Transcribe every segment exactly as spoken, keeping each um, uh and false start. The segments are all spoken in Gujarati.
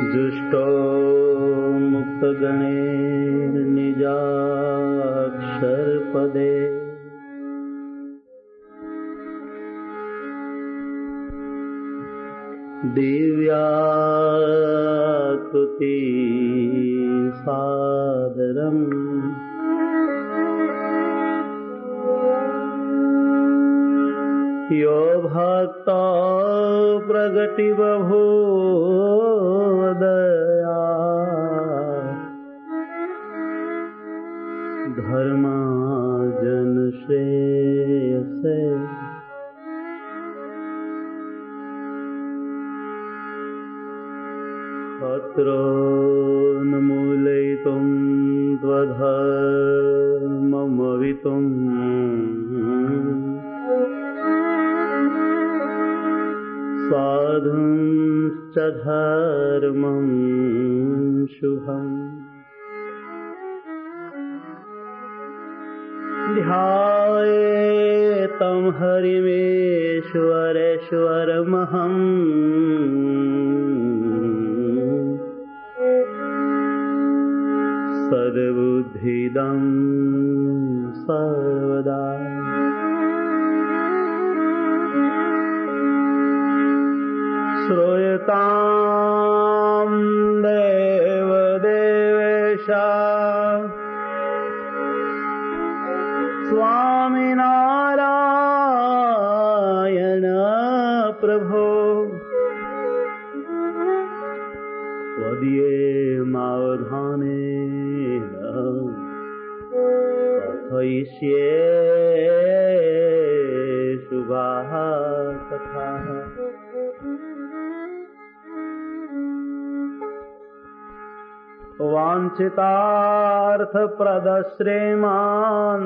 जुष्टो मुक्तगणैर्निजाक्षरपदे दिव्याकृति सादरम् यो भक्तो प्रगति बभूवदया धर्माजन श्रेयसे अत्रोन्मूलयितुं त्वधर्ममवितुम् साधुंश्च धर्मं शुभम् ध्यायेतं हरिमेश्वरेश्वरमहम् सर्वबुद्धिदं सर्वदा श्रूयतां देव देवेश स्वामिनारायण प्रभो त्वदीयेनावधानेन कथयिष्ये शुभाः कथाः। वाञ्छितार्थप्रदश्रेमान्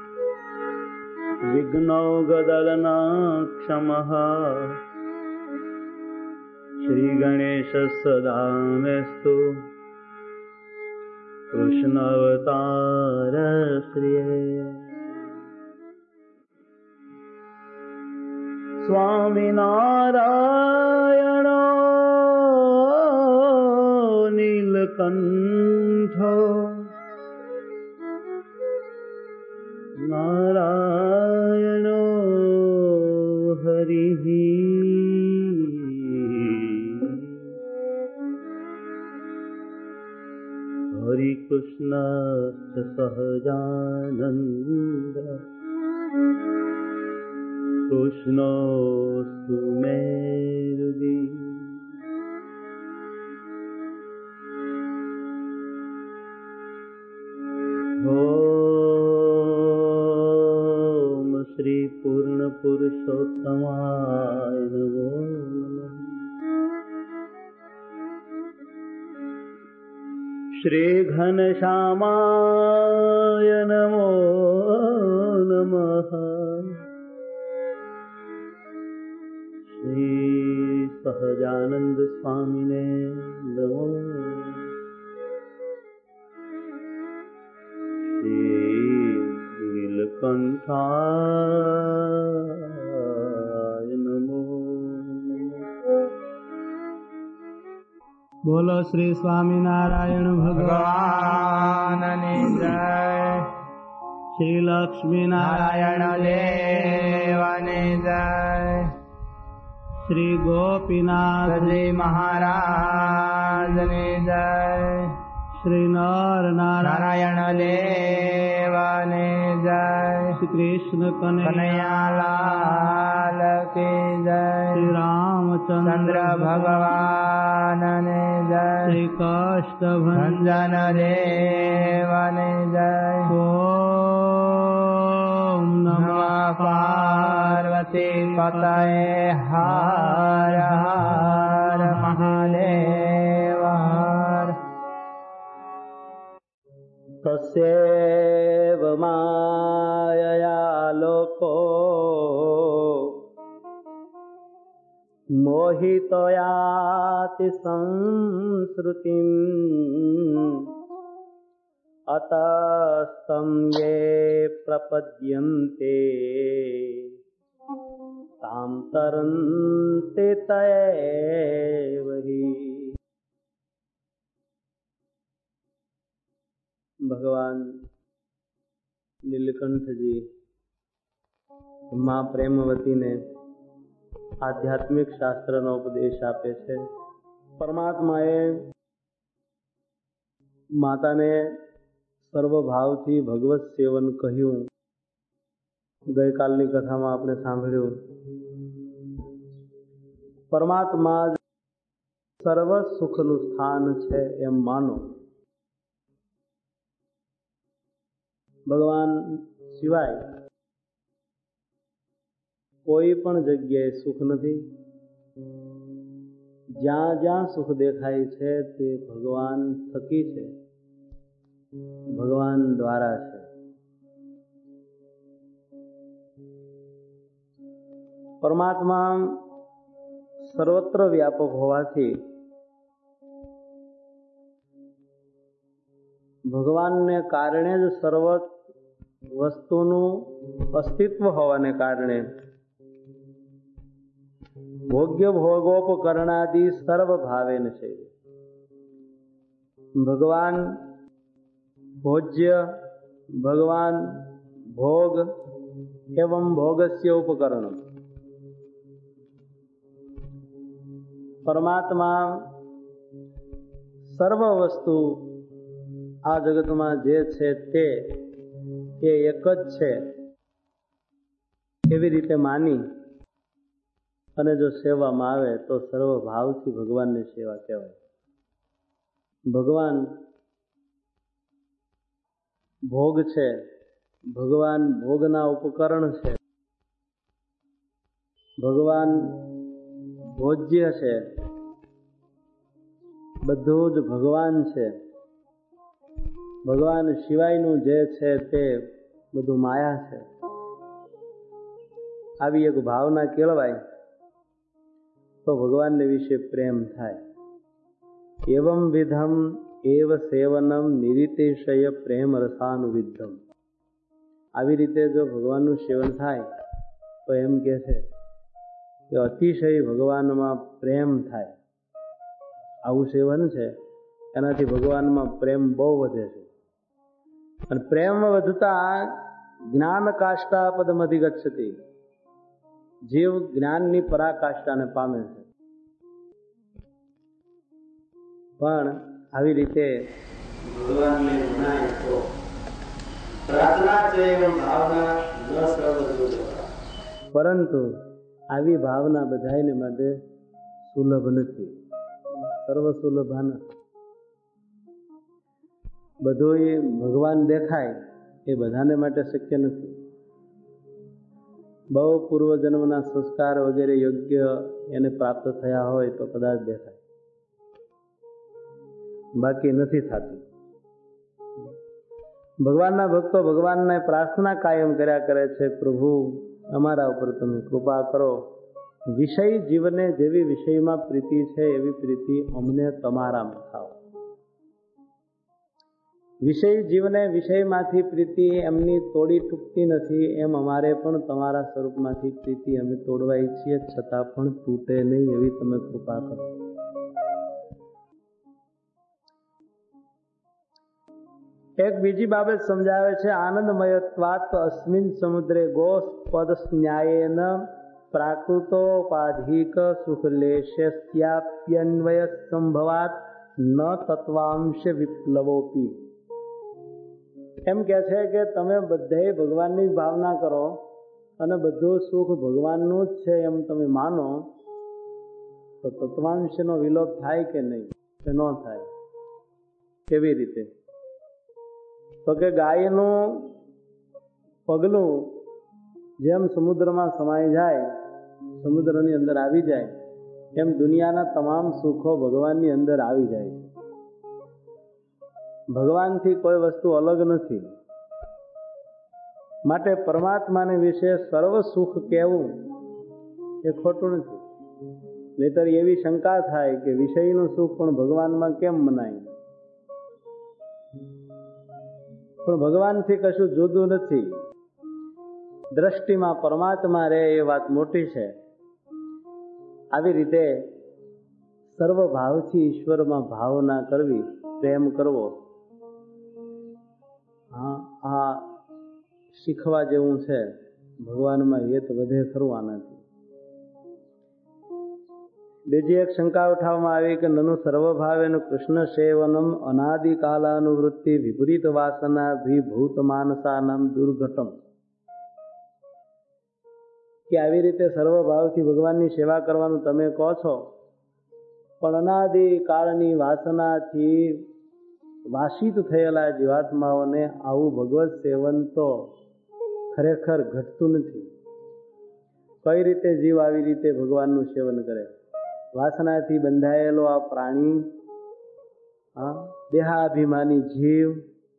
विघ्नौघदलना क्षमः श्रीगणेश सदा मेस्तु कृष्णावतार श्रिये। स्वामिनारायण नीलकण्ठो नारायणो हरिः हरिकृष्णश्च सहजानन्द कृष्णोऽस्तु मे हृदि। ओम श्री पूर्ण पुरुषोत्तमाय नमो नमः। श्री घनश्यामाय नमो नमः। श्री सहजानंद स्वामिने नमो। नीलकंठाय नमो। बोलो श्री स्वामीनारायण भगवान ने जय। श्री लक्ष्मी नारायण देव ने जय। श्री गोपीनाथ जी महाराज ने जय। श्री नर नारायण देव ने जय। श्री कृष्ण कन्हैया लाल की जय। श्री रामचंद्र भगवान ने जय। श्री काष्ठभंजन देव ने जय। ओम नमः पार्वती पतये हर हर महादेव हर। तस्यैव मायया लोको मोहितो याति संस्कृतिम् अतस्तं ये प्रपद्यन्ते तां तरन्ते तयैव हि। ભગવાન નીલકંઠજી મા પ્રેમવતીને આધ્યાત્મિક શાસ્ત્રનો ઉપદેશ આપે છે. પરમાત્માએ માતાને સર્વભાવથી ભગવત સેવન કહ્યું. ગઈકાલની કથામાં આપણે સાંભળ્યું. પરમાત્મા સર્વ સુખનું સ્થાન છે એમ માનો. ભગવાન સિવાય કોઈ પણ જગ્યાએ સુખ નથી. જ્યાં જ્યાં સુખ દેખાય છે તે ભગવાન થકી છે, ભગવાન દ્વારા છે. પરમાત્મા સર્વત્ર વ્યાપક હોવાથી ભગવાનને કારણે જ સર્વ વસ્તુનું અસ્તિત્વ હોવાને કારણે ભોગ્ય ભોગોપકરણાદિ સર્વ ભાવેન છે. ભગવાન ભોજ્ય, ભગવાન ભોગ એવં ભોગસ્ય ઉપકરણ. પરમાત્મા સર્વ વસ્તુ આ જગતમાં જે છે તે એ એક જ છે એવી રીતે માની અને જો સેવામાં આવે તો સર્વ ભાવથી ભગવાનની સેવા કહેવાય. ભગવાન ભોગ છે, ભગવાન ભોગના ઉપકરણ છે, ભગવાન ભોજ્ય છે, બધું જ ભગવાન છે. ભગવાન સિવાયનું જે છે તે બધું માયા છે. આવી એક ભાવના કેળવાય તો ભગવાનને વિશે પ્રેમ થાય. એવં વિધમ એવ સેવનમ નિરીતિશય પ્રેમ રસાનુવિદ્ધમ. આવી રીતે જો ભગવાનનું સેવન થાય તો એમ કહે છે કે અતિશય ભગવાનમાં પ્રેમ થાય. આવું સેવન છે એનાથી ભગવાનમાં પ્રેમ બહુ વધે છે. અને પ્રેમ વધતા જ્ઞાન કાષ્ઠા પદમ અધિગચ્છતિ. જીવ જ્ઞાનની પરાકાષ્ઠાને પામે છે. પણ આવી રીતે ભગવાનને મનાય તો પ્રાર્થના છે એમ ભાવના ન સર્વજ્ઞ. પરંતુ આવી ભાવના બધાને માટે સુલભ નથી, સર્વ સુલભા નથી. બધું ભગવાન દેખાય એ બધાને માટે શક્ય નથી. બહુ પૂર્વજન્મના સંસ્કાર વગેરે યોગ્ય એને પ્રાપ્ત થયા હોય તો કદાચ દેખાય, બાકી નથી થતું. ભગવાનના ભક્તો ભગવાનને પ્રાર્થના કાયમ કર્યા કરે છે, પ્રભુ અમારા ઉપર તમે કૃપા કરો. વિષય જીવને જેવી વિષયમાં પ્રીતિ છે એવી પ્રીતિ અમને તમારામાં થાવ. વિષય જીવને વિષયમાંથી પ્રીતિ એમની તોડી તૂટતી નથી, એમ અમારે પણ તમારા સ્વરૂપમાંથી પ્રીતિ અમે તોડવા ઈચ્છીએ, છતાં પણ તૂટે નહીં એવી તમે કૃપા કરો. એક બીજી બાબત સમજાવે છે. આનંદમયત્વાત અસ્મિન સમુદ્રે ગોસ્પદ ન્યાયેન પ્રાકૃતોપાધિક સુખલેશ્યાપ્યન્વય સંભવાત ન તત્વાંશ વિપ્લવોપી. એમ કે છે કે તમે બધે ભગવાનની ભાવના કરો અને બધું સુખ ભગવાનનું જ છે એમ તમે માનો તો તત્વાંશનો વિલોપ થાય કે નહીં? કે ન થાય? કેવી રીતે? તો કે ગાયનું પગલું જેમ સમુદ્રમાં સમાઈ જાય, સમુદ્રની અંદર આવી જાય, એમ દુનિયાના તમામ સુખો ભગવાનની અંદર આવી જાય છે. ભગવાનથી કોઈ વસ્તુ અલગ નથી. માટે પરમાત્માને વિશે સર્વ સુખ કહેવું એ ખોટું નથી. નહીતર એવી શંકા થાય કે વિષયનું સુખ પણ ભગવાનમાં કેમ મનાય? પણ ભગવાનથી કશું જુદું નથી. દ્રષ્ટિમાં પરમાત્મા રહે એ વાત મોટી છે. આવી રીતે સર્વ ભાવથી ઈશ્વરમાં ભાવના કરવી, પ્રેમ કરવો, શીખવા જેવું છે. ભગવાનમાં હેત વધે ખરું આનાથી. બીજી એક શંકા ઉઠાવવામાં આવી કે નનુ સર્વભાવેનું કૃષ્ણ સેવનમ અનાદિકાલાનુવૃત્તિ વિપરીત વાસના વિભૂત માનસાનમ દુર્ઘટમ, કે આવી રીતે સર્વભાવથી ભગવાનની સેવા કરવાનું તમે કહો છો, પણ અનાદિ કાળની વાસનાથી વાસિત થયેલા જીવાત્માઓને આવું ભગવત સેવન તો ખરેખર ઘટતું નથી. કઈ રીતે જીવ આવી રીતે ભગવાનનું સેવન કરે? વાસનાથી બંધાયેલો આ પ્રાણી, હા, દેહાભિમાની જીવ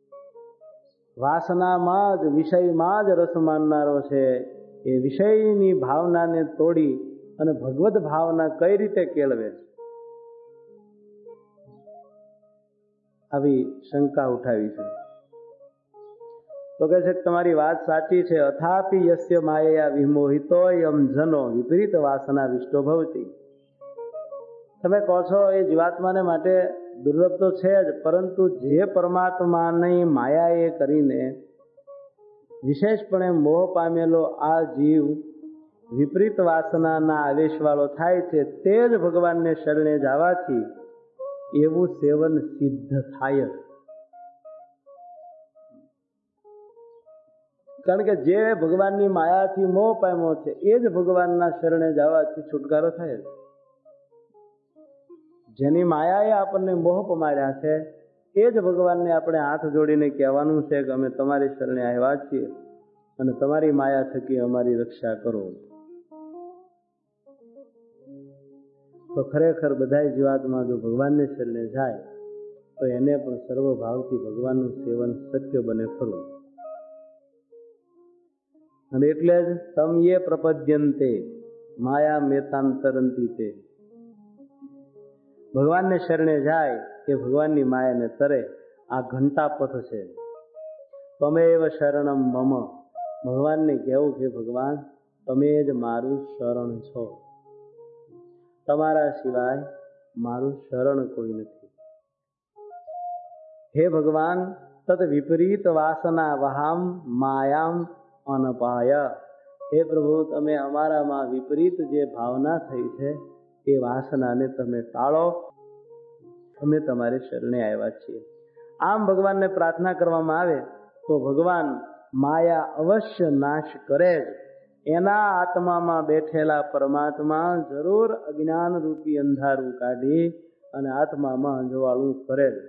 વાસનામાં જ વિષયમાં જ રસ માનનારો છે. એ વિષયની ભાવનાને તોડી અને ભગવત ભાવના કઈ રીતે કેળવે છે? આવી શંકા ઉઠાવી છે. તો કહે છે કે તમારી વાત સાચી છે. અથાપી યસ્ય માયા વિમોહિતો યમ જનો વિપરીત વાસના વિષ્ટો ભવતી. તમે કહો છો એ જીવાત્માને માટે દુર્લભ તો છે જ, પરંતુ જે પરમાત્માની માયાએ કરીને વિશેષપણે મોહ પામેલો આ જીવ વિપરીત વાસનાના આવેશવાળો થાય છે, તે જ ભગવાનને શરણે જવાથી એવું સેવન સિદ્ધ થાય. કારણ કે જે ભગવાનની માયાથી મોહ પામ્યો છે એ જ ભગવાનના શરણે જવાથી છુટકારો થાય. જેની માયાએ આપણને મોહ પમાડ્યા છે એ જ ભગવાનને આપણે હાથ જોડીને કહેવાનું છે કે અમે તમારી શરણે આવ્યા છીએ અને તમારી માયા થકી અમારી રક્ષા કરો. તો ખરેખર બધા જીવાત્મા જો ભગવાનને શરણે જાય તો એને પણ સર્વભાવથી ભગવાનનું સેવન શક્ય બને ખરું. અને એટલે જ તમ યે પ્રપદ્યંતે માયા મેતાંતરંતી તે, ભગવાનને શરણે જાય એ ભગવાનની માયાને તરે. આ ઘંટા પથ છે. તમેવ શરણમ મમ, ભગવાનને કહેવું કે ભગવાન તમે જ મારું શરણ છો, તમારા સિવાય મારું શરણ કોઈ નથી. હે ભગવાન, તદ વિપરીત વાસના વહામ માયામ અનપાય, હે પ્રભુ તમે અમારામાં વિપરીત જે ભાવના થઈ છે એ વાસનાને તમે ટાળો, અમે તમારી શરણે આવ્યા છીએ. આમ ભગવાનને પ્રાર્થના કરવામાં આવે તો ભગવાન માયા અવશ્ય નાશ કરે જ. એના આત્મામાં બેઠેલા પરમાત્મા જરૂર અજ્ઞાન રૂપી અંધારું કાઢી અને આત્મામાં અંજવાળું કરે જ.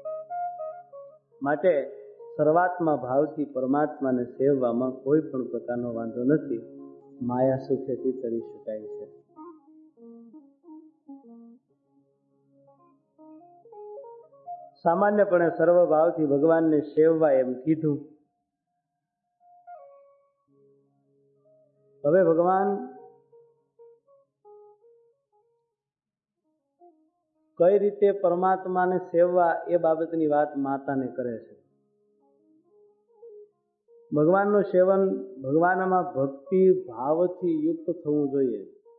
માટે સર્વાત્મા ભાવથી પરમાત્માને સેવવામાં કોઈ પણ પ્રકારનો વાંધો નથી. માયા સુખેથી તરી શકાય છે. સામાન્યપણે સર્વભાવથી ભગવાનને સેવવા એમ કીધું. હવે ભગવાન કઈ રીતે પરમાત્માને સેવવા એ બાબતની વાત માતાને કરે છે. ભગવાનનું સેવન ભગવાનમાં ભક્તિ ભાવથી યુક્ત થવું જોઈએ.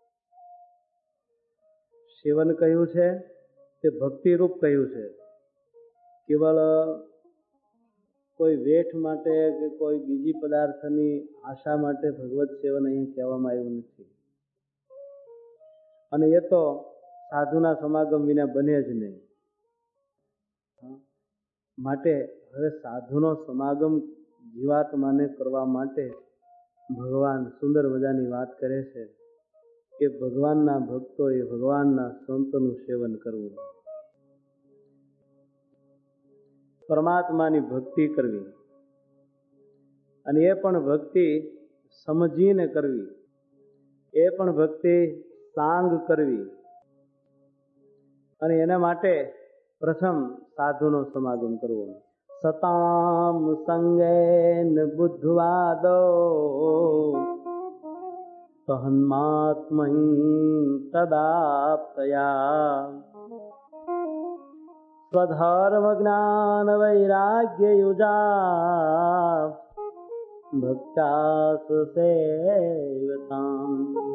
સેવન કહ્યું છે તે ભક્તિરૂપ કહ્યું છે. કેવળ કોઈ વેઠ માટે કે કોઈ બીજી પદાર્થની આશા માટે ભગવત સેવન અહીં કહેવામાં આવ્યું નથી. અને એ તો સાધુના સમાગમ વિના બને જ નહીં. માટે હવે સાધુનો સમાગમ જીવાત્માને કરવા માટે ભગવાન સુંદર મજાની વાત કરે છે કે ભગવાનના ભક્તોએ ભગવાનના સંતનું સેવન કરવું, પરમાત્માની ભક્તિ કરવી, અને એ પણ ભક્તિ સમજીને કરવી, એ પણ ભક્તિ સાંગ કરવી. અને એના માટે પ્રથમ સાધુનો સમાગમ કરવો. સતામ સંગેન બુદ્ધવાદો સહન્માત્મં તદાપ્તયા સ્વધર્મ જ્ઞાન વૈરાગ્ય યુજા ભક્તાસ સેવતામ.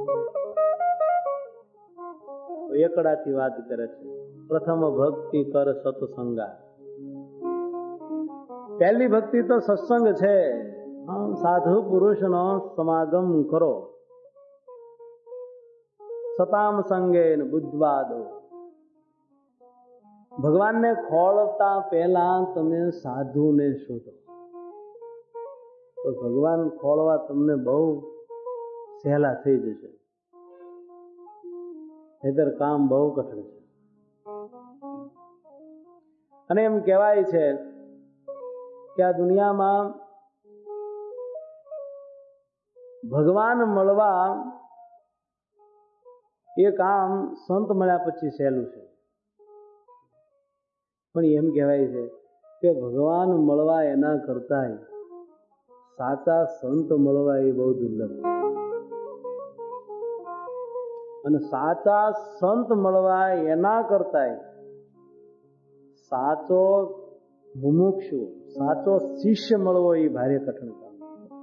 એકડાથી વાત કરે છે. પ્રથમ ભક્તિ કર સત્સંગા. પહેલી ભક્તિ તો સત્સંગ છે. સાધુ પુરુષનો સમાગમ કરો. સતામ સંગે બુદ્ધવાદો. ભગવાનને ખોળતા પહેલા તમે સાધુને શોધો તો ભગવાન ખોળવા તમને બહુ સહેલા થઈ જશે. નહીંતર કામ બહુ કઠણ છે. અને એમ કહેવાય છે કે આ દુનિયામાં ભગવાન મળવા એ કામ સંત મળ્યા પછી સહેલું છે. પણ એમ કહેવાય છે કે ભગવાન મળવા એના કરતા સાચા સંત મળવા એ બહુ દુર્લભ છે. અને સાચા સંત મળવા એના કરતા સાચો મુમુક્ષુ સાચો શિષ્ય મળવો એ ભારે કઠણ કામ.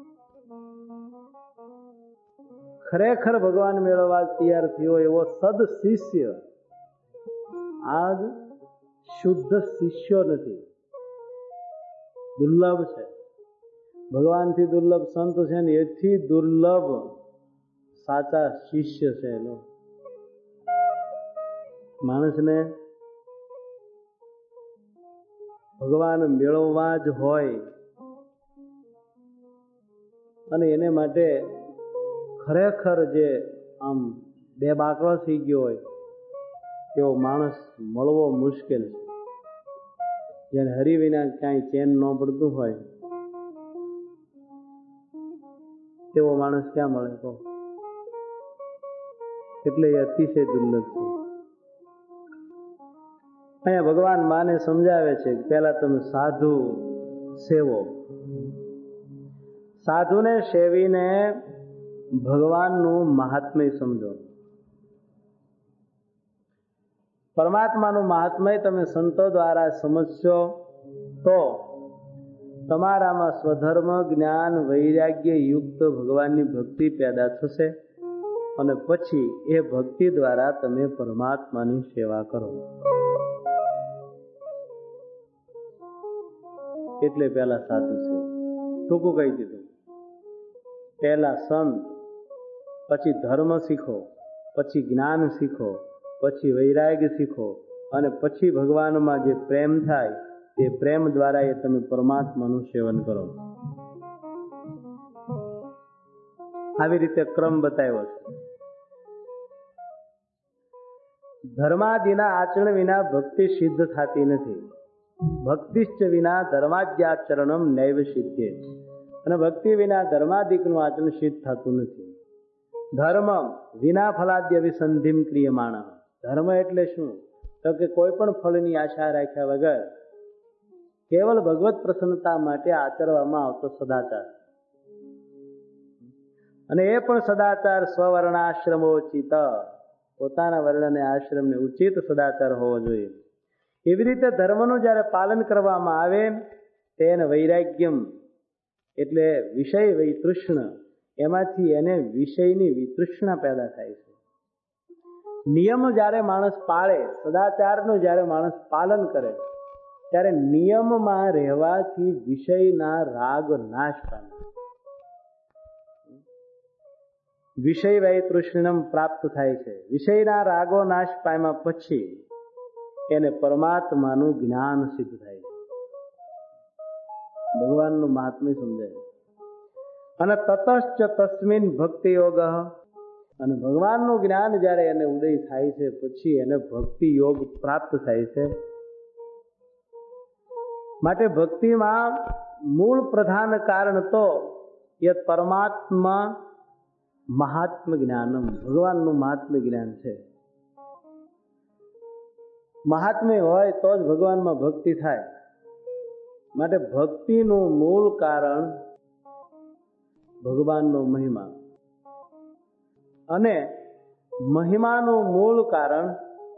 ખરેખર ભગવાન મેળવવા તૈયાર થયો એવો સદ શિષ્ય આજ શુદ્ધ શિષ્યો નથી, દુર્લભ છે. ભગવાનથી દુર્લભ સંત છે ને એથી દુર્લભ સાચા શિષ્ય છે. એનો માણસને ભગવાન મેળવવા જ હોય અને એને માટે ખરેખર જે આમ બે બાકડો થઈ ગયો હોય એવો માણસ મળવો મુશ્કેલ છે. જેને હરી વિના ક્યાંય ચેન ન પડતું હોય તેવો માણસ ક્યાં મળે તો? એટલે એ અતિશય દુર્લભ છે. અહીંયા ભગવાન માને સમજાવે છે કે પહેલા તમે સાધુ સેવો. સાધુને સેવીને ભગવાનનું મહાત્મ્ય સમજો. પરમાત્માનું મહાત્મ્ય તમે સંતો દ્વારા સમજશો તો તમારામાં સ્વધર્મ જ્ઞાન વૈરાગ્ય યુક્ત ભગવાનની ભક્તિ પેદા થશે અને પછી એ ભક્તિ દ્વારા તમે પરમાત્માની સેવા કરો. એટલે પહેલા સાધુ છે. ટૂંકું કહી દીધું. પહેલા સંત, પછી ધર્મ શીખો, પછી જ્ઞાન શીખો, પછી વૈરાગ્ય શીખો અને પછી ભગવાનમાં જે પ્રેમ થાય તે પ્રેમ દ્વારા એ તમે પરમાત્માનું સેવન કરો. આવી રીતે ક્રમ બતાવ્યો છે. ધર્માદિના આચરણ વિના ભક્તિ સિદ્ધ થતી નથી. ભક્તિશ્ચ વિના ધર્માદ્યાચરણમ નૈવ સિદ્ધે. અને ભક્તિ વિના ધર્માદિકનું આચરણ સિદ્ધ થતું નથી. ધર્મ વિના ફલાદ્ય અભિસંધિમ ક્રિયમાણ. ધર્મ એટલે શું? તો કે કોઈ પણ ફળની આશા રાખ્યા વગર કેવલ ભગવત પ્રસન્નતા માટે આચરવામાં આવતો સદાચાર. અને એ પણ સદાચાર સ્વવર્ણાશ્રમોચિત, પોતાના વર્ણ અને આશ્રમને ઉચિત સદાચાર હોવો જોઈએ. એવી રીતે ધર્મનું જ્યારે પાલન કરવામાં આવે તેને વૈરાગ્યમ એટલે વિષય વૈતૃષ્ણ, એમાંથી એને વિષયની વિતૃષ્ણા પેદા થાય છે. નિયમ જ્યારે માણસ પાળે, સદાચારનું જ્યારે માણસ પાલન કરે ત્યારે નિયમમાં રહેવાથી વિષયના રાગ નાશ પામે. વિષય વૈતૃષ્ણમ પ્રાપ્ત થાય છે. વિષયના રાગો નાશ પામ્યા પછી એને પરમાત્માનું જ્ઞાન સિદ્ધ થાય છે. ભગવાનનું મહાત્મ્ય સમજાય. અને તતશ્ચ તસ્મિન ભક્તિ યોગ, અને ભગવાનનું જ્ઞાન જ્યારે એને ઉદય થાય છે પછી એને ભક્તિ યોગ પ્રાપ્ત થાય છે. માટે ભક્તિમાં મૂળ પ્રધાન કારણ તો યત પરમાત્મા મહાત્મ જ્ઞાનમ, ભગવાનનું મહાત્મ્ય જ્ઞાન છે. મહાત્મ્ય હોય તો જ ભગવાનમાં ભક્તિ થાય. માટે ભક્તિનું મૂળ કારણ ભગવાનનો મહિમા અને મહિમાનું મૂળ કારણ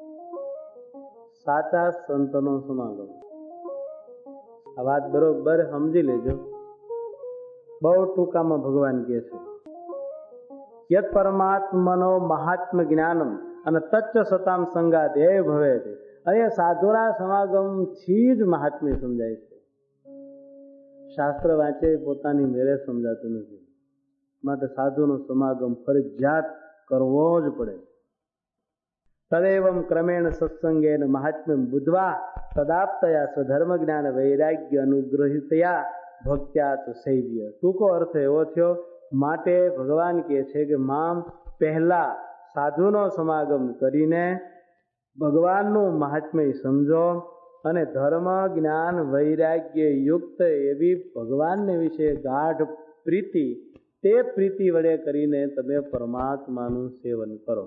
સાચા સંતનો સમાગમ. આ વાત બરોબર સમજી લેજો. બહુ ટૂંકામાં ભગવાન કહે છે યત પરમાત્મનો મહાત્મ્ય જ્ઞાનમ અને તચ્ચ સતામ સંગાત એ ભવે છે. અહીંયા સાધુના સમાગમથી જ મહાત્મ્ય સમજાય છે. શાસ્ત્ર વાંચે પોતાની મેળે સમજાતું નથી, માટે સાધુનો સમાગમ ફરજિયાત કરવો જ પડે. તદેવમ ક્રમેણ સત્સંગેન મહાત્મ્યમ બુદ્ધવા તદાપ્તયા સ્વધર્મ જ્ઞાન વૈરાગ્ય અનુગ્રહિતયા ભક્ત્યા તો સૈવ્ય. ટૂંકો અર્થ એવો થયો, માટે ભગવાન કહે છે કે મામ પહેલા સાધુનો સમાગમ કરીને ભગવાનનું મહાત્મ્ય સમજો અને ધર્મ જ્ઞાન વૈરાગ્ય યુક્ત એવી ભગવાનને વિશે ગાઢ પ્રીતિ, તે પ્રીતિ વડે કરીને તમે પરમાત્માનું સેવન કરો.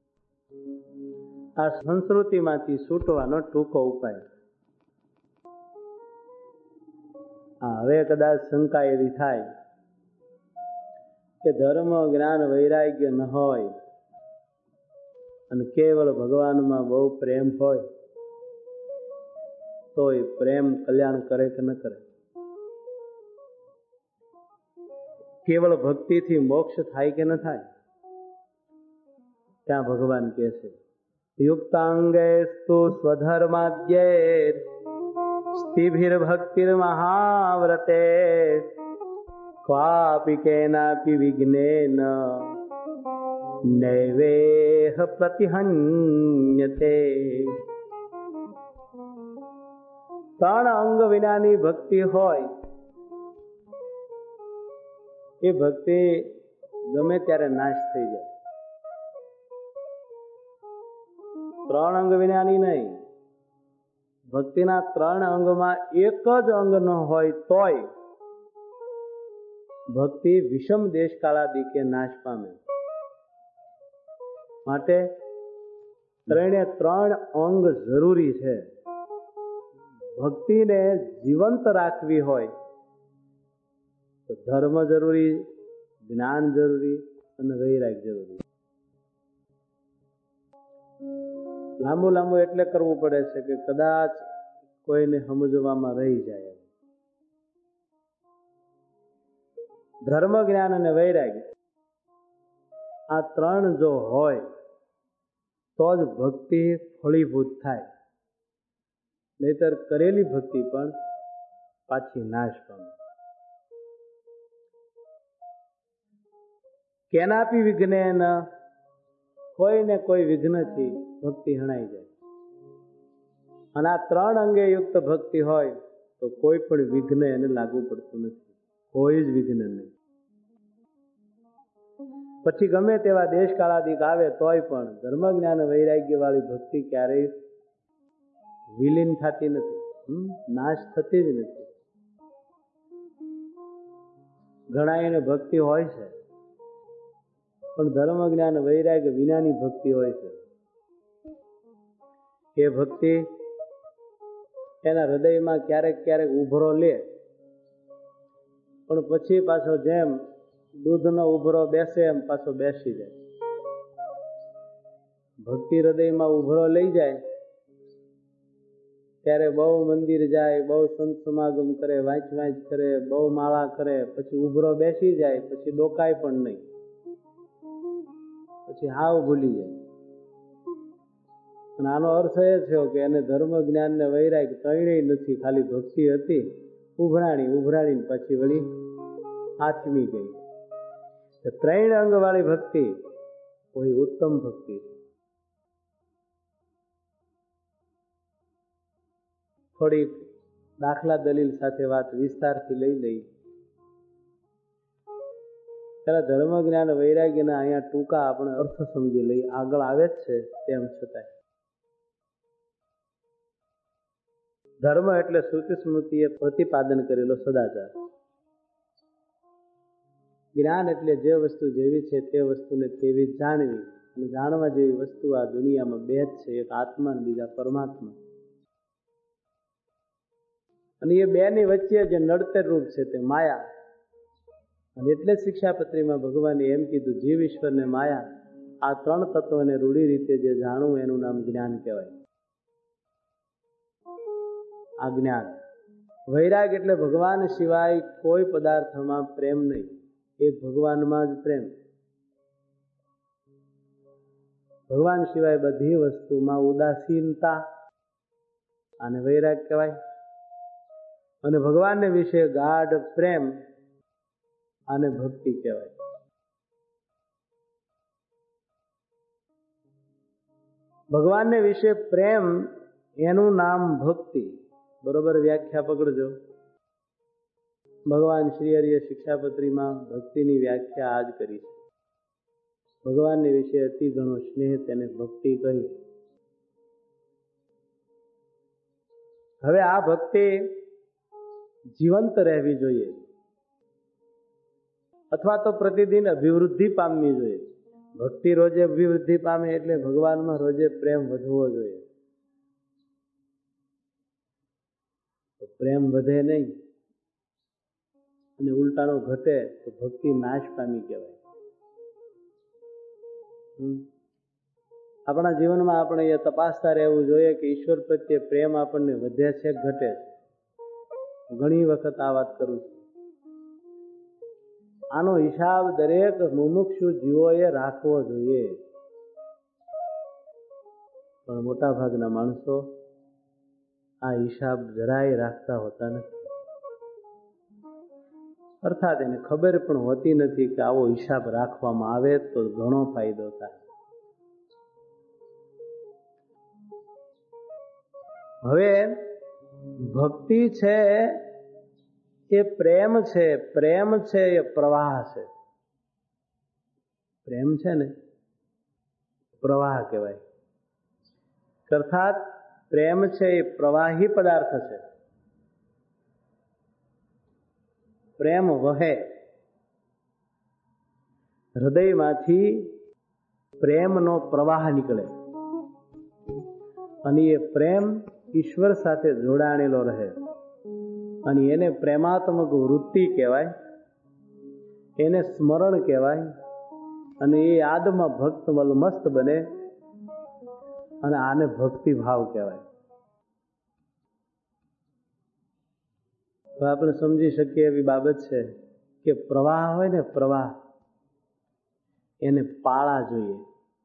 આ સંસ્કૃતિમાંથી છૂટવાનો ટૂંકો ઉપાય. હા, હવે કદાચ શંકા એવી થાય કે ધર્મ જ્ઞાન વૈરાગ્ય ન હોય અને કેવળ ભગવાનમાં બહુ પ્રેમ હોય તો એ પ્રેમ કલ્યાણ કરે કે ન કરે? કેવળ ભક્તિથી મોક્ષ થાય કે ન થાય? ત્યાં ભગવાન કહે છે, યુક્તાંગેસ્તુ સ્વધર્માદ્યે સ્થિભિર ભક્તિર મહાવ્રતે ક્વાપી કેનાપી વિઘ્નેન નૈવેહ પ્રતિહન્યતે. ત્રણ અંગ વિનાની ભક્તિ હોય એ ભક્તિ ગમે ત્યારે નાશ થઈ જાય. ત્રણ અંગ વિનાની નહીં, ભક્તિના ત્રણ અંગમાં એક જ અંગ ન હોય તોય ભક્તિ વિષમ દેશ કાળાદિકે નાશ પામે. માટે ત્રણે ત્રણ અંગ જરૂરી છે. ભક્તિને જીવંત રાખવી હોય તો ધર્મ જરૂરી, જ્ઞાન જરૂરી અને વૈરાગ જરૂરી. લાંબુ લાંબુ એટલે કરવું પડે છે કે કદાચ કોઈને સમજવામાં રહી જાય. ધર્મ જ્ઞાન અને વૈરાગ આ ત્રણ જો હોય તો જ ભક્તિ ફળીભૂત થાય, નહીતર કરેલી ભક્તિ પણ પાછી નાશ પામે. કેનાપી વિઘ્નેન, કોઈ ને કોઈ વિઘ્નથી ભક્તિ હણાઈ જાય. અને આ ત્રણ અંગે યુક્ત ભક્તિ હોય તો કોઈ પણ વિઘ્ન એને લાગુ પડતું નથી, કોઈ જ વિઘ્ન નહીં. પછી ગમે તેવા દેશ કાળાદિક આવે તોય પણ ધર્મ જ્ઞાન વૈરાગ્ય વાળી ભક્તિ ક્યારેય વિલીન થતી નથી, નાશ થતી જ નથી. ઘણા એને ભક્તિ હોય છે પણ ધર્મ જ્ઞાન વૈરાગ્ય વિનાની ભક્તિ હોય છે. એ ભક્તિ એના હૃદયમાં ક્યારેક ક્યારેક ઉભરો લે, પણ પછી પાછો જેમ દૂધનો ઉભરો બેસે એમ પાછો બેસી જાય. ભક્તિ હૃદયમાં ઉભરો લઈ જાય ત્યારે બહુ મંદિર જાય, બહુ સંત સમાગમ કરે, વાંચ વાંચ કરે, બહુ માળા કરે, પછી ઉભરો બેસી જાય, પછી ડોકાય પણ નહીં, પછી હાવ ભૂલી જાય. અને આનો અર્થ એ થયો કે એને ધર્મ જ્ઞાન ને વૈરાગ ત્રણેય નથી, ખાલી ભક્તિ હતી, ઉભરાણી ઉભરાણી પછી વળી આથમી ગઈ. ત્રણ અંગ વાળી ભક્તિ કોઈ ઉત્તમ ભક્તિ છે. થોડી દાખલા દલીલ સાથે વાત વિસ્તારથી લઈ લઈ. ત્યારે ધર્મ જ્ઞાન વૈરાગ્યના અહીંયા ટૂંકા આપણે અર્થ સમજી લઈ, આગળ આવે જ છે તેમ છતાંય. ધર્મ એટલે શ્રુતિ સ્મૃતિએ પ્રતિપાદન કરેલો સદાચાર. જ્ઞાન એટલે જે વસ્તુ જેવી છે તે વસ્તુને તેવી જાણવી, અને જાણવા જેવી વસ્તુ આ દુનિયામાં બે જ છે, એક આત્મા અને બીજા પરમાત્મા. અને એ બે ની વચ્ચે જે નડતર રૂપ છે તે માયા. અને એટલે જ શિક્ષાપત્રીમાં ભગવાને એમ કીધું, જીવ ઈશ્વર ને માયા આ ત્રણ તત્વોને રૂઢી રીતે જે જાણવું એનું નામ જ્ઞાન કહેવાય. આ જ્ઞાન. વૈરાગ એટલે ભગવાન સિવાય કોઈ પદાર્થમાં પ્રેમ નહીં, એક ભગવાનમાં જ પ્રેમ. ભગવાન સિવાય બધી વસ્તુમાં ઉદાસીનતા, અને વૈરાગ કહેવાય. અને ભગવાનને વિશે ગાઢ પ્રેમ આને ભક્તિ કહેવાય. ભગવાનને વિશે પ્રેમ એનું નામ ભક્તિ. બરોબર વ્યાખ્યા પકડજો. ભગવાન શ્રી હરિએ શિક્ષાપત્રીમાં ભક્તિની વ્યાખ્યા આ જ કરી છે. ભગવાનને વિશે અતિ ઘણો સ્નેહ તેને ભક્તિ કહી. હવે આ ભક્તિ જીવંત રહેવી જોઈએ, અથવા તો પ્રતિદિન અભિવૃદ્ધિ પામવી જોઈએ. ભક્તિ રોજે અભિવૃદ્ધિ પામે એટલે ભગવાનમાં રોજે પ્રેમ વધવો જોઈએ. તો પ્રેમ વધે નહીં અને ઉલટાનો ઘટે તો ભક્તિ નાશ પામી કહેવાય. આપણા જીવનમાં આપણે એ તપાસતા રહેવું જોઈએ કે ઈશ્વર પ્રત્યે પ્રેમ આપણને વધે છે ઘટે છે. ઘણી વખત આ વાત કરું છું. આનો હિસાબ દરેક મુમુક્ષુ જીવોએ રાખવો જોઈએ, પણ મોટા ભાગના માણસો આ હિસાબ જરાય રાખતા હોતા નથી. અર્થાત એને ખબર પણ હોતી નથી કે આવો હિસાબ રાખવામાં આવે તો ઘણો ફાયદો થાય. હવે ભક્તિ છે એ પ્રેમ છે. પ્રેમ છે એ પ્રવાહ છે. પ્રેમ છે ને પ્રવાહ કહેવાય. અર્થાત પ્રેમ છે એ પ્રવાહી પદાર્થ છે. પ્રેમ વહે. હૃદયમાંથી પ્રેમનો પ્રવાહ નીકળે અને એ પ્રેમ ઈશ્વર સાથે જોડાણેલો રહે અને એને પ્રેમાત્મક વૃત્તિ કહેવાય, એને સ્મરણ કહેવાય અને એ આદમાં ભક્ત મલમસ્ત બને અને આને ભક્તિ ભાવ કહેવાય. તો આપણે સમજી શકીએ એવી બાબત છે કે પ્રવાહ હોય ને પ્રવાહ, એને પાળા જોઈએ,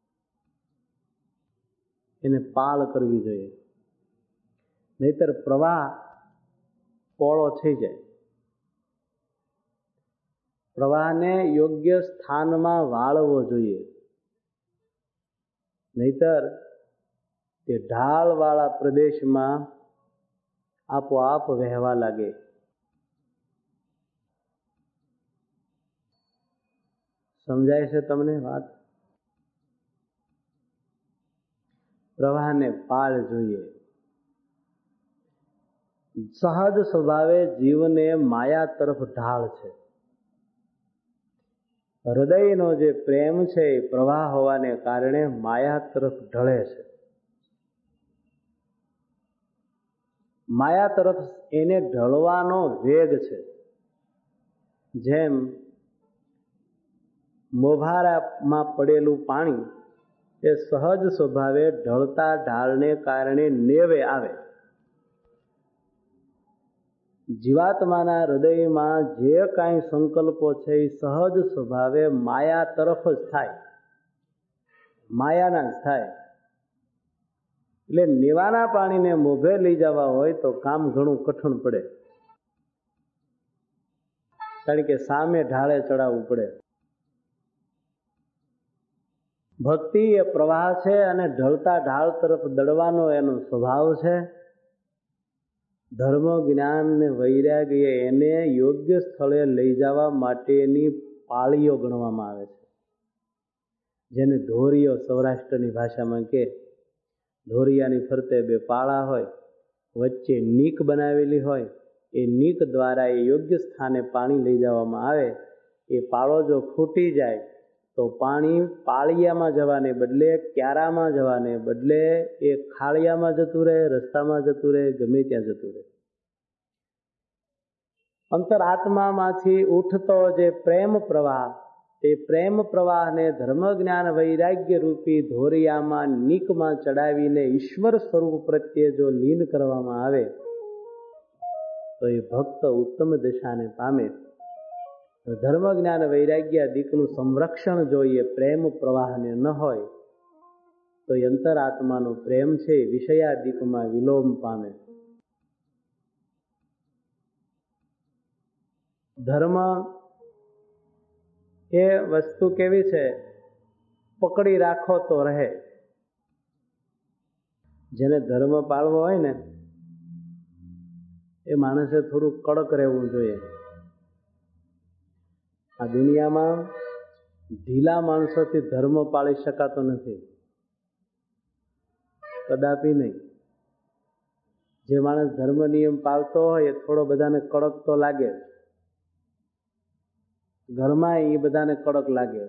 એને પાળ કરવી જોઈએ, નહીતર પ્રવાહ પોળો થઈ જાય. પ્રવાહને યોગ્ય સ્થાનમાં વાળવો જોઈએ, નહીતર તે ઢાળવાળા પ્રદેશમાં આપોઆપ વહેવા લાગે. સમજાય છે તમને વાત? પ્રવાહને પાળ જોઈએ. સહજ સ્વભાવે જીવને માયા તરફ ઢાળ છે. હૃદયનો જે પ્રેમ છે એ પ્રવાહ હોવાને કારણે માયા તરફ ઢળે છે. માયા તરફ એને ઢળવાનો વેગ છે. જેમ મોભારામાં પડેલું પાણી એ સહજ સ્વભાવે ઢળતા ઢાળને કારણે નેવે આવે. જીવાત્માના હૃદયમાં જે કાંઈ સંકલ્પો છે એ સહજ સ્વભાવે માયા તરફ જ થાય, માયાના જ થાય. એટલે નેવાના પાણીને મોભે લઈ જવા હોય તો કામ ઘણું કઠણ પડે, કારણ કે સામે ઢાળે ચડાવવું પડે. ભક્તિ એ પ્રવાહ છે અને ઢળતા ઢાળ તરફ દળવાનો એનો સ્વભાવ છે. ધર્મ જ્ઞાન ને વૈરાગ્ય એને યોગ્ય સ્થળે લઈ જવા માટેની પાળીઓ ગણવામાં આવે છે, જેને ધોરીઓ સૌરાષ્ટ્રની ભાષામાં કે. ધોરિયાની ફરતે બે પાળા હોય, વચ્ચે નીક બનાવેલી હોય. એ નીક દ્વારા એ યોગ્ય સ્થાને પાણી લઈ જવામાં આવે. એ પાળો જો ફૂટી જાય તો પાણી પાળિયામાં જવાને બદલે, ક્યારામાં જવાને બદલે એ ખાળિયામાં જતું રહે, રસ્તામાં જતું રહે, ગમે ત્યાં જતું રહે. અંતરાત્મામાંથી ઉઠતો જે પ્રેમ પ્રવાહ, તે પ્રેમ પ્રવાહને ધર્મ જ્ઞાન વૈરાગ્ય રૂપી ધોરિયામાં નીકમાં ચડાવીને ઈશ્વર સ્વરૂપ પ્રત્યે જો લીન કરવામાં આવે તો એ ભક્ત ઉત્તમ દશાને પામે. ધર્મ જ્ઞાન વૈરાગ્ય દીકનું સંરક્ષણ જોઈએ પ્રેમ પ્રવાહને ન હોય તો અંતરાત્માનો પ્રેમ છે વિષયાદિકમાં વિલોમ પામે. ધર્મ એ વસ્તુ કેવી છે, પકડી રાખો તો રહે. જેને ધર્મ પાળવો હોય ને એ માણસે થોડું કડક રહેવું જોઈએ. આ દુનિયામાં ઢીલા માણસોથી ધર્મ પાળી શકાતો નથી, કદાપી નહીં. જે માણસ ધર્મ નિયમ પાળતો હોય એ થોડો બધાને કડક તો લાગે, ઘરમાં એ બધાને કડક લાગે.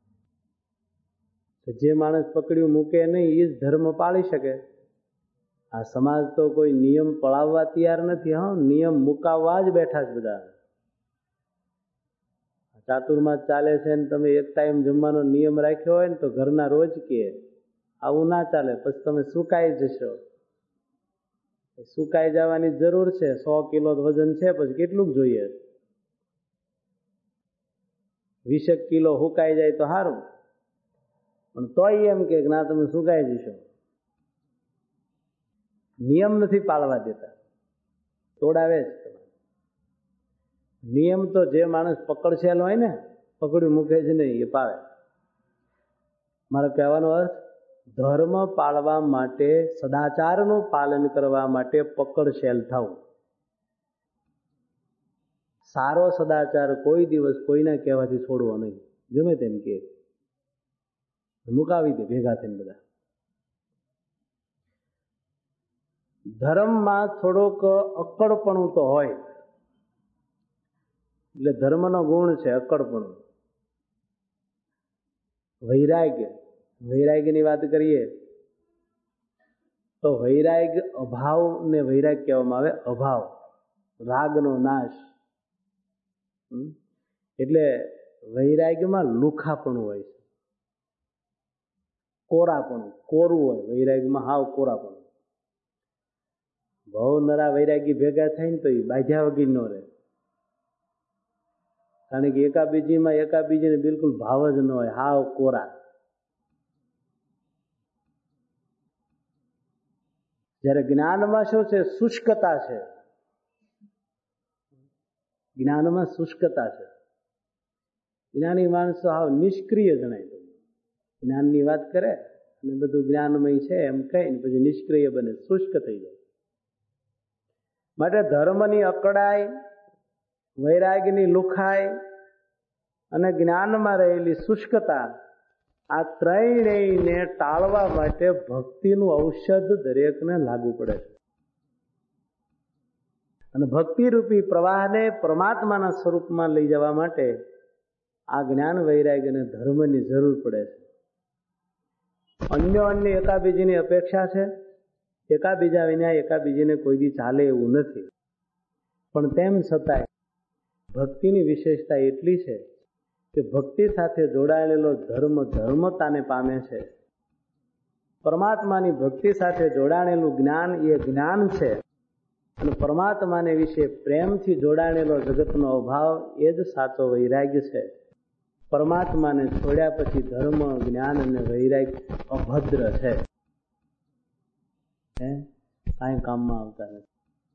જે માણસ પકડ્યું મૂકે નહીં એ જ ધર્મ પાળી શકે. આ સમાજ તો કોઈ નિયમ પળાવવા તૈયાર નથી. હા, નિયમ મુકાવવા જ બેઠા છે બધા. ચાતુર્માસ ચાલે છે ને તમે એક ટાઈમ જમવાનો નિયમ રાખ્યો હોય ને તો ઘરના રોજ કે આવું ના ચાલે, પછી તમે સુકાઈ જશો. સુકાઈ જવાની જરૂર છે. સો કિલો વજન છે, પછી કેટલું જોઈએ? વીસેક કિલો સુકાઈ જાય તો સારું, પણ તોય એમ કે ના તમે સુકાઈ જશો. નિયમ નથી પાળવા દેતા, તોડાવે જ. નિયમ તો જે માણસ પકડશેલ હોય ને, પકડ્યું મૂકે જ નહીં, એ પાળે. મારો કહેવાનો અર્થ, ધર્મ પાળવા માટે, સદાચારનું પાલન કરવા માટે પકડશેલ થવું. સારો સદાચાર કોઈ દિવસ કોઈના કહેવાથી છોડવો નહીં. ગમે તેમ કે મુકાવી દે ભેગા થઈને બધા. ધર્મમાં થોડોક અક્કડપણું તો હોય, એટલે ધર્મનો ગુણ છે અક્કડપણું. વૈરાગ્ય, વૈરાગ્યની વાત કરીએ તો વૈરાગ્ય અભાવને વૈરાગ્ય કહેવામાં આવે. અભાવ, રાગનો નાશ. એટલે વૈરાગ્યમાં લુખાપણું હોય છે, કોરાપણું, કોરું હોય વૈરાગ્યમાં, હાવ કોરાપણું. બહુ નરા વૈરાગી ભેગા થાય ને તો એ બાંધ્યા વગર ન રહે. કારણ કે એકાબીજીમાં એકાબીજીને બિલકુલ ભાવ જ ન હોય, હાવ કોરા. જ્યારે જ્ઞાનમાં શું છે? શુષ્કતા છે. જ્ઞાનમાં શુષ્કતા છે. જ્ઞાની માણસો હાવ નિષ્ક્રિય જણાય. જ્ઞાનની વાત કરે અને બધું જ્ઞાનમય છે એમ કહીને પછી નિષ્ક્રિય બને, શુષ્ક થઈ જાય. માટે ધર્મની અકડાઈ, વૈરાગ્યની લુખાઈ અને જ્ઞાનમાં રહેલી શુષ્કતા, આ ત્રણેયને ટાળવા માટે ભક્તિનું ઔષધ દરેકને લાગુ પડે છે. અને ભક્તિરૂપી પ્રવાહને પરમાત્માના સ્વરૂપમાં લઈ જવા માટે આ જ્ઞાન, વૈરાગ્ય અને ધર્મની જરૂર પડે છે. અન્ય અન્ય એકાબીજીની અપેક્ષા છે. એકાબીજા વિના એકાબીજીને કોઈ દી ચાલે એવું નથી. પણ તેમ છતાંય ભક્તિની વિશેષતા એટલી છે કે ભક્તિ સાથે જોડાયેલો ધર્મ ધર્મતાને પામે છે. પરમાત્માની ભક્તિ સાથે જોડાયેલું જ્ઞાન એ જ્ઞાન છે, અને પરમાત્માને વિશે પ્રેમથી જોડાયેલો જગતનો અભાવ એ જ સાચો વૈરાગ્ય છે. પરમાત્માને છોડ્યા પછી ધર્મ, જ્ઞાન અને વૈરાગ્ય અભદ્ર છે, હે કાંઈ કામમાં આવતા નથી.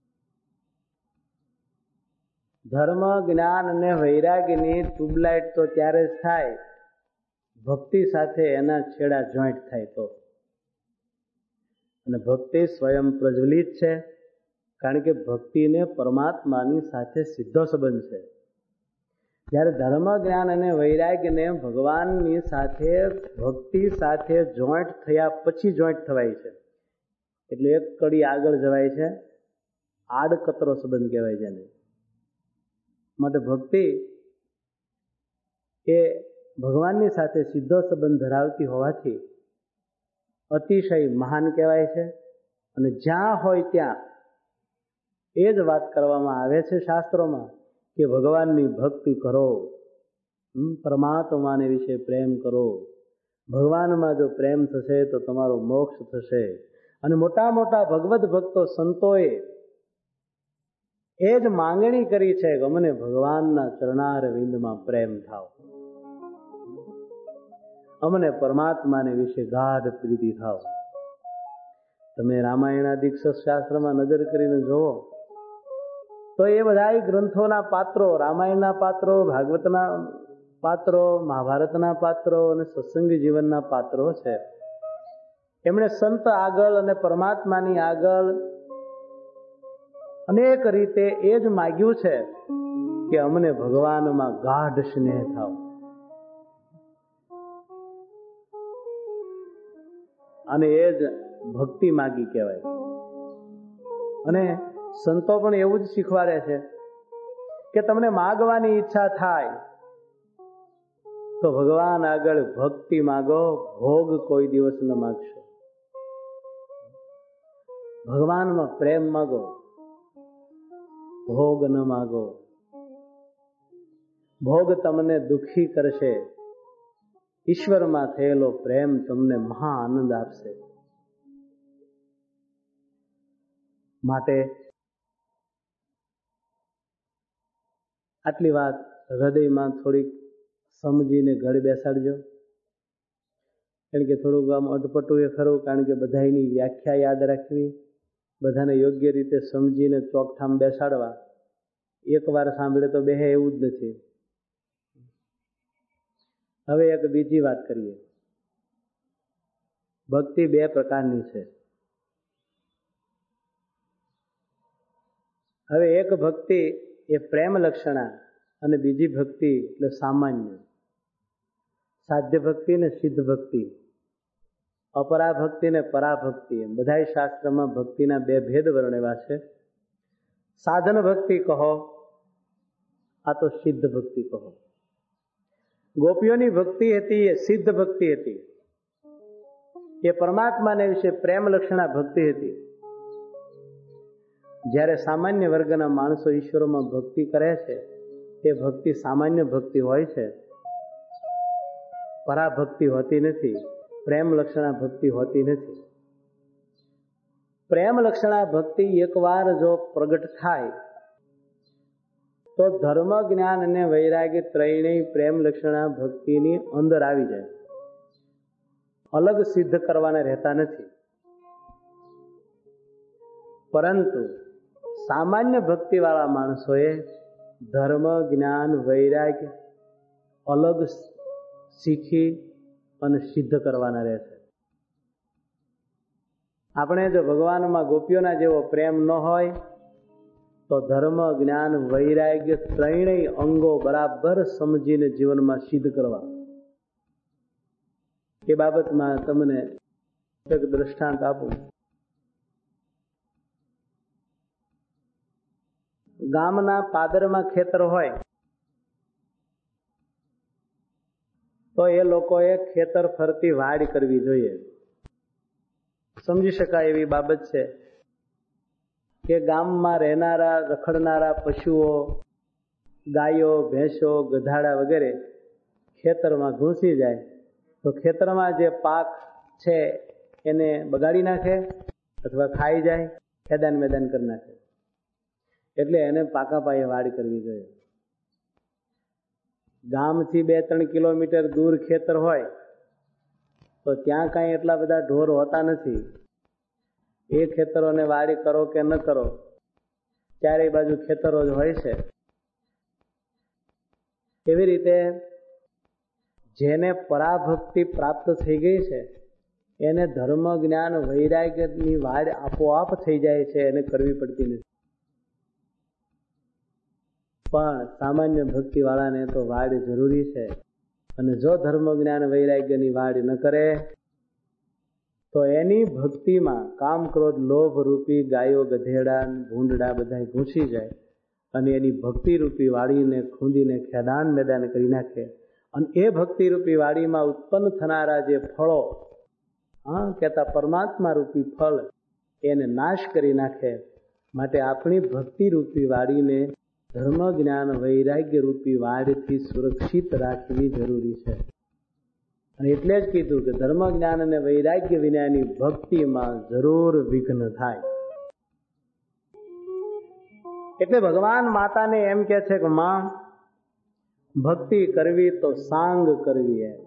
ધર્મ, જ્ઞાન અને વૈરાગ્યની ટ્યુબલાઇટ તો ત્યારે જ થાય ભક્તિ સાથે એના છેડા જોઈન્ટ થાય તો. અને ભક્તિ સ્વયં પ્રજ્વલિત છે, કારણ કે ભક્તિને પરમાત્માની સાથે સીધો સંબંધ છે. જ્યારે ધર્મ, જ્ઞાન અને વૈરાગ્યને ભગવાનની સાથે, ભક્તિ સાથે જોઈન્ટ થયા પછી જોઈન્ટ થવાય છે. એટલે એક કડી આગળ જવાય છે, આડકતરો સંબંધ કહેવાય છે એને. માટે ભક્તિ એ ભગવાનની સાથે સીધો સંબંધ ધરાવતી હોવાથી અતિશય મહાન કહેવાય છે. અને જ્યાં હોય ત્યાં એ જ વાત કરવામાં આવે છે શાસ્ત્રોમાં કે ભગવાનની ભક્તિ કરો, પરમાત્માને વિશે પ્રેમ કરો. ભગવાનમાં જો પ્રેમ થશે તો તમારો મોક્ષ થશે. અને મોટા મોટા ભગવદ ભક્તો સંતોએ એ જ માંગણી કરી છે કે અમને ભગવાનના ચરણાર વિંદમાં પ્રેમ થાવ, અમને પરમાત્માને વિશે ગાઢ પ્રીતિ થાવ. તમે રામાયણાદિક શાસ્ત્રમાં નજર કરીને જોવો તો એ બધા ગ્રંથોના પાત્રો, રામાયણના પાત્રો, ભાગવતના પાત્રો, મહાભારતના પાત્રો અને સત્સંગી જીવનના પાત્રો છે. એમણે સંત આગળ અને પરમાત્માની આગળ અનેક રીતે એ જ માગ્યું છે કે અમને ભગવાનમાં ગાઢ સ્નેહ થાવ. અને એ જ ભક્તિ માગી કહેવાય. અને સંતો પણ એવું જ શીખવાડે છે કે તમને માગવાની ઈચ્છા થાય તો ભગવાન આગળ ભક્તિ માગો, ભોગ કોઈ દિવસ ન માગશો. ભગવાનમાં પ્રેમ માગો, ભોગ ન માગો. ભોગ તમને દુખી કરશે, ઈશ્વરમાં થયેલો પ્રેમ તમને મહા આનંદ આપશે. માટે આટલી વાત હૃદયમાં થોડીક સમજીને ઘડી બેસાડજો. કારણ કે થોડુંક આમ અટપટું એ ખરું, કારણ કે બધાની વ્યાખ્યા યાદ રાખવી, બધાને યોગ્ય રીતે સમજીને ચોકઠામ બેસાડવા. એક વાર સાંભળે તો બેહે એવું જ નથી. હવે એક બીજી વાત કરીએ. ભક્તિ બે પ્રકારની છે. હવે એક ભક્તિ એ પ્રેમ લક્ષણા અને બીજી ભક્તિ એટલે સામાન્ય. સાધ્ય ભક્તિ ને સિદ્ધ ભક્તિ, અપરા ભક્તિ ને પરા ભક્તિ. એમ બધા શાસ્ત્રમાં ભક્તિના બે ભેદ વર્ણવ્યા છે. સાધન ભક્તિ કહો, આ તો સિદ્ધ ભક્તિ કહો. ગોપીઓની ભક્તિ હતી એ સિદ્ધ ભક્તિ હતી. એ પરમાત્માને વિશે પ્રેમ લક્ષણા ભક્તિ હતી. જ્યારે સામાન્ય વર્ગના માણસો ઈશ્વરમાં ભક્તિ કરે છે તે ભક્તિ સામાન્ય ભક્તિ હોય છે, પરાભક્તિ હોતી નથી, પ્રેમ લક્ષણા ભક્તિ હોતી નથી. પ્રેમ લક્ષણા ભક્તિ એકવાર જો પ્રગટ થાય તો ધર્મ, જ્ઞાન અને વૈરાગ્ય ત્રણેય પ્રેમ લક્ષણા ભક્તિની અંદર આવી જાય, અલગ સિદ્ધ કરવાના રહેતા નથી. પરંતુ સામાન્ય ભક્તિ વાળા માણસોએ ધર્મ, જ્ઞાન, વૈરાગ્ય અલગ શીખી અને સિદ્ધ કરવાના રહે છે. આપણે જો ભગવાનમાં ગોપીઓના જેવો પ્રેમ ન હોય તો ધર્મ, જ્ઞાન, વૈરાગ્ય ત્રણેય અંગો બરાબર સમજીને જીવનમાં સિદ્ધ કરવા. એ બાબતમાં તમને એક દ્રષ્ટાંત આપું. ગામના પાદરમાં ખેતર હોય તો એ લોકોએ ખેતર ફરતી વાડ કરવી જોઈએ. સમજી શકાય એવી બાબત છે કે ગામમાં રહેનારા, રખડનારા પશુઓ, ગાયો, ભેંસો, ગધાડા વગેરે ખેતરમાં ઘૂસી જાય તો ખેતરમાં જે પાક છે એને બગાડી નાખે અથવા ખાઈ જાય, ખેદાન મેદાન કરી નાખે. એટલે એને પાકા પાયે વાડ કરવી જોઈએ. ગામથી બે ત્રણ કિલોમીટર દૂર ખેતર હોય તો ત્યાં કાંઈ એટલા બધા ઢોર હોતા નથી. એ ખેતરોને વાડી કરો કે ન કરો, ચારેય બાજુ ખેતરો જ હોય છે. એવી રીતે જેને પરાભક્તિ પ્રાપ્ત થઈ ગઈ છે એને ધર્મ, જ્ઞાન, વૈરાગ્યની વાડ આપોઆપ થઈ જાય છે, એને કરવી પડતી નથી. પણ સામાન્ય ભક્તિ વાળાને તો વાડ જરૂરી છે. અને જો ધર્મ, જ્ઞાન, વૈરાગ્યની વાડ ન કરે તો એની ભક્તિમાં કામ, ક્રોધ, લોભ રૂપી ગાયો, ગધેડા, ભૂંડડા બધા ઘૂસી જાય અને એની ભક્તિ રૂપી વાડીને ખૂંદીને ખેદાન મેદાન કરી નાખે. અને એ ભક્તિ રૂપી વાડીમાં ઉત્પન્ન થનારા જે ફળો, હા કહેતા પરમાત્મા રૂપી ફળ, એને નાશ કરી નાખે. માટે આપણી ભક્તિ રૂપી વાડીને ધર્મ, જ્ઞાન, વૈરાગ્ય રૂપી વાડથી સુરક્ષિત રાખવી જરૂરી છે. અને એટલે જ કીધું કે ધર્મ, જ્ઞાન અને વૈરાગ્ય વિનાની ભક્તિમાં જરૂર વિઘ્ન થાય. એટલે ભગવાન માતાને એમ કે છે કે માં, ભક્તિ કરવી તો સાંગ કરવી. એમ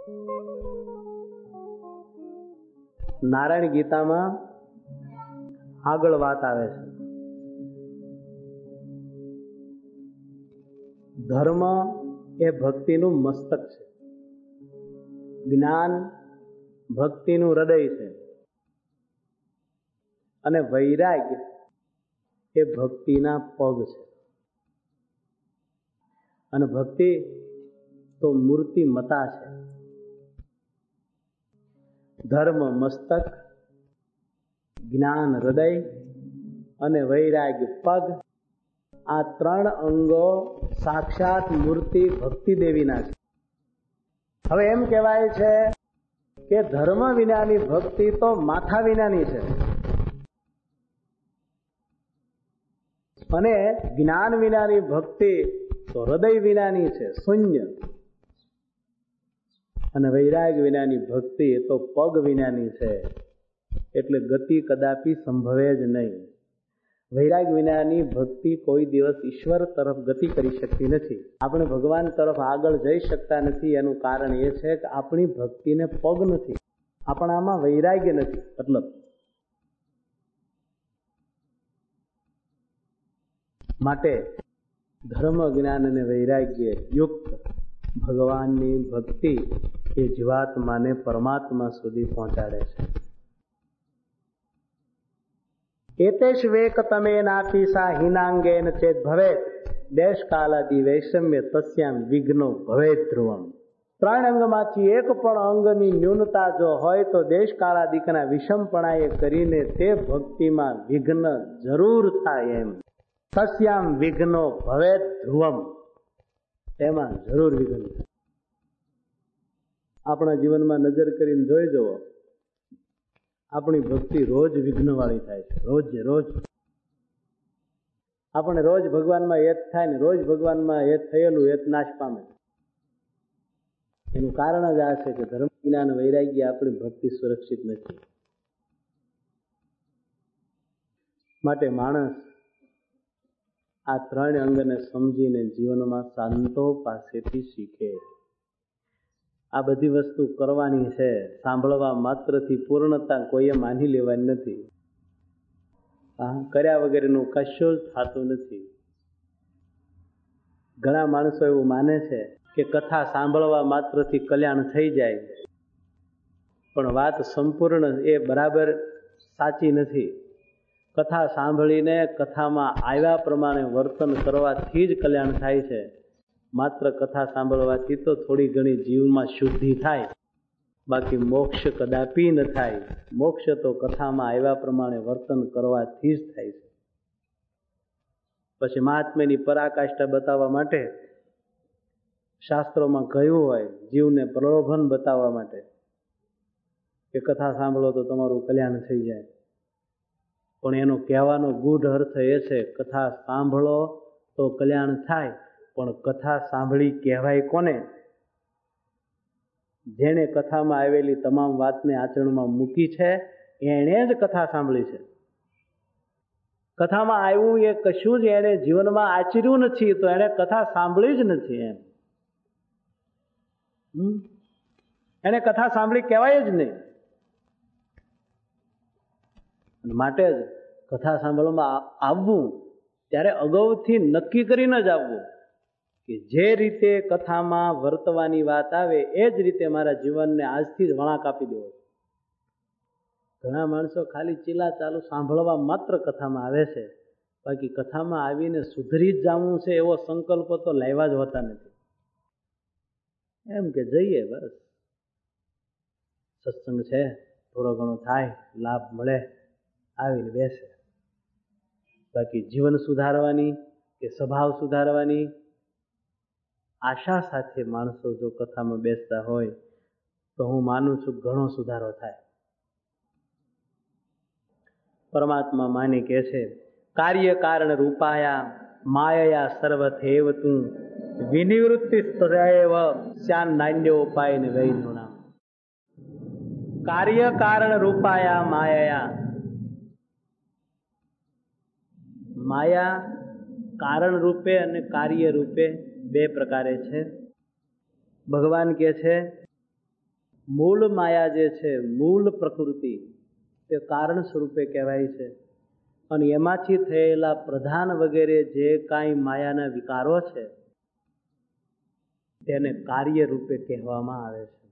નારાયણ ગીતામાં આગળ વાત આવે છે ધર્મ એ ભક્તિનું મસ્તક છે, જ્ઞાન ભક્તિનું હૃદય છે, અને વૈરાગ્ય એ ભક્તિના પગ છે. અને ભક્તિ તો મૂર્તિમતા છે. ધર્મ મસ્તક, જ્ઞાન હૃદય અને વૈરાગ્ય પગ, આ ત્રણ અંગો સાક્ષાત મૂર્તિ ભક્તિ દેવીના છે. હવે એમ કહેવાય છે કે ધર્મ વિનાની ભક્તિ તો માથા વિનાની છે, અને જ્ઞાન વિનાની ભક્તિ તો હૃદય વિનાની છે, શૂન્ય. અને વૈરાગ વિનાની ભક્તિ એ તો પગ વિનાની છે, એટલે ગતિ કદાપી સંભવે જ નહીં. વૈરાગ વિનાની ભક્તિ કોઈ દિવસ ઈશ્વર તરફ ગતિ કરી શકતી નથી. આપણે ભગવાન તરફ આગળ જઈ શકતા નથી. એનું કારણ એ છે કે આપણી ભક્તિને પગ નથી, આપણામાં વૈરાગ્ય નથી. મતલબ માટે ધર્મ જ્ઞાન અને વૈરાગ્ય યુક્ત ભગવાનની ભક્તિ એ જીવાત્માને પરમાત્મા સુધી પહોંચાડે છે. એતેશ વેક તમે નાપી સા હિનાંગેન ચેત ભવેત દેશ કાલાદિ વૈષમ્ય તસ્યામ વિઘ્નો ભવેત ધ્રુવમ. ત્રણ અંગમાંથી એક પણ અંગની ન્યૂનતા જો હોય તો દેશ કાલાદિકના વિષમપણાએ કરીને તે ભક્તિમાં વિઘ્ન જરૂર થાય. એમ તસ્યામ વિઘ્નો ભવેત ધ્રુવમ, એમાં જરૂર વિઘ્ન થાય. આપણા જીવનમાં નજર કરીને જોઈ જુઓ, આપણી ભક્તિ રોજ વિઘ્નવાળી થાય છે. રોજ રોજ આપણે રોજ ભગવાનમાં હેત થાય ને રોજ ભગવાનમાં હેત થયેલું હેત નાશ પામે. એનું કારણ જ આ છે કે ધર્મ જ્ઞાન વૈરાગ્ય આપણી ભક્તિ સુરક્ષિત નથી. માટે માણસ આ ત્રણ અંગને સમજીને જીવનમાં સંતો પાસેથી શીખે. આ બધી વસ્તુ કરવાની છે, સાંભળવા માત્રથી પૂર્ણતા કોઈએ માની લેવાની નથી. કર્યા વગેરેનું કશું જ થતું નથી. ઘણા માણસો એવું માને છે કે કથા સાંભળવા માત્રથી કલ્યાણ થઈ જાય, પણ વાત સંપૂર્ણ એ બરાબર સાચી નથી. કથા સાંભળીને કથામાં આવ્યા પ્રમાણે વર્તન કરવાથી જ કલ્યાણ થાય છે. માત્ર કથા સાંભળવાથી તો થોડી ઘણી જીવમાં શુદ્ધિ થાય, બાકી મોક્ષ કદાપી ન થાય. મોક્ષ તો કથામાં આવ્યા પ્રમાણે વર્તન કરવાથી જ થાય છે. પછી મહાત્મ્યની પરાકાષ્ઠા બતાવવા માટે શાસ્ત્રોમાં કહ્યું હોય, જીવને પ્રલોભન બતાવવા માટે કે કથા સાંભળો તો તમારું કલ્યાણ થઈ જાય. પણ એનો કહેવાનો ગૂઢ અર્થ એ છે, કથા સાંભળો તો કલ્યાણ થાય. પણ કથા સાંભળી કહેવાય કોને? જેણે કથામાં આવેલી તમામ વાતને આચરણમાં મૂકી છે, એણે જ કથા સાંભળી છે. કથામાં આવ્યું એ કશું જ એણે જીવનમાં આચર્યું નથી, તો એણે કથા સાંભળી જ નથી. એમ એને કથા સાંભળી કહેવાય જ નહીં. માટે જ કથા સાંભળવામાં આવવું ત્યારે અગાઉથી નક્કી કરીને જ આવવું કે જે રીતે કથામાં વર્તવાની વાત આવે એ જ રીતે મારા જીવનને આજથી જ વળાંક આપી દેવો. ઘણા માણસો ખાલી ચીલા ચાલુ સાંભળવા માત્ર કથામાં આવે છે, બાકી કથામાં આવીને સુધરી જ જવું છે એવો સંકલ્પ તો લાવ્યા જ હોતા નથી. એમ કે જઈએ બસ, સત્સંગ છે, થોડો ઘણો થાય, લાભ મળે, આવીને બેસે. બાકી જીવન સુધારવાની કે સ્વભાવ સુધારવાની આશા સાથે માણસો જો કથામાં બેસતા હોય તો હું માનું છું ઘણો સુધારો થાય. પરમાત્મા માની કહે છે, કાર્ય કારણ રૂપાયા માયા સર્વથેવ તું વિનિવૃત્તિ સ્તરેવ શ્યાન નાન્યો ઉપાય ને વૈધુના. કાર્ય કારણ રૂપાયા માયા. માયા કારણ રૂપે અને કાર્ય રૂપે બે પ્રકારે છે. ભગવાન કહે છે મૂળ માયા જે છે, મૂળ પ્રકૃતિ તે કારણ સ્વરૂપે કહેવાય છે, અને એમાંથી થયેલા પ્રધાન વગેરે જે કાંઈ માયાના વિકારો છે તેને કાર્ય રૂપે કહેવામાં આવે છે.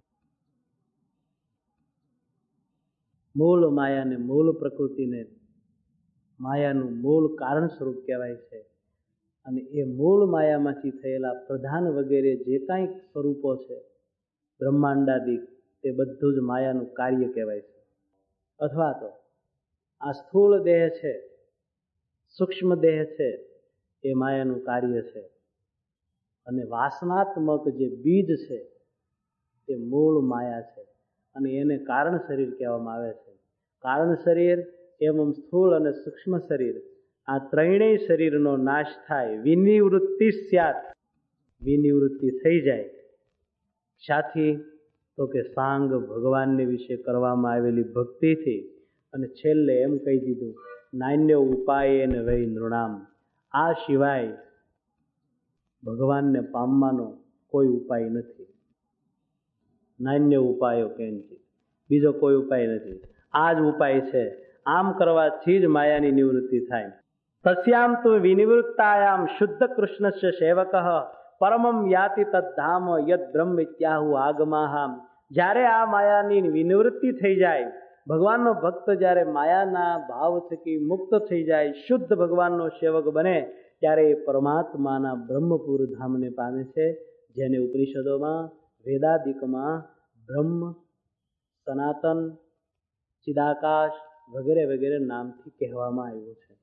મૂળ માયાને, મૂળ પ્રકૃતિને માયાનું મૂળ કારણ સ્વરૂપ કહેવાય છે. અને એ મૂળ માયામાંથી થયેલા પ્રધાન વગેરે જે કાંઈ સ્વરૂપો છે બ્રહ્માંડાદિક, તે બધું જ માયાનું કાર્ય કહેવાય છે. અથવા તો આ સ્થૂળ દેહ છે, સૂક્ષ્મ દેહ છે, એ માયાનું કાર્ય છે. અને વાસનાત્મક જે બીજ છે તે મૂળ માયા છે. અને એને કારણ શરીર કહેવામાં આવે છે. કારણ શરીર એમ સ્થૂળ અને સૂક્ષ્મ શરીર, આ ત્રણેય શરીરનો નાશ થાય, વિનિવૃત્તિ સ્યાત, વિનિવૃત્તિ થઈ જાય. શાથી? તો કે સાંગ ભગવાનને વિશે કરવામાં આવેલી ભક્તિથી. અને છેલ્લે એમ કહી દીધું, નાન્ય ઉપાય ને વૈ નૃણામ, આ સિવાય ભગવાનને પામવાનો કોઈ ઉપાય નથી. નાન્ય ઉપાયો કેનચિત, બીજો કોઈ ઉપાય નથી. આ જ ઉપાય છે. આમ કરવાથી જ માયાની નિવૃત્તિ થાય. તસ્યામ તુ વિનિવૃત્તાયામ શુદ્ધ કૃષ્ણસ્ય સેવક પરમમ યાતિ તદ્ધામ યદ બ્રહ્મ ઇત્યાહુ આગમાહમ. જ્યારે આ માયાની વિનિવૃત્તિ થઈ જાય, ભગવાનનો ભક્ત જ્યારે માયાના ભાવ થકી મુક્ત થઈ જાય, શુદ્ધ ભગવાનનો સેવક બને, ત્યારે એ પરમાત્માના બ્રહ્મપુર ધામને પામે છે, જેને ઉપનિષદોમાં, વેદાદિકમાં બ્રહ્મ, સનાતન, ચિદાકાશ વગેરે વગેરે નામથી કહેવામાં આવ્યું છે.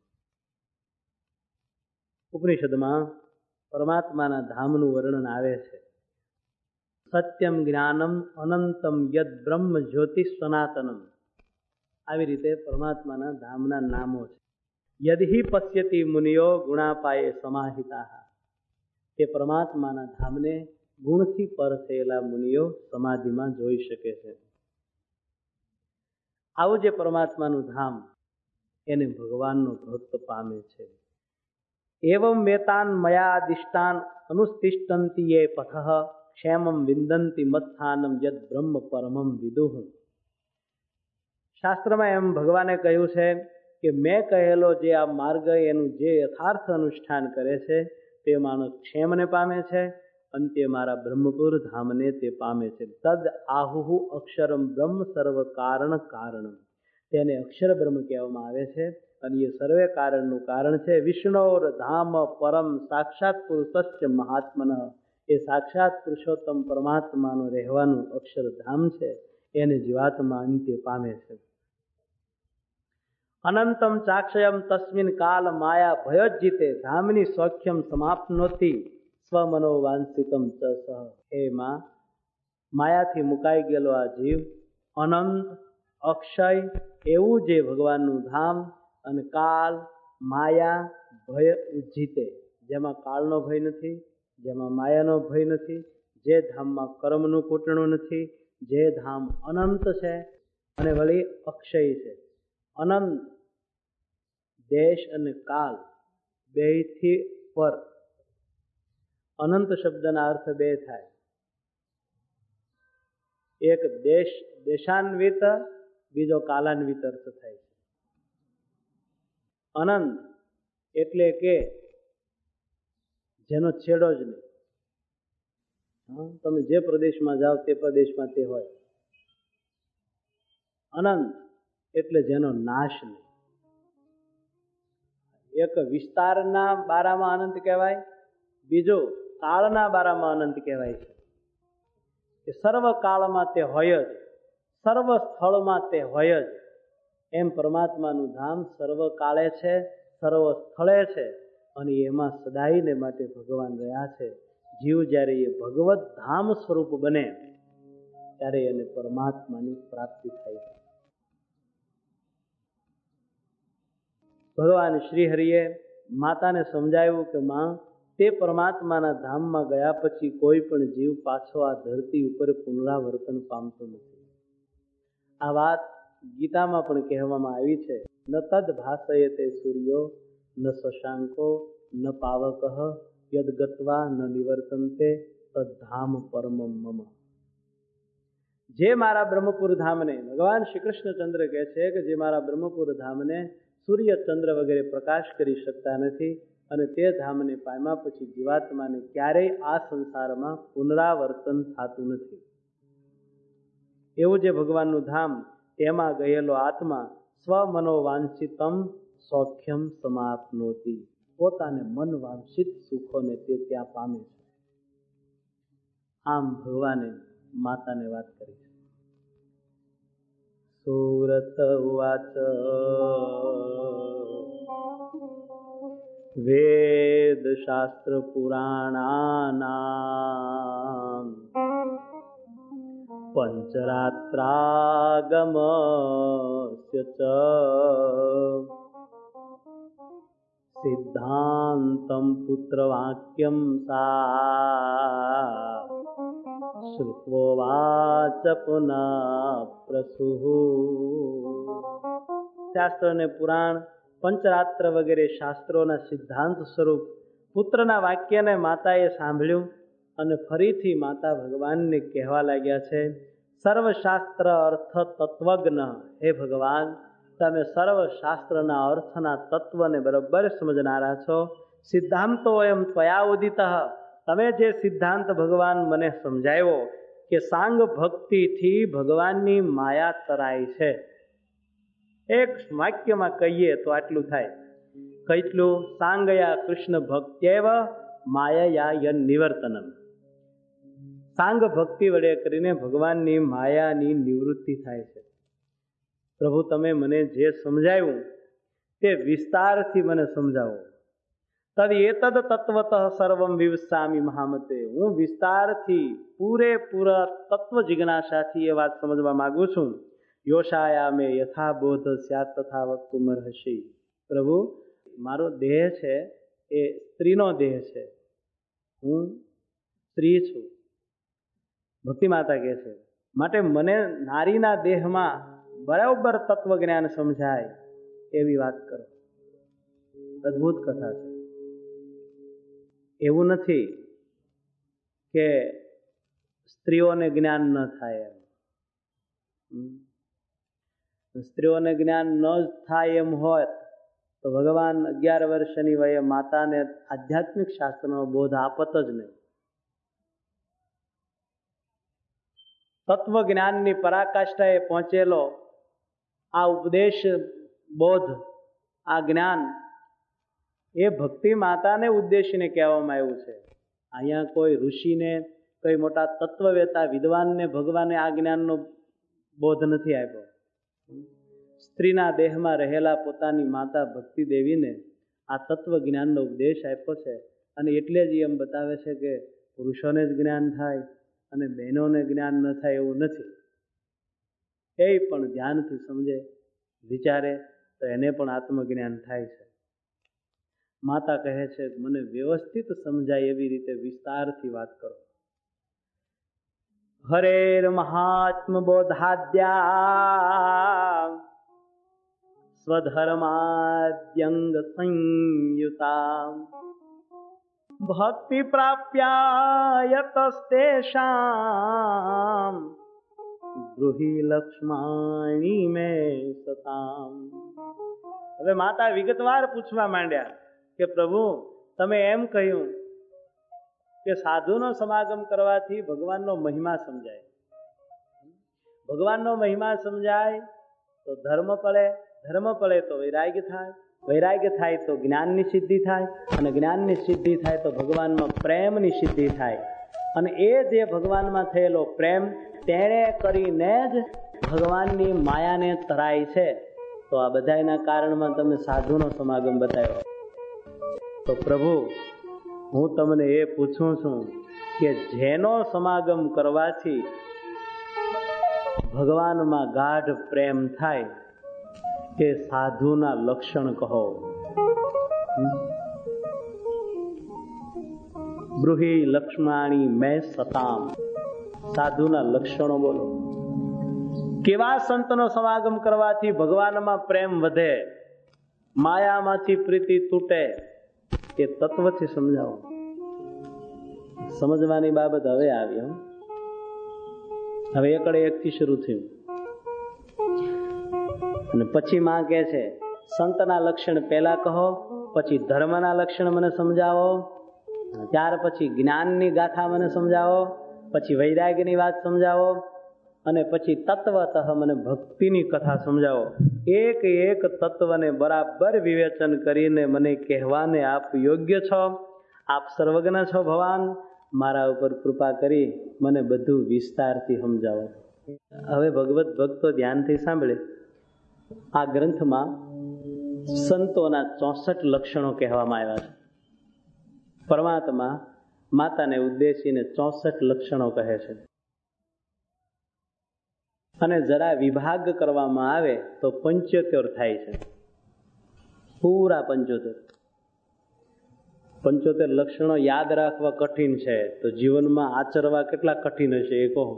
ઉપનિષદમાં પરમાત્માના ધામનું વર્ણન આવે છે. સત્યમ જ્ઞાનમ અનંતમ યદ બ્રહ્મ જ્યોતિ સનાતનમ. આવી રીતે પરમાત્માના ધામના નામો છે. યદિ પશ્યતિ મુનિયો ગુણાપાયે સમાહિતા. તે પરમાત્માના ધામને ગુણથી પર થયેલા મુનિઓ સમાધિમાં જોઈ શકે છે. આવું જે પરમાત્માનું ધામ, એને ભગવાનનો ભક્ત પામે છે. એવં વેતાન મયા દિષ્ટાન અનુષ્ટિષ્ટંતિ યે પથઃ ક્ષેમં વિંદંતિ મત્સ્થાનમ યદ બ્રહ્મ પરમમ વિદુઃ. શાસ્ત્રમાં એમ ભગવાને કહ્યું છે કે મેં કહેલો જે આ માર્ગ, એનું જે યથાર્થ અનુષ્ઠાન કરે છે તે માણસ ક્ષેમને પામે છે, અંતે મારા બ્રહ્મપુર ધામને તે પામે છે. તદ આહુહુ અક્ષરમ બ્રહ્મ સર્વ કારણ કારણમ. તેને અક્ષર બ્રહ્મ કહેવામાં આવે છે. અને એ સર્વે કારણનું કારણ છે. વિષ્ણોર ધામ પરમ સાક્ષાત પુરુષસ્ય મહાત્મન. એ સાક્ષાત પુરુષોત્તમ પરમાત્માનું રહેવાનું અક્ષરધામ છે. એને જીવાત્મા અંતે પામે છે. અનંતમ ચાક્ષયમ તસ્મિન કાલ માયા ભયોજ્જીતે ધામની સૌખ્યમ સમાપ્નોતિ સ્વમનોવાંસિતમ ચ સહ. એમાં માયાથી મુકાઈ ગયેલો આ જીવ અનંત, અક્ષય એવું જે ભગવાનનું ધામ, અને કાલ, માયા, ભય ઉજ્જીતે, જેમાં કાળનો ભય નથી, જેમાં માયાનો ભય નથી, જે ધામમાં કર્મનું કૂટણું નથી, જે ધામ અનંત છે અને વળી અક્ષય છે. અનંત દેશ અને કાલ બેથી પર. અનંત શબ્દના અર્થ બે થાય. એક દેશ, દેશાન્વિત, બીજો કાલાન્વિત અર્થ થાય છે. અનંત એટલે કે જેનો છેડો જ નહીં. તમે જે પ્રદેશમાં જાઓ તે પ્રદેશમાં તે હોય. અનંત એટલે જેનો નાશ નહીં. એક વિસ્તારના બારામાં અનંત કહેવાય, બીજો કાળના બારામાં અનંત કહેવાય છે. કે સર્વ કાળમાં તે હોય જ, સર્વ સ્થળમાં તે હોય જ. એમ પરમાત્માનું ધામ સર્વ કાળે છે, સર્વ સ્થળે છે, અને એમાં સદાયને માટે ભગવાન રહ્યા છે. જીવ જ્યારે એ ભગવત ધામ સ્વરૂપ બને ત્યારે એને પરમાત્માની પ્રાપ્તિ થાય છે. ભગવાન શ્રી હરિએ માતાને સમજાવ્યું કે માં, તે પરમાત્માના ધામમાં ગયા પછી કોઈ પણ જીવ પાછો આ ધરતી ઉપર પુનરાવર્તન પામતો નથી. આ વાત ગીતામાં પણ કહેવામાં આવી છે. ન તદ ભાસયતે સૂર્યો ન શશાંકો ન પાવક યદ ગત્વા ન નિવર્તન્તે તદ્ધામ પરમમ મમ. જે મારા બ્રહ્મપુર ધામને, ભગવાન શ્રી કૃષ્ણચંદ્ર કહે છે કે જે મારા બ્રહ્મપુર ધામને સૂર્ય ચંદ્ર વગેરે પ્રકાશ કરી શકતા નથી, અને તે ધામને પામ્યા પછી જીવાત્માને ક્યારેય આ સંસારમાં પુનરાવર્તન થતું નથી. એવું જે ભગવાનનું ધામ, તેમાં ગયેલો આત્મા સ્વમનોવાંછિતમ સૌખ્યમ સમાપ્નોતિ, પોતાને મન વાંછિત સુખોને તે ત્યાં પામે છે. આમ ભગવાને માતાને વાત કરી છે. સુરત ઉવાચ વેદ શાસ્ત્ર પુરાણાનામ પંચરાત્રાગમસ્ય ચ સિદ્ધાંતમ પુત્રવાક્યમ સા શ્રુત્વોવાચ પુનઃ પ્રસુઃ. શાસ્ત્ર અને પુરાણ, પંચરાત્ર વગેરે શાસ્ત્રોના સિદ્ધાંત સ્વરૂપ પુત્રના વાક્યને માતાએ સાંભળ્યું અને ફરીથી માતા ભગવાનને કહેવા લાગ્યા છે, સર્વશાસ્ત્ર અર્થ તત્વજ્ઞ, હે ભગવાન, તમે સર્વશાસ્ત્રના અર્થના તત્વને બરોબર સમજનારા છો. સિદ્ધાંતો એમ ત્વયા ઉદિત, તમે જે સિદ્ધાંત ભગવાન મને સમજાવ્યો કે સાંગ ભક્તિથી ભગવાનની માયા તરાય છે, એક વાક્યમાં કહીએ તો આટલું થાય. કેટલું? સાંગયા કૃષ્ણ ભક્ત્યૈવ માયયા નિવર્તનમ. સાંગ ભક્તિ વડે કરીને ભગવાનની માયાની નિવૃત્તિ થાય છે. પ્રભુ, તમે મને જે સમજાવ્યું તે વિસ્તારથી મને સમજાવો. તદ એતદ તત્વતઃ સર્વમ વિવસ્સામિ મહામતે. હું વિસ્તારથી પૂરેપૂરા તત્વ જિજ્ઞાસાથી એ વાત સમજવા માંગુ છું. યોષાયા મેં યથા બોધ સ્યાત તથા વક્તુમર્હસી. પ્રભુ, મારો દેહ છે એ સ્ત્રીનો દેહ છે, હું સ્ત્રી છું. ભક્તિ માતા કહે છે, માટે મને નારીના દેહમાં બરાબર તત્વ જ્ઞાન સમજાય એવી વાત કરો. અદ્ભુત કથા છે. એવું નથી કે સ્ત્રીઓને જ્ઞાન ન થાય એમ. સ્ત્રીઓને જ્ઞાન ન જ થાય એમ હોત તો ભગવાન અગિયાર વર્ષની વયે માતાને આધ્યાત્મિક શાસ્ત્રનો બોધ આપત જ નહીં. તત્વ જ્ઞાનની પરાકાષ્ઠાએ પહોંચેલો આ ઉપદેશ, બોધ, આ જ્ઞાન એ ભક્તિ માતાને ઉદ્દેશીને કહેવામાં આવ્યું છે. અહીંયા કોઈ ઋષિને, કોઈ મોટા તત્વવેતા વિદ્વાનને ભગવાને આ જ્ઞાનનો બોધ નથી આપ્યો. સ્ત્રીના દેહમાં રહેલા પોતાની માતા ભક્તિ દેવીને આ તત્વ જ્ઞાનનો ઉપદેશ આપ્યો છે. અને એટલે જ એમ બતાવે છે કે પુરુષોને જ જ્ઞાન થાય અને બહેનોને જ્ઞાન ન થાય એવું નથી. એ પણ ધ્યાનથી સમજે, વિચારે તો એને પણ આત્મજ્ઞાન થાય છે. માતા કહે છે, મને વ્યવસ્થિત સમજાય એવી રીતે વિસ્તારથી વાત કરો. હરેર મહાત્મ બોધાદ્યા સ્વધર્માદ્યંગ સંયુતા ભક્તિ પ્રાપ્યાયતસ્તેષાં ગૃહી લક્ષ્માણી મે સતામ. હવે માતા વિગતવાર પૂછવા માંડ્યા કે પ્રભુ, તમે એમ કહ્યું કે સાધુનો સમાગમ કરવાથી ભગવાનનો મહિમા સમજાય. ભગવાનનો મહિમા સમજાય તો ધર્મ પડે, ધર્મ પડે તો વૈરાગ્ય થાય, વૈરાગ્ય થાય તો જ્ઞાનની સિદ્ધિ થાય, અને જ્ઞાનની સિદ્ધિ થાય તો ભગવાનમાં પ્રેમની સિદ્ધિ થાય. અને એ જે ભગવાનમાં થયેલો પ્રેમ તેણે કરીને જ ભગવાનની માયાને તરાય છે. તો આ બધાના કારણમાં તમે સાધુનો સમાગમ બતાવ્યો. તો પ્રભુ, હું તમને એ પૂછું છું કે જેનો સમાગમ કરવાથી ભગવાનમાં ગાઢ પ્રેમ થાય તે સાધુના લક્ષણ કહો. ગૃહી લક્ષ્માણી મેં સતામ. સાધુના લક્ષણો બોલો. કેવા સંતનો સમાગમ કરવાથી ભગવાનમાં પ્રેમ વધે, માયામાંથી પ્રીતિ તૂટે, એ તત્વથી સમજાવો. સમજવાની બાબત હવે આવી. હવે એકડે એકથી શરૂ થયું અને પછી માં કહે છે સંતના લક્ષણ પહેલા કહો પછી ધર્મના લક્ષણ મને સમજાવો, ત્યાર પછી જ્ઞાનની ગાથા મને સમજાવો, પછી વૈરાગ્યની વાત સમજાવો, અને પછી તત્વતઃ મને ભક્તિની કથા સમજાવો. એક એક તત્વને બરાબર વિવેચન કરીને મને કહેવાને આપ યોગ્ય છો, આપ સર્વજ્ઞ છો ભગવાન, મારા ઉપર કૃપા કરી મને બધું વિસ્તારથી સમજાવો. હવે ભગવત ભક્તો ધ્યાનથી સાંભળે. આ ગ્રંથમાં સંતોના ચોસઠ લક્ષણો કહેવામાં આવ્યા છે. પરમાત્મા માતાને ઉદ્દેશીને ચોસઠ લક્ષણો કહે છે. અને જરા વિભાગ કરવામાં આવે તો પંચોતેર થાય છે, પૂરા પંચોતેર. પંચોતેર લક્ષણો યાદ રાખવા કઠિન છે, તો જીવનમાં આચરવા કેટલા કઠિન હશે એ કહો.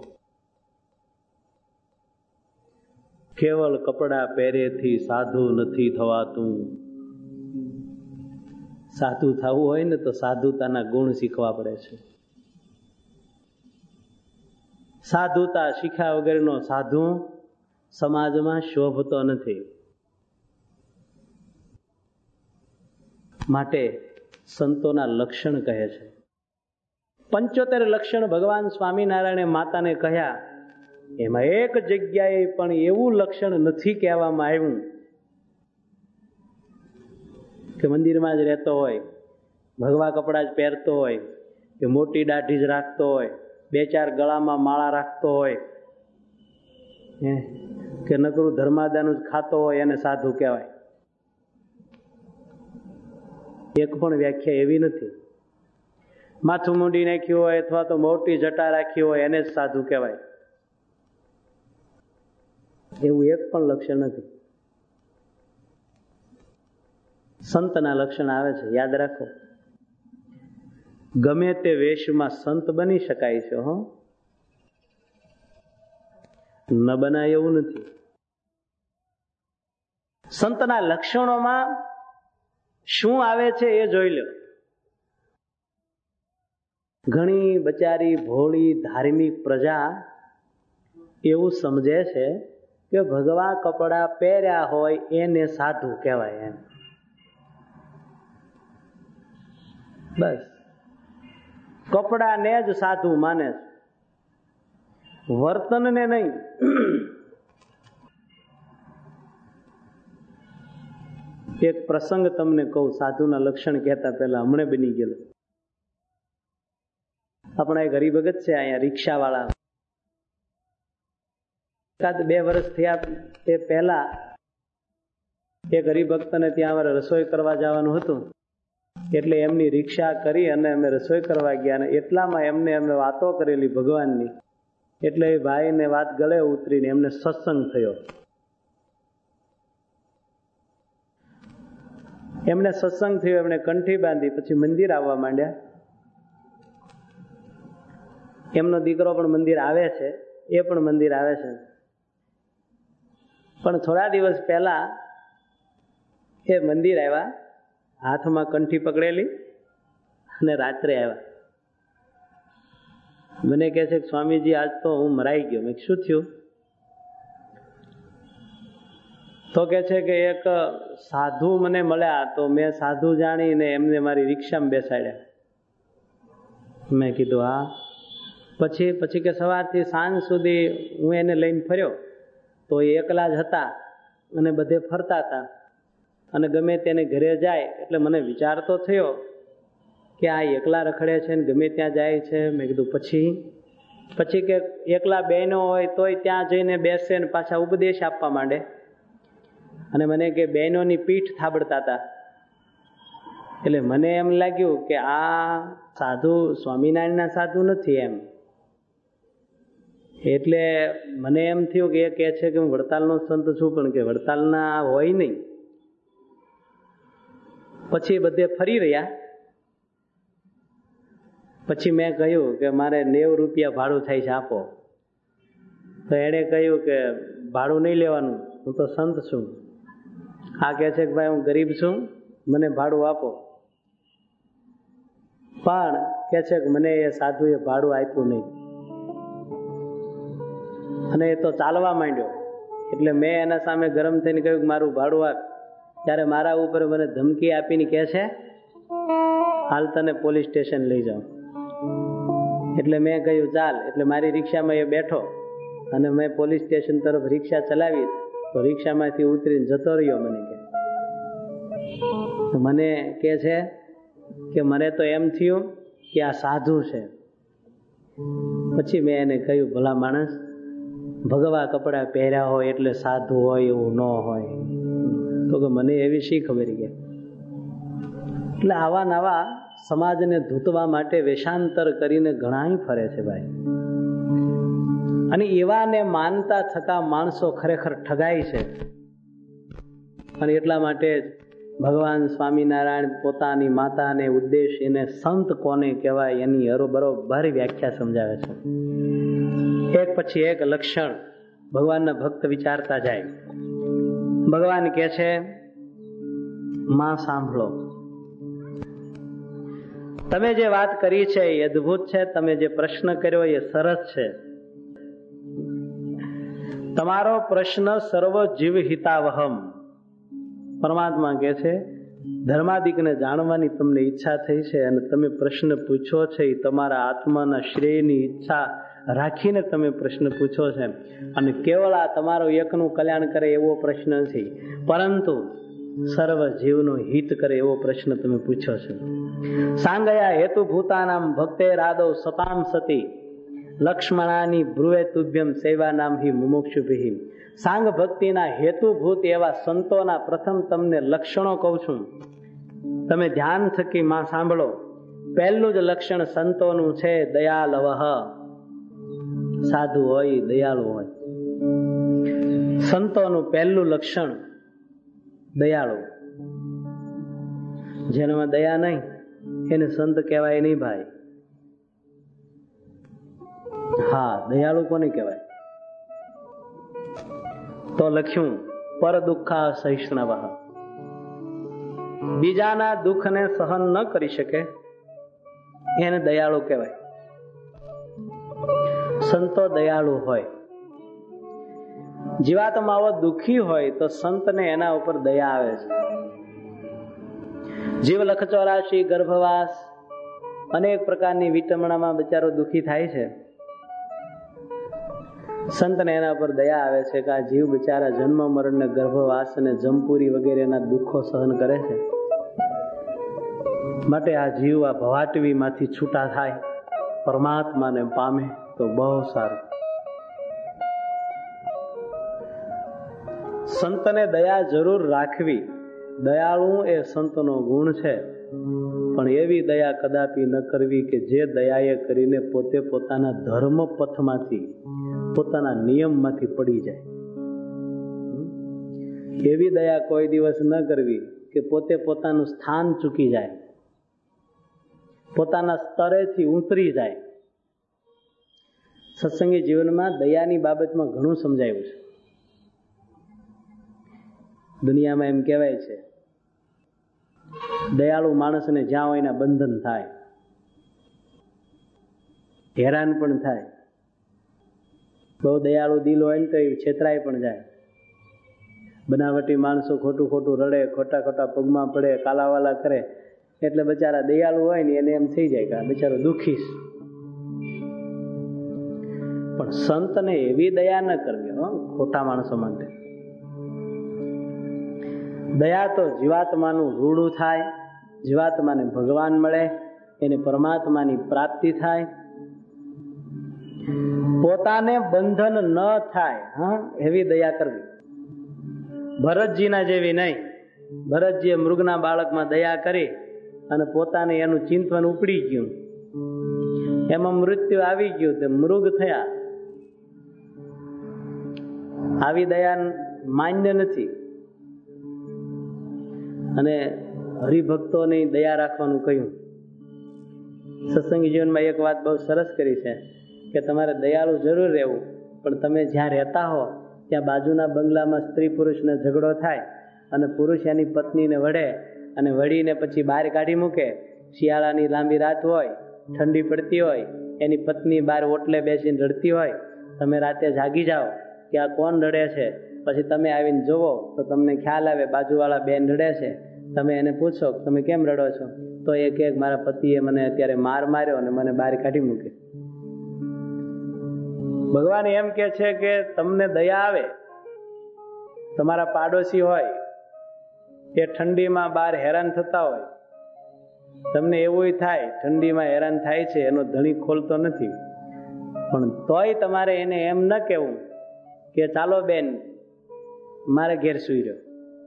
કેવળ કપડા પહેરેથી સાધુ નથી થવાતું. સાધુ થવું હોય ને તો સાધુતાના ગુણ શીખવા પડે છે. સાધુતા શીખ્યા વગરનો સાધુ સમાજમાં શોભતો નથી. માટે સંતોના લક્ષણ કહે છે. પંચોતેર લક્ષણ ભગવાન સ્વામિનારાયણે માતાને કહ્યા. એમાં એક જગ્યાએ પણ એવું લક્ષણ નથી કહેવામાં આવ્યું કે મંદિરમાં જ રહેતો હોય, ભગવા કપડા જ પહેરતો હોય, કે મોટી દાઢી જ રાખતો હોય, બે ચાર ગળામાં માળા રાખતો હોય, કે નકરું ધર્માદાનું જ ખાતો હોય એને સાધુ કહેવાય. એક પણ વ્યાખ્યા એવી નથી. માથું મૂંડી નાખ્યું હોય અથવા તો મોટી જટા રાખી હોય એને જ સાધુ કહેવાય, એવું એક પણ લક્ષણ નથી. સંતના લક્ષણ આવે છે, યાદ રાખો. ગમે તે વેશમાં સંત બની શકાય છે, હો, ન બનાય એવું નથી. સંતના લક્ષણોમાં શું આવે છે એ જોઈ લો. ઘણી બચારી ભોળી ધાર્મિક પ્રજા એવું સમજે છે કે ભગવા કપડા પહેર્યા હોય એને સાધુ કહેવાય. એમ બસ કપડાને જ સાધુ માને છે, વર્તનને નહીં. એક પ્રસંગ તમને કહું, સાધુના લક્ષણ કહેતા પહેલા હમણે બની ગયેલો. આપણા એક હરિભગત છે અહીંયા રિક્ષાવાળા, એકાદ બે વર્ષ થયા તે પહેલા એક હરિભક્તને ત્યાં અમારે રસોઈ કરવા જવાનું હતું, એટલે એમની રિક્ષા કરી અને અમે રસોઈ કરવા ગયા. અને એટલામાં એમને અમે વાતો કરેલી ભગવાનની, એટલે એ ભાઈને વાત ગળે ઉતરીને એમને સત્સંગ થયો. એમને સત્સંગ થયો, એમણે કંઠી બાંધી, પછી મંદિર આવવા માંડ્યા. એમનો દીકરો પણ મંદિર આવે છે, એ પણ મંદિર આવે છે. પણ થોડા દિવસ પહેલા એ મંદિર આવ્યા, હાથમાં કંઠી પકડેલી, અને રાત્રે આવ્યા. મને કહે છે કે સ્વામીજી આજ તો હું મરાઈ ગયો. મેં શું થયું? તો કે છે કે એક સાધુ મને મળ્યા, તો મેં સાધુ જાણીને એમને મારી રિક્ષામાં બેસાડ્યા. મેં કીધું હા. પછી પછી કે સવારથી સાંજ સુધી હું એને લઈને ફર્યો, તો એ એકલા જ હતા અને બધે ફરતા હતા. અને ગમે તેને ઘરે જાય એટલે મને વિચાર તો થયો કે આ એકલા રખડે છે ને ગમે ત્યાં જાય છે. મેં કીધું પછી પછી કે એકલા બહેનો હોય તોય ત્યાં જઈને બેસે ને પાછા ઉપદેશ આપવા માંડે. અને મને કે બહેનોની પીઠ થાબડતા હતા. એટલે મને એમ લાગ્યું કે આ સાધુ સ્વામિનારાયણના સાધુ નથી એમ. એટલે મને એમ થયું કે એ કહે છે કે હું વડતાલનો સંત છું, પણ કે વડતાલના હોય નહીં. પછી બધે ફરી રહ્યા. પછી મેં કહ્યું કે મારે નેવ રૂપિયા ભાડું થાય છે, આપો. તો એણે કહ્યું કે ભાડું નહીં લેવાનું, હું તો સંત છું. આ કહે છે કે ભાઈ હું ગરીબ છું, મને ભાડું આપો. પણ કહે છે કે મને એ સાધુએ ભાડું આપ્યું નહીં. અને એ તો ચાલવા માંડ્યો. એટલે મેં એના સામે ગરમ થઈને કહ્યું કે મારું ભાડું આપ. ત્યારે મારા ઉપર મને ધમકી આપીને કહે છે, હાલ તને પોલીસ સ્ટેશન લઈ જાઉં. એટલે મેં કહ્યું ચાલ. એટલે મારી રિક્ષામાં એ બેઠો અને મેં પોલીસ સ્ટેશન તરફ રિક્ષા ચલાવી. તો રિક્ષામાંથી ઉતરીને જતો રહ્યો. મને કે મને કહે છે કે મને તો એમ થયું કે આ સાધુ છે. પછી મેં એને કહ્યું, ભલા માણસ, ભગવા કપડાં પહેર્યા હોય એટલે સાધુ હોય એવું ન હોય. તો કે મને એવી શી ખબર કે. એટલે આવા નવા સમાજને ધૂતવા માટે વેષાંતર કરીને ઘણા ફરે છે ભાઈ. અને એવાને માનતા થતા માણસો ખરેખર ઠગાય છે. અને એટલા માટે જ ભગવાન સ્વામિનારાયણ પોતાની માતાને ઉદ્દેશ એને સંત કોને કહેવાય એની બરોબર વ્યાખ્યા સમજાવે છે. એક પછી એક લક્ષણ ભગવાનના ભક્ત વિચારતા જાય. ભગવાન કહે છે, માં સાંભળો, તમે જે વાત કરી છે એ અદ્ભુત છે. તમે જે પ્રશ્ન કર્યો એ સરસ છે. તમારો પ્રશ્ન સર્વ જીવ હિતાવહમ. પરમાત્મા કહે છે, ધર્માદિકને જાણવાની તમને ઈચ્છા થઈ છે અને તમે પ્રશ્ન પૂછો છે એ તમારા આત્માના શ્રેયની ઈચ્છા રાખીને તમે પ્રશ્ન પૂછો છે. અને કેવળ આ તમારો એકનું કલ્યાણ કરે એવો પ્રશ્ન નથી, પરંતુ સર્વ જીવનું હિત કરે એવો પ્રશ્ન તમે પૂછો છો. સાંગયા હેતુ ભૂતાનામ ભક્તે રાદો સતામ સતી લક્ષ્મણાની ભ્રુવે તુભ્યમ સેવા નામ હિ મુમુક્ષુભિ. સાંગ ભક્તિના હેતુભૂત એવા સંતોના પ્રથમ તમને લક્ષણો કહું છું. તમે ધ્યાન થકી માં સાંભળો. પહેલું જ લક્ષણ સંતોનું છે દયાલવહ. સાધુ હોય, દયાળુ હોય. સંતોનું પહેલું લક્ષણ દયાળુ. જેનામાં દયા નહીં એને સંત કહેવાય નહીં ભાઈ. હા, દયાળુ કોને કહેવાય? તો લખ્યું પર દુઃખા સહિષ્ણવ. બીજાના દુઃખને સહન ન કરી શકે એને દયાળુ કહેવાય. સંતો દયાળુ હોય. જીવાત્માઓ દુઃખી હોય તો સંતને એના ઉપર દયા આવે છે. જીવ લખચોરાશી, ગર્ભવાસ, અનેક પ્રકારની વિટમણામાં બિચારો દુઃખી થાય છે. સંતને એના પર દયા આવે છે કે આ જીવ બિચારા જન્મ મરણ ને ગર્ભવાસ અને જમપુરી વગેરેના દુઃખો સહન કરે છે, માટે આ જીવ આ ભવાટવી માંથી છૂટા થાય, પરમાત્માને પામે તો બહુ સારું. સંતને દયા જરૂર રાખવી. દયાળુ એ સંતનો ગુણ છે, પણ એવી દયા કદાપી ન કરવી કે જે દયાએ કરીને પોતે પોતાના ધર્મ પથમાંથી, પોતાના નિયમમાંથી પડી જાય. એવી દયા કોઈ દિવસ ન કરવી કે પોતે પોતાનું સ્થાન ચૂકી જાય, પોતાના સ્તરેથી ઉતરી જાય. સત્સંગી જીવનમાં દયાની બાબતમાં ઘણું સમજાયું છે. દુનિયામાં એમ કહેવાય છે દયાળુ માણસને જ્યાં હોય એના બંધન થાય, હેરાન પણ થાય. બહુ દયાળુ દિલ હોય ને તો એ છેતરાય પણ જાય. બનાવટી માણસો ખોટું ખોટું રડે, ખોટા ખોટા પગમાં પડે, કાલાવાલા કરે, એટલે બચારા દયાળુ હોય ને એને એમ થઈ જાય કે આ બિચારો દુઃખી છે. પણ સંતને એવી દયા ન કરવી હો ખોટા માણસો માટે. દયા તો જીવાત્માનું રૂડું થાય, જીવાત્માને ભગવાન મળે, એને પરમાત્માની પ્રાપ્તિ થાય, પોતાને બંધન ન થાય. હા, એવી દયા કરવી. ભરતજીના જેવી નહીં. ભરતજીએ મૃગના બાળકમાં દયા કરી અને પોતાને એનું ચિંતન ઉપડી ગયું, એમાં મૃત્યુ આવી ગયું, તે મૃગ થયા. આવી દયા માન્ય નથી. અને હરિભક્તોને દયા રાખવાનું કહ્યું. સત્સંગી જીવનમાં એક વાત બહુ સરસ કરી છે કે તમારે દયાળુ જરૂર રહેવું, પણ તમે જ્યાં રહેતા હો ત્યાં બાજુના બંગલામાં સ્ત્રી પુરુષને ઝઘડો થાય અને પુરુષ એની પત્નીને વઢે અને વળીને પછી બહાર કાઢી મૂકે. શિયાળાની લાંબી રાત હોય, ઠંડી પડતી હોય, એની પત્ની બહાર ઓટલે બેસીને રડતી હોય, તમે રાતે જાગી જાઓ કે આ કોણ રડે છે, પછી તમે આવીને જોવો તો તમને ખ્યાલ આવે બાજુવાળા બેન રડે છે, તમે એને પૂછો તમે કેમ રડો છો, તો એ કહે મારા પતિએ મને અત્યારે માર માર્યો અને મને બહાર કાઢી મૂકે. ભગવાન એમ કે છે કે તમને દયા આવે, તમારા પાડોશી હોય એ ઠંડીમાં બહાર હેરાન થતા હોય, તમને એવું થાય ઠંડીમાં હેરાન થાય છે, એનો ધણી ખોલતો નથી, પણ તોય તમારે એને એમ ન કહેવું કે ચાલો બેન મારે ઘેર સુઈ રહ્યો,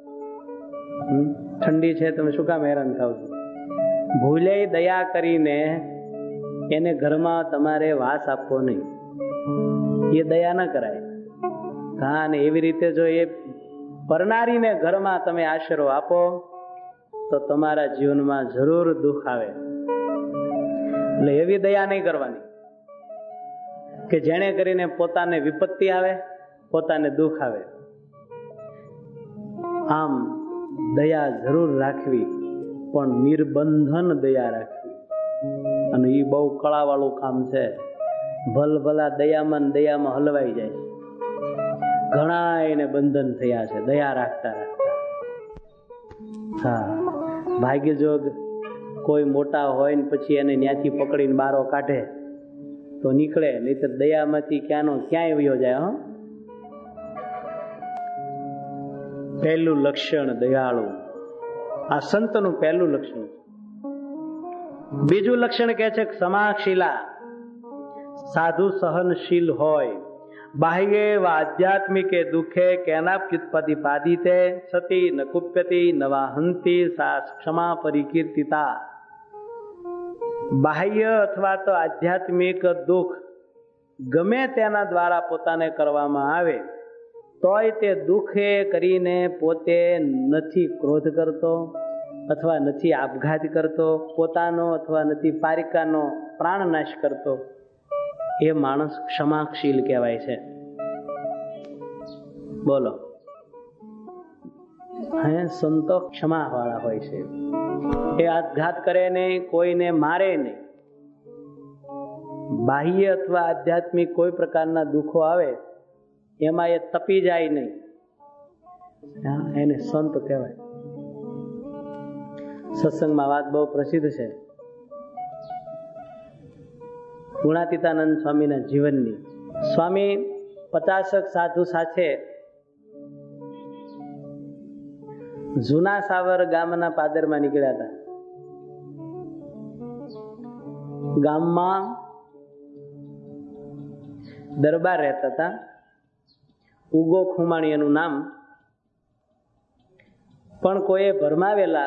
ઠંડી છે તમે શું કામ હેરાન થાવ છો. ભૂલે દયા કરીને એને ઘરમાં તમારે વાસ આપવો નહીં, એ દયા ન કરાય. હા, અને એવી રીતે જો એ પરનારીને ઘરમાં તમે આશરો આપો તો તમારા જીવનમાં જરૂર દુઃખ આવે. એટલે એવી દયા નહીં કરવાની કે જેને કરીને પોતાને વિપત્તિ આવે, પોતાને દુઃખ આવે. આમ દયા જરૂર રાખવી, પણ નિર્બંધન દયા રાખવી. અને એ બહુ કળાવાળું કામ છે. ભલ ભલા દયામાં દયામાં હલવાઈ જાય. ઘણા એને બંધન થયા છે દયા રાખતા રાખતા. હા, ભાગ્ય જો કોઈ મોટા હોય ને પછી એને ત્યાંથી પકડીને બારો કાઢે તો નીકળે, નહીતર દયામાંથી ક્યાંનો ક્યાંય વયો જાય. હો, પહેલું લક્ષણ દયાળુ, આ સંતનું પહેલું લક્ષણ. બીજું લક્ષણ કે છે ક્ષમાશીલા, સાધુ સહનશીલ હોય. બાહ્ય વ આધ્યાત્મિકે દુઃખે કેનાપ્યુત્પતિપાદિતે સતી ન કુપ્યતિ ન વાહંતિ સા ક્ષમા પરિકીર્તિતા. બાહ્ય અથવા તો આધ્યાત્મિક દુઃખ ગમે તેના દ્વારા પોતાને કરવામાં આવે તોય તે દુઃખે કરીને પોતે નથી ક્રોધ કરતો અથવા નથી આપઘાત કરતો, પોતાનો અથવા નથી પારિકાનો પ્રાણ નાશ કરતો. એ માણસ ક્ષમાશીલ કહેવાય છે. બોલો, હે સંતો ક્ષમા વાળા હોય છે. એ આપઘાત કરે નહીં, કોઈને મારે નહીં. બાહ્ય અથવા આધ્યાત્મિક કોઈ પ્રકારના દુઃખો આવે એમાં એ તપી જાય નહીં, એને સંત કહેવાય. સત્સંગમાં વાત બહુ પ્રસિદ્ધ છે ગુણાતીતાનંદ સ્વામીના જીવનની. સ્વામી પચાસક સાધુ સાથે જૂના સાવર ગામના પાદરમાં નીકળ્યા હતા. ગામમાં દરબાર રહેતા હતા, ઉગો ખુમાણી એનું નામ. પણ કોઈએ ભરમાવેલા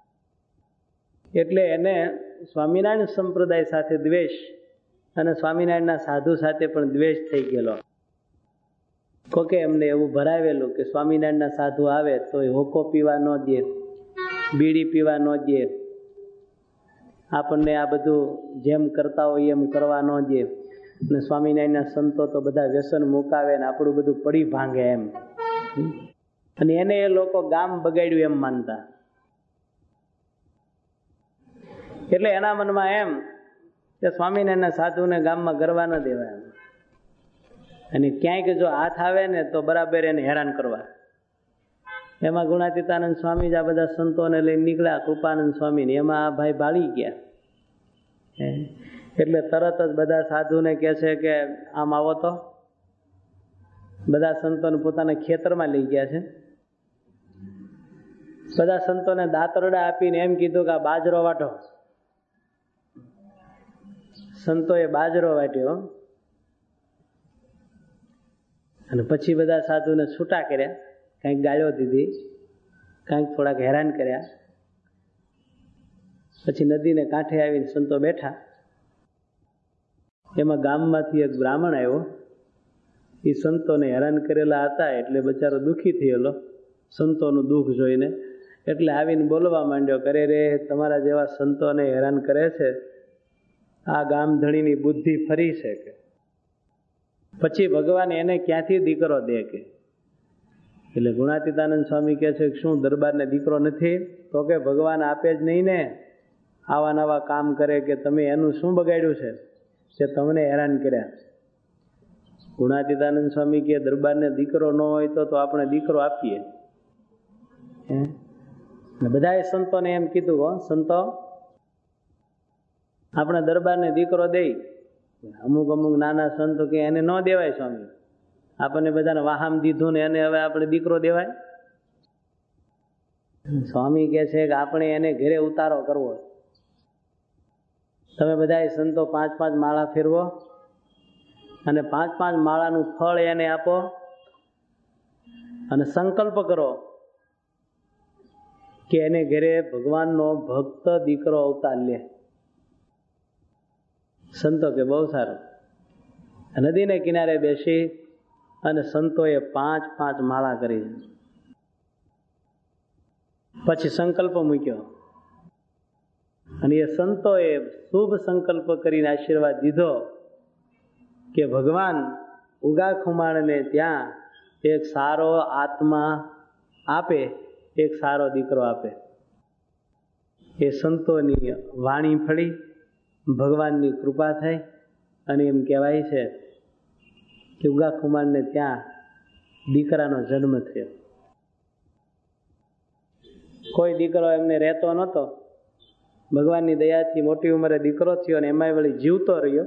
એટલે એને સ્વામિનારાયણ સંપ્રદાય સાથે દ્વેષ અને સ્વામિનારાયણના સાધુ સાથે પણ દ્વેષ થઈ ગયેલો. કોકે એમને એવું ભરાવેલું કે સ્વામિનારાયણના સાધુ આવે તો એ હોકો પીવા ન દે, બીડી પીવા ન દે, આપણને આ બધું જેમ કરતા હોય એમ કરવા ન દે, અને સ્વામિનારાયણના સંતો તો બધા વ્યસન મુકાવે ને આપણું બધું પડી ભાંગે એમ. અને એને એ લોકો ગામ બગાડ્યું એમ માનતા. એટલે એના મનમાં એમ કે સ્વામિનારાયણના સાધુને ગામમાં ગરવા ન દેવાય, અને ક્યાંક જો હાથ આવે ને તો બરાબર એને હેરાન કરવા. એમાં ગુણાતીતાનંદ સ્વામી જ આ બધા સંતોને લઈને નીકળ્યા, કૃપાનંદ સ્વામીને. એમાં આ ભાઈ બાળી ગયા. એટલે તરત જ બધા સાધુને કહે છે કે આમ આવો તો. બધા સંતોને પોતાના ખેતરમાં લઈ ગયા છે. બધા સંતોને દાંતરડા આપીને એમ કીધું કે આ બાજરો વાટો. સંતોએ બાજરો વાટ્યો અને પછી બધા સાધુને છૂટા કર્યા, કંઈક ગાળ્યો દીધી, કંઈક થોડાક હેરાન કર્યા. પછી નદીને કાંઠે આવીને સંતો બેઠા. એમાં ગામમાંથી એક બ્રાહ્મણ આવ્યો. એ સંતોને હેરાન કરેલા હતા એટલે બચારો દુઃખી થયેલો સંતોનું દુઃખ જોઈને. એટલે આવીને બોલવા માંડ્યો, કરે રે તમારા જેવા સંતોને હેરાન કરે છે, આ ગામધણીની બુદ્ધિ ફરી છે કે પછી ભગવાન એને ક્યાંથી દીકરો દે કે. એટલે ગુણાતીતાનંદ સ્વામી કહે છે કે શું દરબારને દીકરો નથી? તો કે ભગવાન આપે જ નહીં ને, આવા નવા કામ કરે કે તમે એનું શું બગાડ્યું છે જે તમને હેરાન કર્યા. ગુણાતીતાનંદ સ્વામી કે દરબારને દીકરો ન હોય તો તો આપણે દીકરો આપીએ. બધાએ સંતોને એમ કીધું, હો સંતો આપણે દરબારને દીકરો દઈ. અમુક અમુક નાના સંતો કે એને ન દેવાય સ્વામી, આપણને બધાને વાહામ દીધું ને એને હવે આપણે દીકરો દેવાય. સ્વામી કે છે કે આપણે એને ઘરે ઉતારો કરવો. તમે બધા સંતો પાંચ પાંચ માળા ફેરવો અને પાંચ પાંચ માળાનું ફળ એને આપો અને સંકલ્પ કરો કે એને ઘરે ભગવાનનો ભક્ત દીકરો અવતાર લે. સંતો કે બહુ સારું. નદીને કિનારે બેસી અને સંતોએ પાંચ પાંચ માળા કરી. પછી સંકલ્પ મૂક્યો અને એ સંતોએ શુભ સંકલ્પ કરીને આશીર્વાદ દીધો કે ભગવાન ઉગા ખુમાણને ત્યાં એક સારો આત્મા આપે, એક સારો દીકરો આપે. એ સંતોની વાણી ફળી, ભગવાનની કૃપા થઈ અને એમ કહેવાય છે કે ઉગા ખુમાણને ત્યાં દીકરાનો જન્મ થયો. કોઈ દીકરો એમને રહેતો નહોતો. ભગવાનની દયાથી મોટી ઉંમરે દીકરો થયો અને એમાંય વળી જીવતો રહ્યો.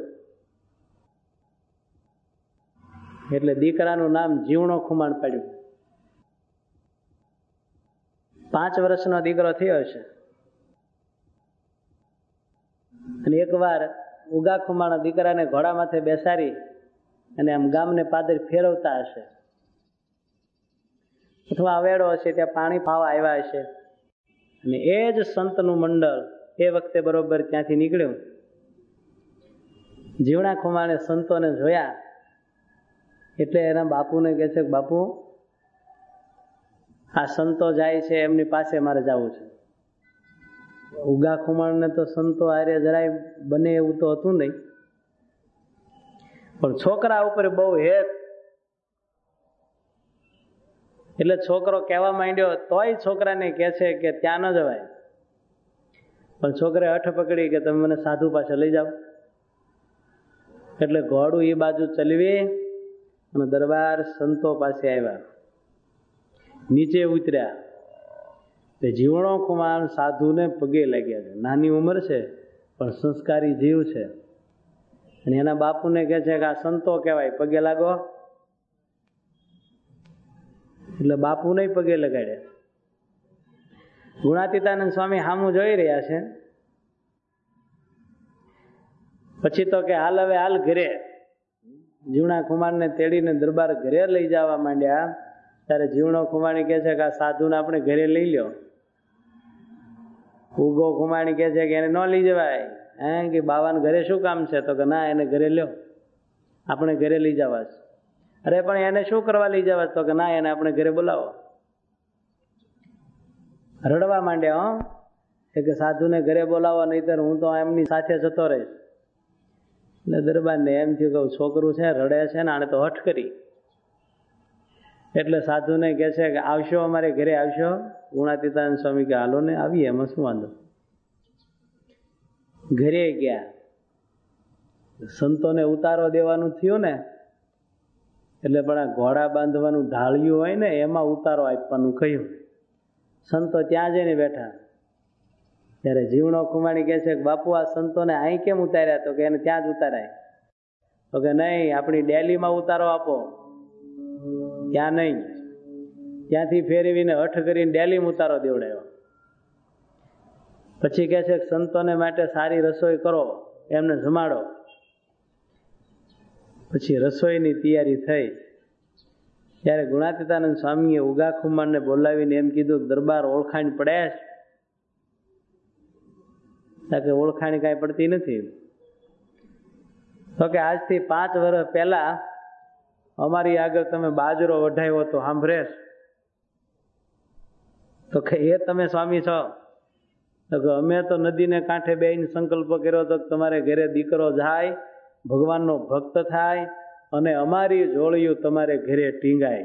એટલે દીકરાનું નામ જીવણો ખુમાણ પાડ્યું. પાંચ વર્ષનો દીકરો થયો છે. અને એકવાર ઉગા ખુમાણ દીકરાને ઘોડા માથે બેસાડી અને આમ ગામને પાદર ફેરવતા હશે અથવા અવેડો હશે, ત્યાં પાણી પાવા આવ્યા હશે અને એ જ સંતનું મંડળ એ વખતે બરોબર ત્યાંથી નીકળ્યું. જીવણા ખુમાણે સંતોને જોયા એટલે એના બાપુને કહે છે કે બાપુ આ સંતો જાય છે એમની પાસે મારે જવું છે. ઉગા ખુમાણને તો સંતો આરે જરાય બને એવું તો હતું નહીં, પણ છોકરા ઉપર બહુ હેત એટલે છોકરો કહેવા માંડ્યો તોય છોકરાને કહે છે કે ત્યાં ન જવાય. પણ છોકરે હઠ પકડી કે તમે મને સાધુ પાસે લઈ જાઓ. એટલે ઘોડું એ બાજુ ચલવી અને દરબાર સંતો પાસે આવ્યા. નીચે ઉતર્યા. જીવણો ખુમાણ સાધુને પગે લાગ્યા છે. નાની ઉંમર છે પણ સંસ્કારી જીવ છે. અને એના બાપુને કહે છે કે આ સંતો કહેવાય, પગે લાગો. એટલે બાપુ નહીં પગે લગાડ્યા. ગુણાતીતાનંદ સ્વામી સામું જોઈ રહ્યા છે. પછી તો કે હાલ હવે હાલ ઘરે. જીવણા ખુમારને તેડીને દરબાર ઘરે લઈ જવા માંડ્યા. ત્યારે જીવણો ખુમાણી કહે છે કે આ સાધુને આપણે ઘરે લઈ લ્યો. ઉગો ખુમાણી કહે છે કે એને ન લઈ જવાય. હે કે બાવાને ઘરે શું કામ છે? તો કે ના, એને ઘરે લ્યો, આપણે ઘરે લઈ જવા છે. અરે પણ એને શું કરવા લઈ જવા? તો કે ના, એને આપણે ઘરે બોલાવો. રડવા માંડ્યા. હો એ કે સાધુને ઘરે બોલાવો, નહીતર હું તો એમની સાથે જતો રહીશ. એટલે દરબારને એમ થયું કે છોકરું છે રડે છે ને, આને તો હઠ કરી. એટલે સાધુને કહે છે કે આવશો, અમારે ઘરે આવશો. ગુણાતીતાનંદ સ્વામી કે હાલો ને આવીએ, એમાં શું વાંધો. ઘરે ગયા. સંતોને ઉતારો દેવાનું થયું ને એટલે પણ આ ઘોડા બાંધવાનું ઢાળિયું હોય ને એમાં ઉતારો આપવાનું કહ્યું. સંતો ત્યાં જઈને બેઠા. ત્યારે જીવણો ખુમાણી કહે છે કે બાપુ આ સંતોને અહીં કેમ ઉતાર્યા? તો કે એને ત્યાં જ ઉતારાય. તો કે નહીં, આપણી ડેલીમાં ઉતારો આપો. ત્યાં નહીં, ત્યાંથી ફેરવીને હઠ કરીને ડેલીમાં ઉતારો દેવડાયો. પછી કહે છે કે સંતોને માટે સારી રસોઈ કરો, એમને જમાડો. પછી રસોઈની તૈયારી થઈ. ત્યારે ગુણાતીતાનંદ સ્વામીએ ઉગા ખુમાણને બોલાવીને એમ કીધું, દરબાર ઓળખાણ પડે છે? કે ઓળખાણ કાંઈ પડતી નથી. તો કે આજથી પાંચ વર્ષ પહેલા અમારી આગળ તમે બાજરો વઢાવ્યો તો સાંભળેશ? તો કે એ તમે સ્વામી છો? તો કે અમે તો નદીને કાંઠે બેહીને સંકલ્પ કર્યો હતો કે તમારે ઘરે દીકરો જાય, ભગવાનનો ભક્ત થાય અને અમારી જોડિયું તમારે ઘરે ટીંગાય.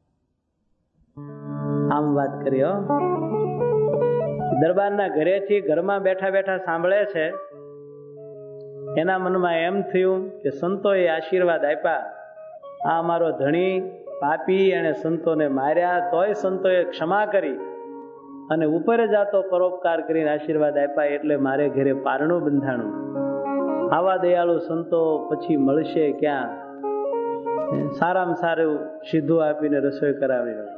આમ વાત કરી. હો દરબારના ઘરેથી ઘરમાં બેઠા બેઠા સાંભળે છે. એના મનમાં એમ થયું કે સંતોએ આશીર્વાદ આપ્યા આ મારો ધણી પાપી અને સંતોને માર્યા, તોય સંતોએ ક્ષમા કરી અને ઉપર જાતો પરોપકાર કરીને આશીર્વાદ આપ્યા, એટલે મારે ઘરે પારણું બંધાણું. આવા દયાળુ સંતો પછી મળશે ક્યાં? સારામાં સારું સીધું આપીને રસોઈ કરાવી રહ્યો.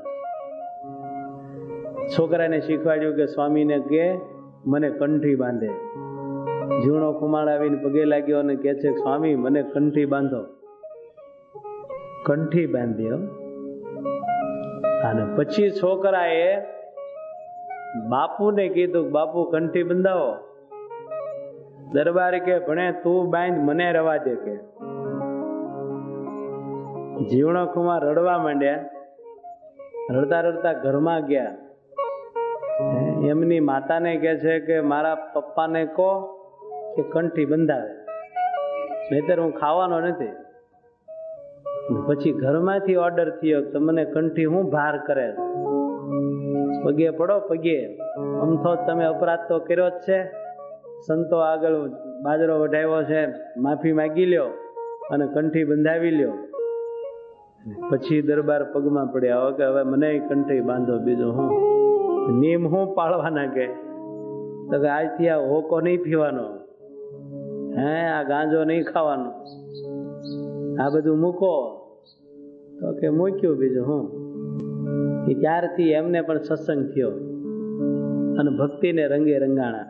છોકરાને શીખવાડ્યું કે સ્વામીને કે મને કંઠી બાંધે. જીવણો કુમાર આવીને પગે લાગ્યો અને કે છે સ્વામી મને કંઠી બાંધો. કંઠી બાંધ્યો અને પછી છોકરાએ બાપુને કીધું બાપુ કંઠી બંધાવો. દરબાર કે ભણે તું બાંધ, મને રવા દે. કે જીવણો કુમાર રડવા માંડ્યા. રડતા રડતા ઘરમાં ગયા. એમની માતાને કહે છે કે મારા પપ્પાને કહો કે કંઠી બંધાવે, નહીતર હું ખાવાનો નથી. પછી ઘરમાંથી ઓર્ડર થયો કે મને કંઠી હું ભાર કરે. પગે પડો પગે, આમ તો તમે અપરાધ તો કર્યો જ છે, સંતો આગળ બાજરો વઢાવ્યો છે, માફી માગી લ્યો અને કંઠી બંધાવી લ્યો. પછી દરબાર પગમાં પડ્યા કે હવે મને કંઠી બાંધો, બીજું હું નિયમ હું પાળવાના. કે તો કે આજથી આ હોકો નહીં પીવાનો, હે આ ગાંજો નહીં ખાવાનો, આ બધું મૂકો. તો કે મૂક્યું, બીજું હું. ત્યારથી એમને પણ સત્સંગ થયો અને ભક્તિને રંગે રંગાણા.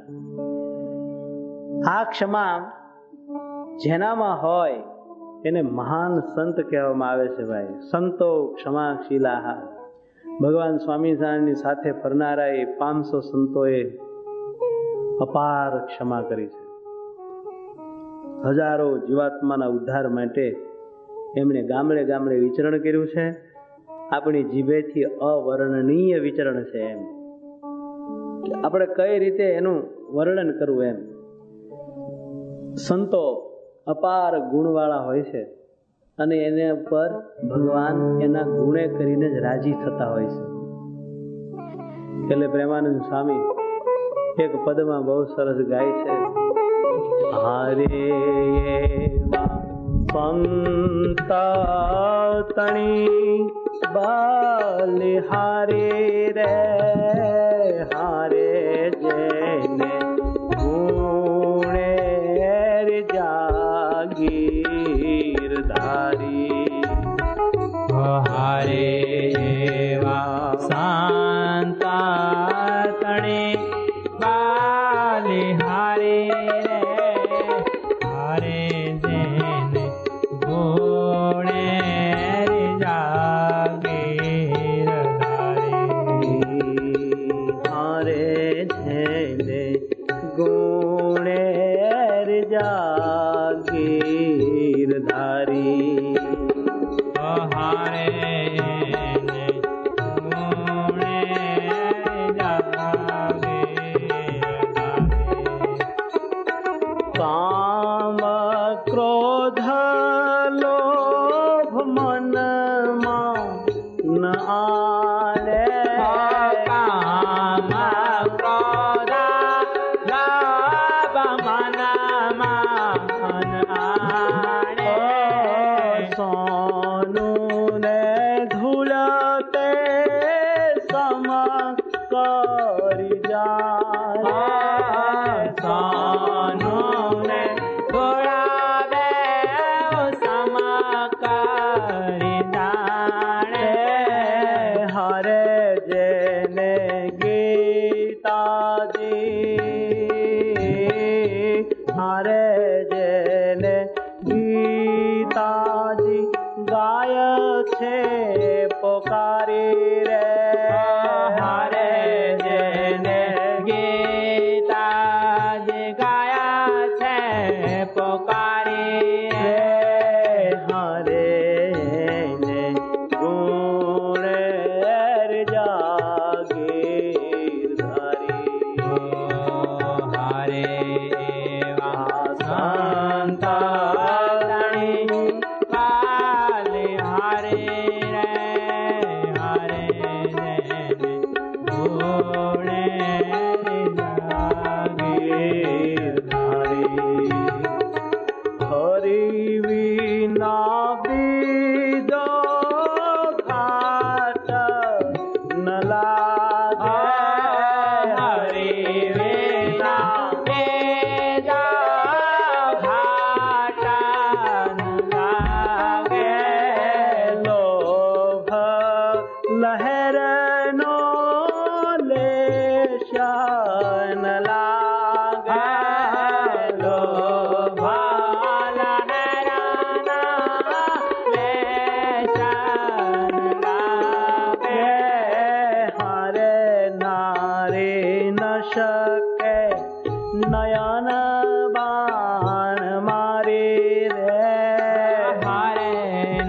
આ ક્ષમા જેનામાં હોય એને મહાન સંત કહેવામાં આવે છે. ભાઈ સંતો ક્ષમાશીલા. ભગવાન સ્વામિનારાયણની સાથે ફરનારા એ પાંચસો સંતોએ અપાર ક્ષમા કરી છે. હજારો જીવાત્માના ઉદ્ધાર માટે એમણે ગામડે ગામડે વિચરણ કર્યું છે. આપણી જીભેથી અવર્ણનીય વિચરણ છે. એમ આપણે કઈ રીતે એનું વર્ણન કરવું? એમ સંતો અપાર ગુણવાળા હોય છે અને એને પર ભગવાન એના ગુણે કરીને જ રાજી થતા હોય છે. એટલે પ્રેમાનંદ સ્વામી એક પદમાં બહુ સરસ ગાય છે, હારે સંતણી બલિહારે રે, હારે જેને ગુણે જાગીર ધારી, હારે સંતા તણે બલિહારે રે, હારે જેને ગુણે જાગીર ધારી, હારે જેને ગુણે જાગીર ધારી, હારે કામ ક્રોધ લોભ મનમાં ન આલે, કામ ક્રોધ લોભ મનમાં ન આલે, સોનું ને ધૂળતે સમ કરી જાય, સોનું ને ધોળાવે સમ કરી જાણે, હરે જેને ગીતાજી, હરે જેને ગીતાજી ગાય છે પોકારી રે, હારે જેને ગીતાજી ગાયા છે પોકારી રે, હરે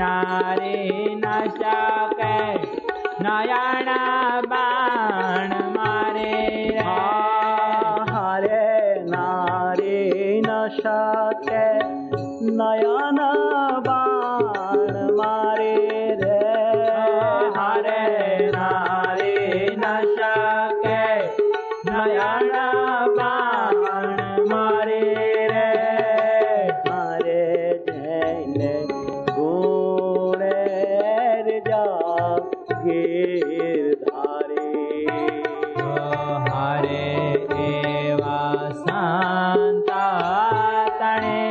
નારી ન શકે નયન બાણ મારે હારે નારી ન શકે નયન બાણ મારે રે હારે નારી ન શકે નયન બાણ મારે રે હારે જઈને ગુણે જા ગીરધારી હારે એવા સંતા તણે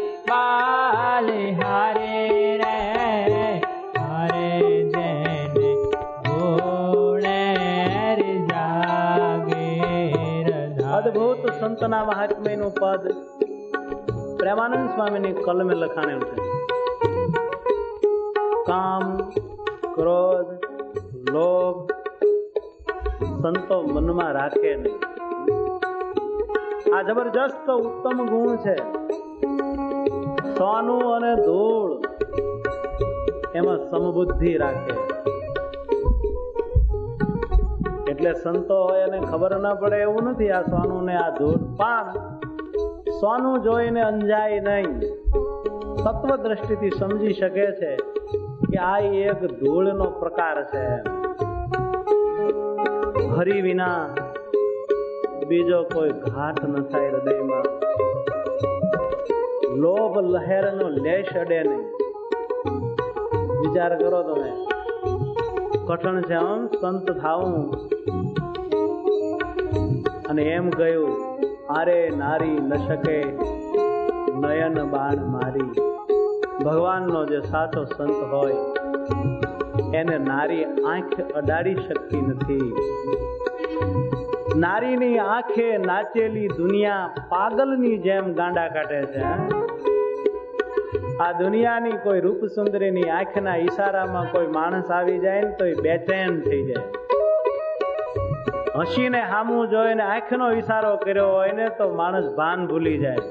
બાલિહારે રે હારે જેને ગુણેર જાગીર અદ્ભુત સંતના મહાત્મ્યનું પદ પ્રેમાનંદ સ્વામીની કલમે લખાણેલું છે. કામ, ક્રોધ, લોભ સંતો મનમાં રાખે નહીં. આ જબરજસ્ત ઉત્તમ ગુણ છે. સોનું અને ધૂળ એમાં સમબુદ્ધિ રાખે. એટલે સંતો હોય એને ખબર ના પડે એવું નથી આ સોનું ને આ ધૂળ, પણ સોનું જોઈને અંજાય નહીં. તત્વ દ્રષ્ટિથી સમજી શકે છે કે આ એક ધૂળનો પ્રકાર છે. હરી વિના બીજો કોઈ ઘાટ ન થાય હૃદયમાં. લોભ લહેરનો લેશ અડે નહીં. વિચાર કરો તમે, કઠણ છે આમ સંત થાવું અને એમ ગયું આરે નારી ન શકે નયન બાણ મારી. ભગવાનનો જે સાચો સંત હોય એને નારી આંખ અડાડી શકતી નથી. નારીની આંખે નાચેલી દુનિયા પાગલની જેમ ગાંડા કાઢે છે. આ દુનિયાની કોઈ રૂપ સુંદરીની આંખના ઈશારામાં કોઈ માણસ આવી જાય ને તો એ બેચેન થઈ જાય. હસીને હામું જોઈને આંખનો ઈશારો કર્યો હોય ને તો માણસ ભાન ભૂલી જાય.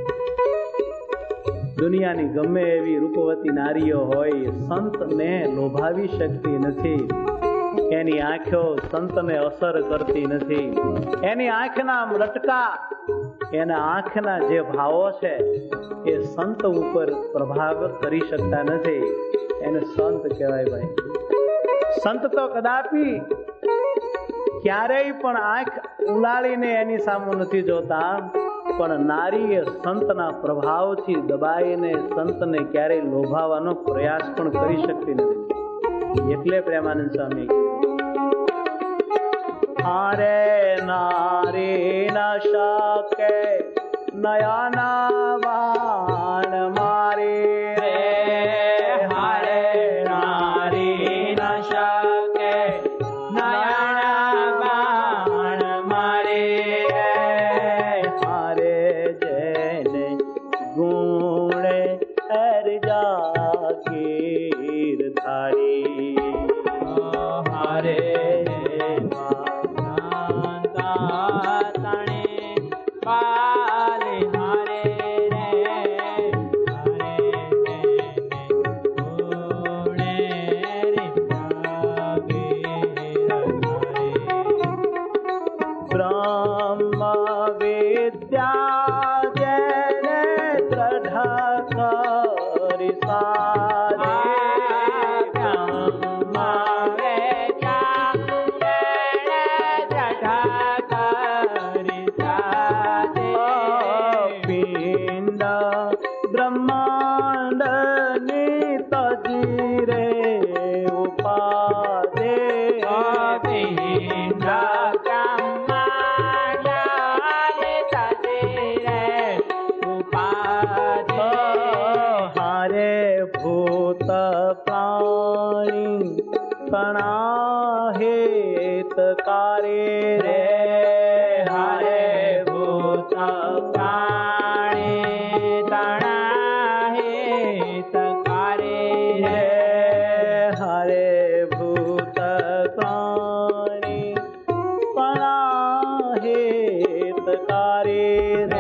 દુનિયાની ગમે એવી રૂપવતી નારીઓ હોય સંતને લોભાવી શકતી નથી. એની આંખો સંતને અસર કરતી નથી. એની આંખના લટકા, એના આંખના જે ભાવો છે એ સંત ઉપર પ્રભાવ કરી શકતા નથી. એને સંત કહેવાય ભાઈ. સંત તો કદાપી ક્યારેય પણ આંખ ઉલાળીને એની સામું નથી જોતા, પણ નારી એ સંતના પ્રભાવથી દબાઈને સંતને ક્યારેય લોભાવાનો પ્રયાસ પણ કરી શકતી નથી. એટલે પ્રેમાનંદ સ્વામી હારે નારી ન શકે નયન બાણ મારી રે હારે નારી ન શકે નયન બાણ મારે હારે જેને ગુણે અરજા ગીરધારી હારે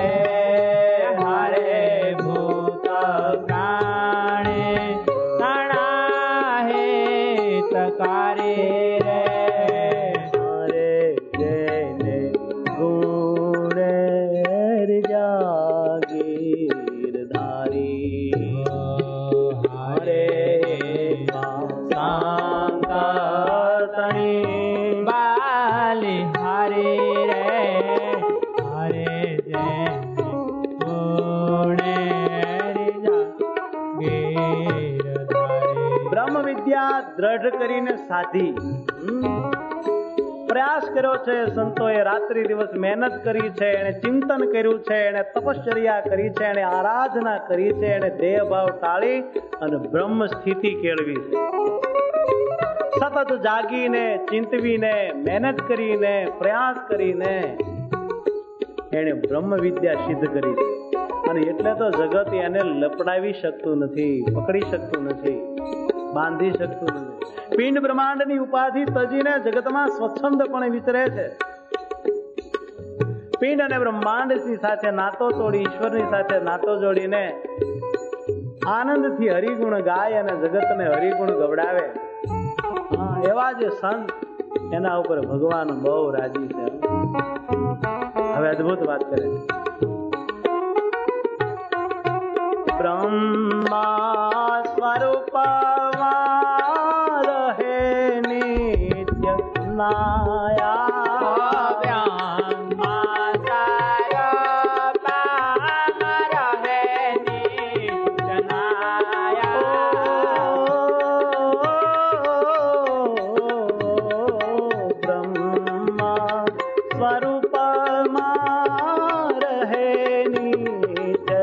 ભૂત પ્રાણે કારે રે હારે જેને ગુણ જાગીર ધારી હારે શાંતણી બાલી હારે રે હારે જે ગુણે જાગીર ધારી બ્રહ્મ વિદ્યા દ્રઢ કરીને સાધી પ્રયાસ કર્યો છે સંતોએ, રાત્રિ દિવસ મહેનત કરી છે, એને ચિંતન કર્યું છે, એને તપશ્ચર્યા કરી છે, એને આરાધના કરી છે, એને દેહ ભાવ ટાળી અને બ્રહ્મ સ્થિતિ કેળવી છે. સતત જાગીને ચિંતવીને મહેનત કરીને પ્રયાસ કરીને એને બ્રહ્મ વિદ્યા સિદ્ધ કરી છે. અને એટલે તો જગત એને લપડાવી શકતું નથી, પકડી શકતું નથી, બાંધી શકતું નથી. પિંડ બ્રહ્માંડની ઉપાધિ તજીને જગતમાં સ્વચ્છંદપણે વિચરે છે. પિંડ અને બ્રહ્માંડની સાથે નાતો તોડી, ઈશ્વરની સાથે નાતો જોડીને આનંદથી હરિગુણ ગાય અને જગતને હરિગુણ ગવડાવે. હા, એવા જે સંત, એના ઉપર ભગવાન બહુ રાજી છે. હવે અદ્ભુત વાત કરે છે. બ્રહ્મા સ્વરૂપમાં રહે નિત્ય નાયા બ્રહ્મા સ્વરૂપમાં રહે નિત્ય નાયા. બ્રહ્મા સ્વરૂપમાં રહે નિત્ય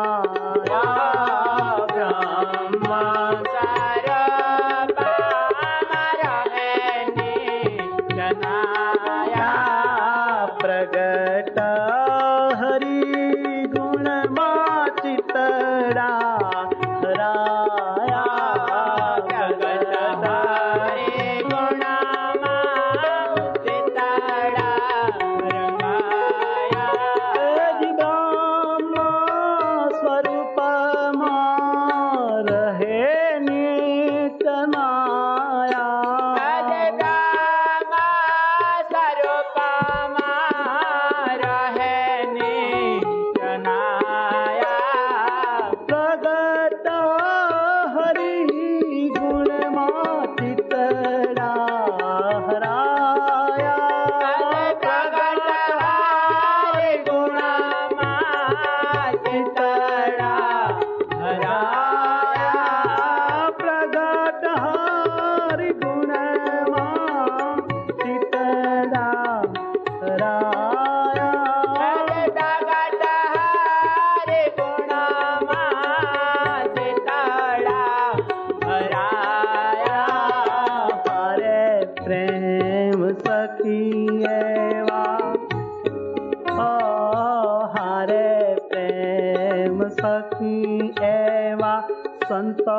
સંતો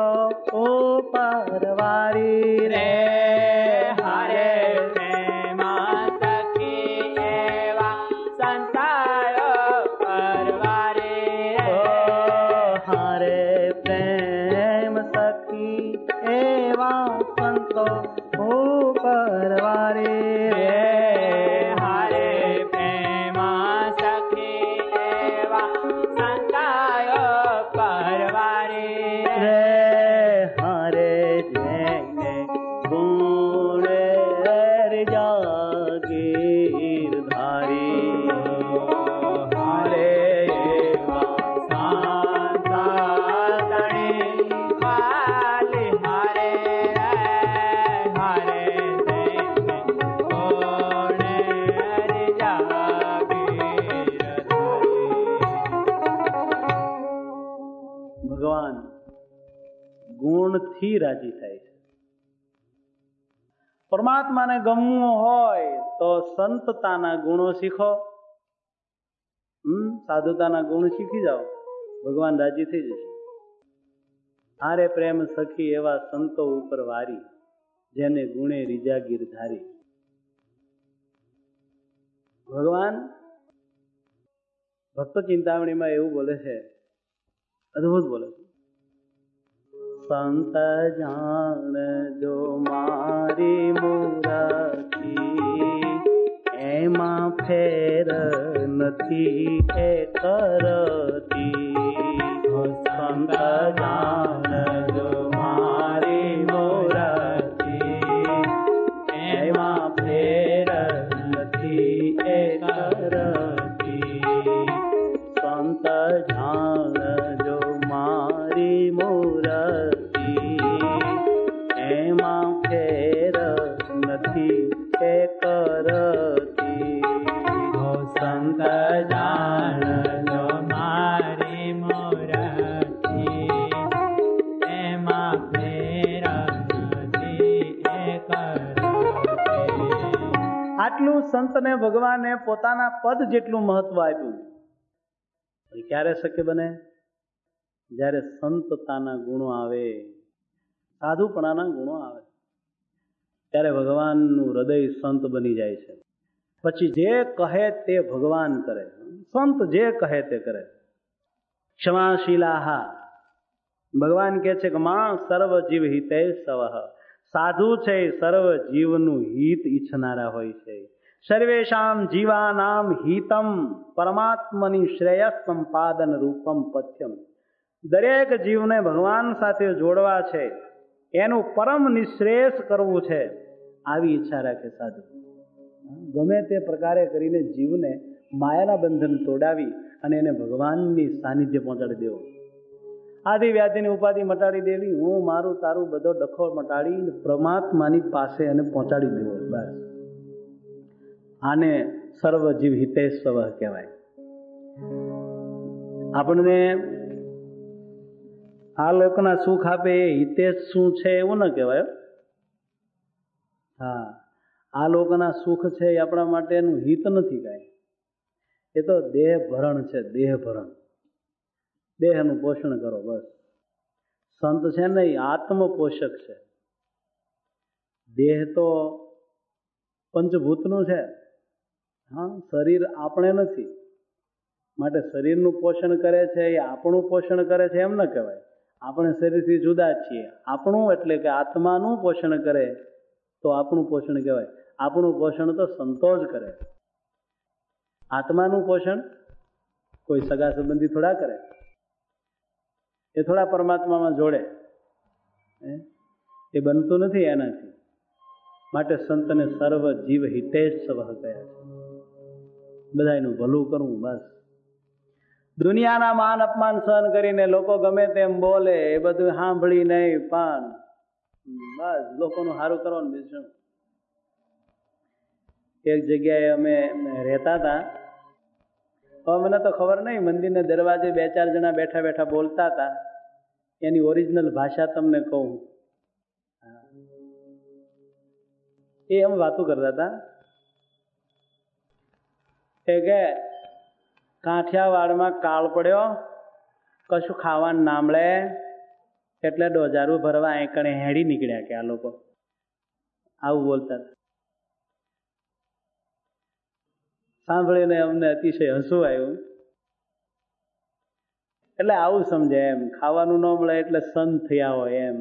પરવારી રે હારે પ્રેમા સખી એવા સંતાયો પરવારી રે. હારે પ્રેમ સખી એવા સંતો પરવારી રે. હારે પ્રેમા સખી એવા સંતાયો પરવારી રે. હારે જેને ગુણ જાગીર ધારી હારે શાંતણી વાલી હારે હારે કોણે જાગીર ભગવાન ગુણથી રાજી થાય છે. પરમાત્માને ગમવું હોય તો સંતતાના ગુણો શીખો, હમ સાધુતાના ગુણ શીખી જાઓ, ભગવાન રાજી થઈ જશે. હારે પ્રેમ સખી એવા સંતો ઉપર વારી, જેને ગુણે રીજા ગીરધારી. ભગવાન ભક્ત ચિંતામણીમાં એવું બોલે છે, અદભુત બોલે છે. સંત જાણજો મારી મુરારી, એમાં ફેર નથી એ કરતી. સંત જાણજો મારી મુરારી, એમાં ફેર નથી એ કરતી. સંત જાણજો મારી મુરારી, એમાં ફેર નથી એ કરતી. સંત જાણજો મારી મુરારી, એમાં ફેર નથી એ કરતી. આટલું સંતને ભગવાને પોતાના પદ જેટલું મહત્વ આપ્યું. ક્યારે શક્ય બને? જ્યારે સંતતાના ગુણો આવે, સાધુપણાના ગુણો આવે, ત્યારે ભગવાનનું હૃદય સંત બની જાય છે. પછી જે કહે તે ભગવાન કરે, સંત જે કહે તે કરે. ક્ષમાશીલાહા, ભગવાન કહે છે કે માં સર્વ જીવ હિતે સવઃ, સાધુ છે સર્વ જીવનું હિત ઈચ્છનારા હોય છે. સર્વેષામ જીવાનામ હિતમ પરમાત્મની શ્રેયસ સંપાદન રૂપમ પથ્યમ, દરેક જીવને ભગવાન સાથે જોડવા છે, એનું પરમ નિશ્રેયસ કરવું છે, આવી ઈચ્છા રાખે સાધુ. ગમે તે પ્રકારે કરીને જીવને માયાના બંધન તોડાવી અને એને ભગવાનની સાનિધ્ય પહોંચાડી દેવો. આદિ વ્યાધિની ઉપાધિ મટાડી દેવી, હું મારું તારું બધો ડખો મટાડી પરમાત્માની પાસે એને પહોંચાડી દેવો. બસ આને સર્વ જીવ હિતેશ્વર કહેવાય. આપણને આ લોકના સુખ આપે એ હિતેશ શું છે એવું ન કહેવાય. હા, આ લોકના સુખ છે એ આપણા માટેનું હિત નથી કાંઈ. એ તો દેહ ભરણ છે, દેહ ભરણ. દેહનું પોષણ કરો બસ. સંત છે ને એ આત્મ પોષક છે. દેહ તો પંચભૂતનું છે. હા, શરીર આપણે નથી, માટે શરીરનું પોષણ કરે છે એ આપણું પોષણ કરે છે એમ ન કહેવાય. આપણે શરીરથી જુદા છીએ. આપણું એટલે કે આત્માનું પોષણ કરે તો આપણું પોષણ કહેવાય. આપણું પોષણ તો સંતો જ કરે. આત્માનું પોષણ કોઈ સગા સંબંધી થોડા કરે, એ થોડા પરમાત્મામાં જોડે, એ બનતું નથી એનાથી. માટે સંતને સર્વ જીવ હિતેશ સવઃ કહ્યા છે. બધાનું ભલું કરવું બસ. દુનિયાના માન અપમાન સહન કરીને લોકો ગમે તેમ બોલે એ બધું સાંભળી નહીં, પણ બસ લોકોનું સારું કરવાનું બીજું. એક જગ્યાએ અમે રહેતા હતા, હવે મને તો ખબર નહીં, મંદિરના દરવાજે બે ચાર જણા બેઠા બેઠા બોલતા હતા. એની ઓરિજિનલ ભાષા તમને કહું. એ અમે વાતો કરતા હતા કે કાઠિયાવાડમાં કાળ પડ્યો, કશું ખાવાનું ના મળે એટલે ડોજારું ભરવા એકણે હેડી નીકળ્યા કે આ લોકો. આવું બોલતા હતા. સાંભળીને અમને અતિશય હસવું આવ્યું. એટલે આવું સમજે એમ, ખાવાનું ન મળે એટલે સંત થયા હોય એમ.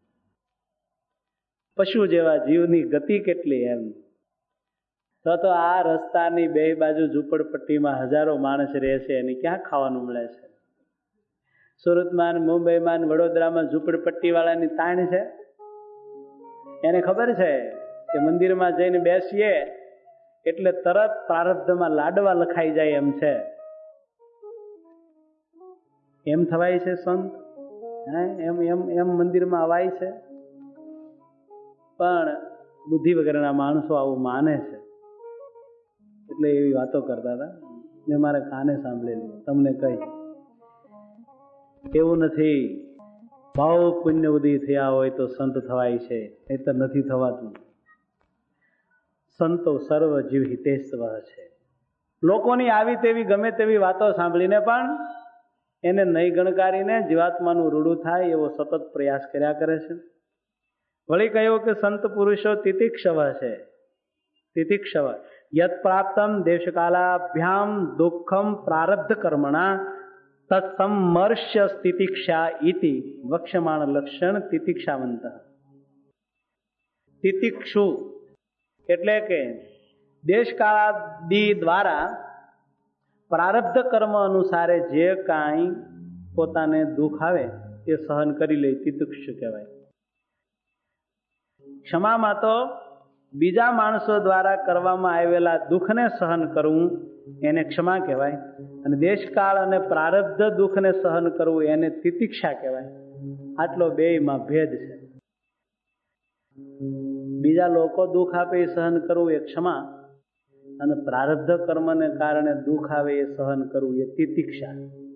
પશુ જેવા જીવની ગતિ કેટલી એમ. તો તો આ રસ્તાની બે બાજુ ઝૂંપડપટ્ટીમાં હજારો માણસ રહે છે, એને ક્યાં ખાવાનું મળે છે? સુરતમાં, મુંબઈમાં, વડોદરામાં ઝૂંપડપટ્ટી વાળાની તાણ છે. એને ખબર છે કે મંદિરમાં જઈને બેસીએ એટલે તરત પ્રારબ્ધમાં લાડવા લખાઈ જાય એમ છે. એમ થવાય છે સંત? હે એમ એમ એમ મંદિરમાં અવાય છે? પણ બુદ્ધિ વગરના માણસો આવું માને છે, એટલે એવી વાતો કરતા હતા. મેં મારા કાને સાંભળેલી, તમને કહી. એવું નથી. ભાવ પુણ્ય ઉદય થયા હોય તો સંત થવાય છે, એ તો નથી થવાતું. સંતો સર્વ જીવ હિતેશ્વર છે. લોકોની આવી તેવી ગમે તેવી વાતો સાંભળીને પણ એને નહીં ગણકારીને જીવાત્માનું રૂડું થાય એવો સતત પ્રયાસ કર્યા કરે છે. વળી કહ્યું કે સંત પુરુષો તિતિક્ષવ છે. તિતિક્ષવ યત પ્રાપ્તમ દેશકાલાભ્યામ દુઃખમ પ્રારબ્ધ કર્મણા તત્સમર્ષ્ય તિતિક્ષા ઇતિ વક્ષ્યમાણ લક્ષણ તિતિક્ષાવંત. તિતિક્ષુ એટલે કે દેશકાળાદિ દ્વારા પ્રારબ્ધ કર્મ અનુસારે જે કાંઈ પોતાને દુઃખ આવે એ સહન કરી લે, તિતિક્ષુ કહેવાય. ક્ષમામાં તો બીજા માણસો દ્વારા કરવામાં આવેલા દુઃખને સહન કરવું એને ક્ષમા કહેવાય, અને દેશકાળ અને પ્રારબ્ધ દુઃખને સહન કરવું એને તિતિક્ષા કહેવાય. આટલો બેયમાં ભેદ છે. બીજા લોકો દુઃખ આપે એ સહન કરવું એ ક્ષમા, અને પ્રારબ્ધ કર્મને કારણે દુઃખ આવે એ સહન કરવું એ તિતિક્ષા.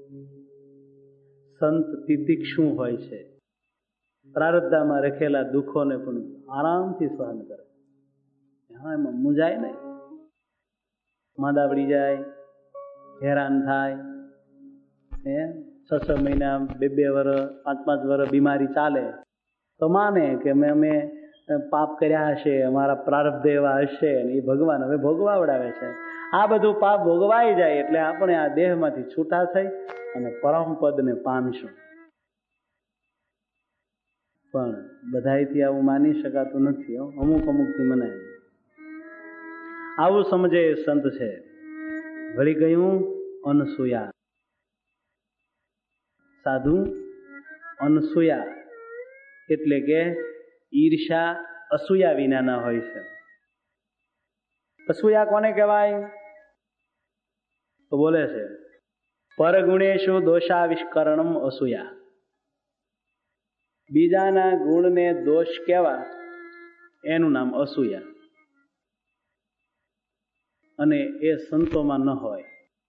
સંત તિતિક્ષુ હોય છે, પ્રારબ્ધમાં રખેલા દુઃખોને પણ આરામથી સહન કરે. હા, એમાં મૂંઝાય નહીં. માંદા પડી જાય, હેરાન થાય, હે છ છ મહિના, બે બે વર્ષ, પાંચ પાંચ વર્ષ બીમારી ચાલે તો માને કે મેં અમે પાપ કર્યા હશે, અમારા પ્રારબ્ધ એવા હશે, અને એ ભગવાન હવે ભોગવાવડાવે છે. આ બધું પાપ ભોગવાઈ જાય એટલે આપણે આ દેહમાંથી છૂટા થઈ અને પરમ પદને પામશું. પણ બધાયથી આવું માની શકાતું નથી. અમુક અમુકથી મનાય. આવું સમજે એ સંત છે. વળી ગયું અનસૂયા. સાધુ અનસૂયા એટલે કે ઈર્ષા અસૂયા વિનાના હોય છે. અસૂયા કોને કહેવાય? તો બોલે છે પરગુણેશુ દોષાવિષ્કરણમ અસૂયા. બીજાના ગુણને દોષ કહેવા એનું નામ અસૂયા. અને એ સંતોમાં ન હોય.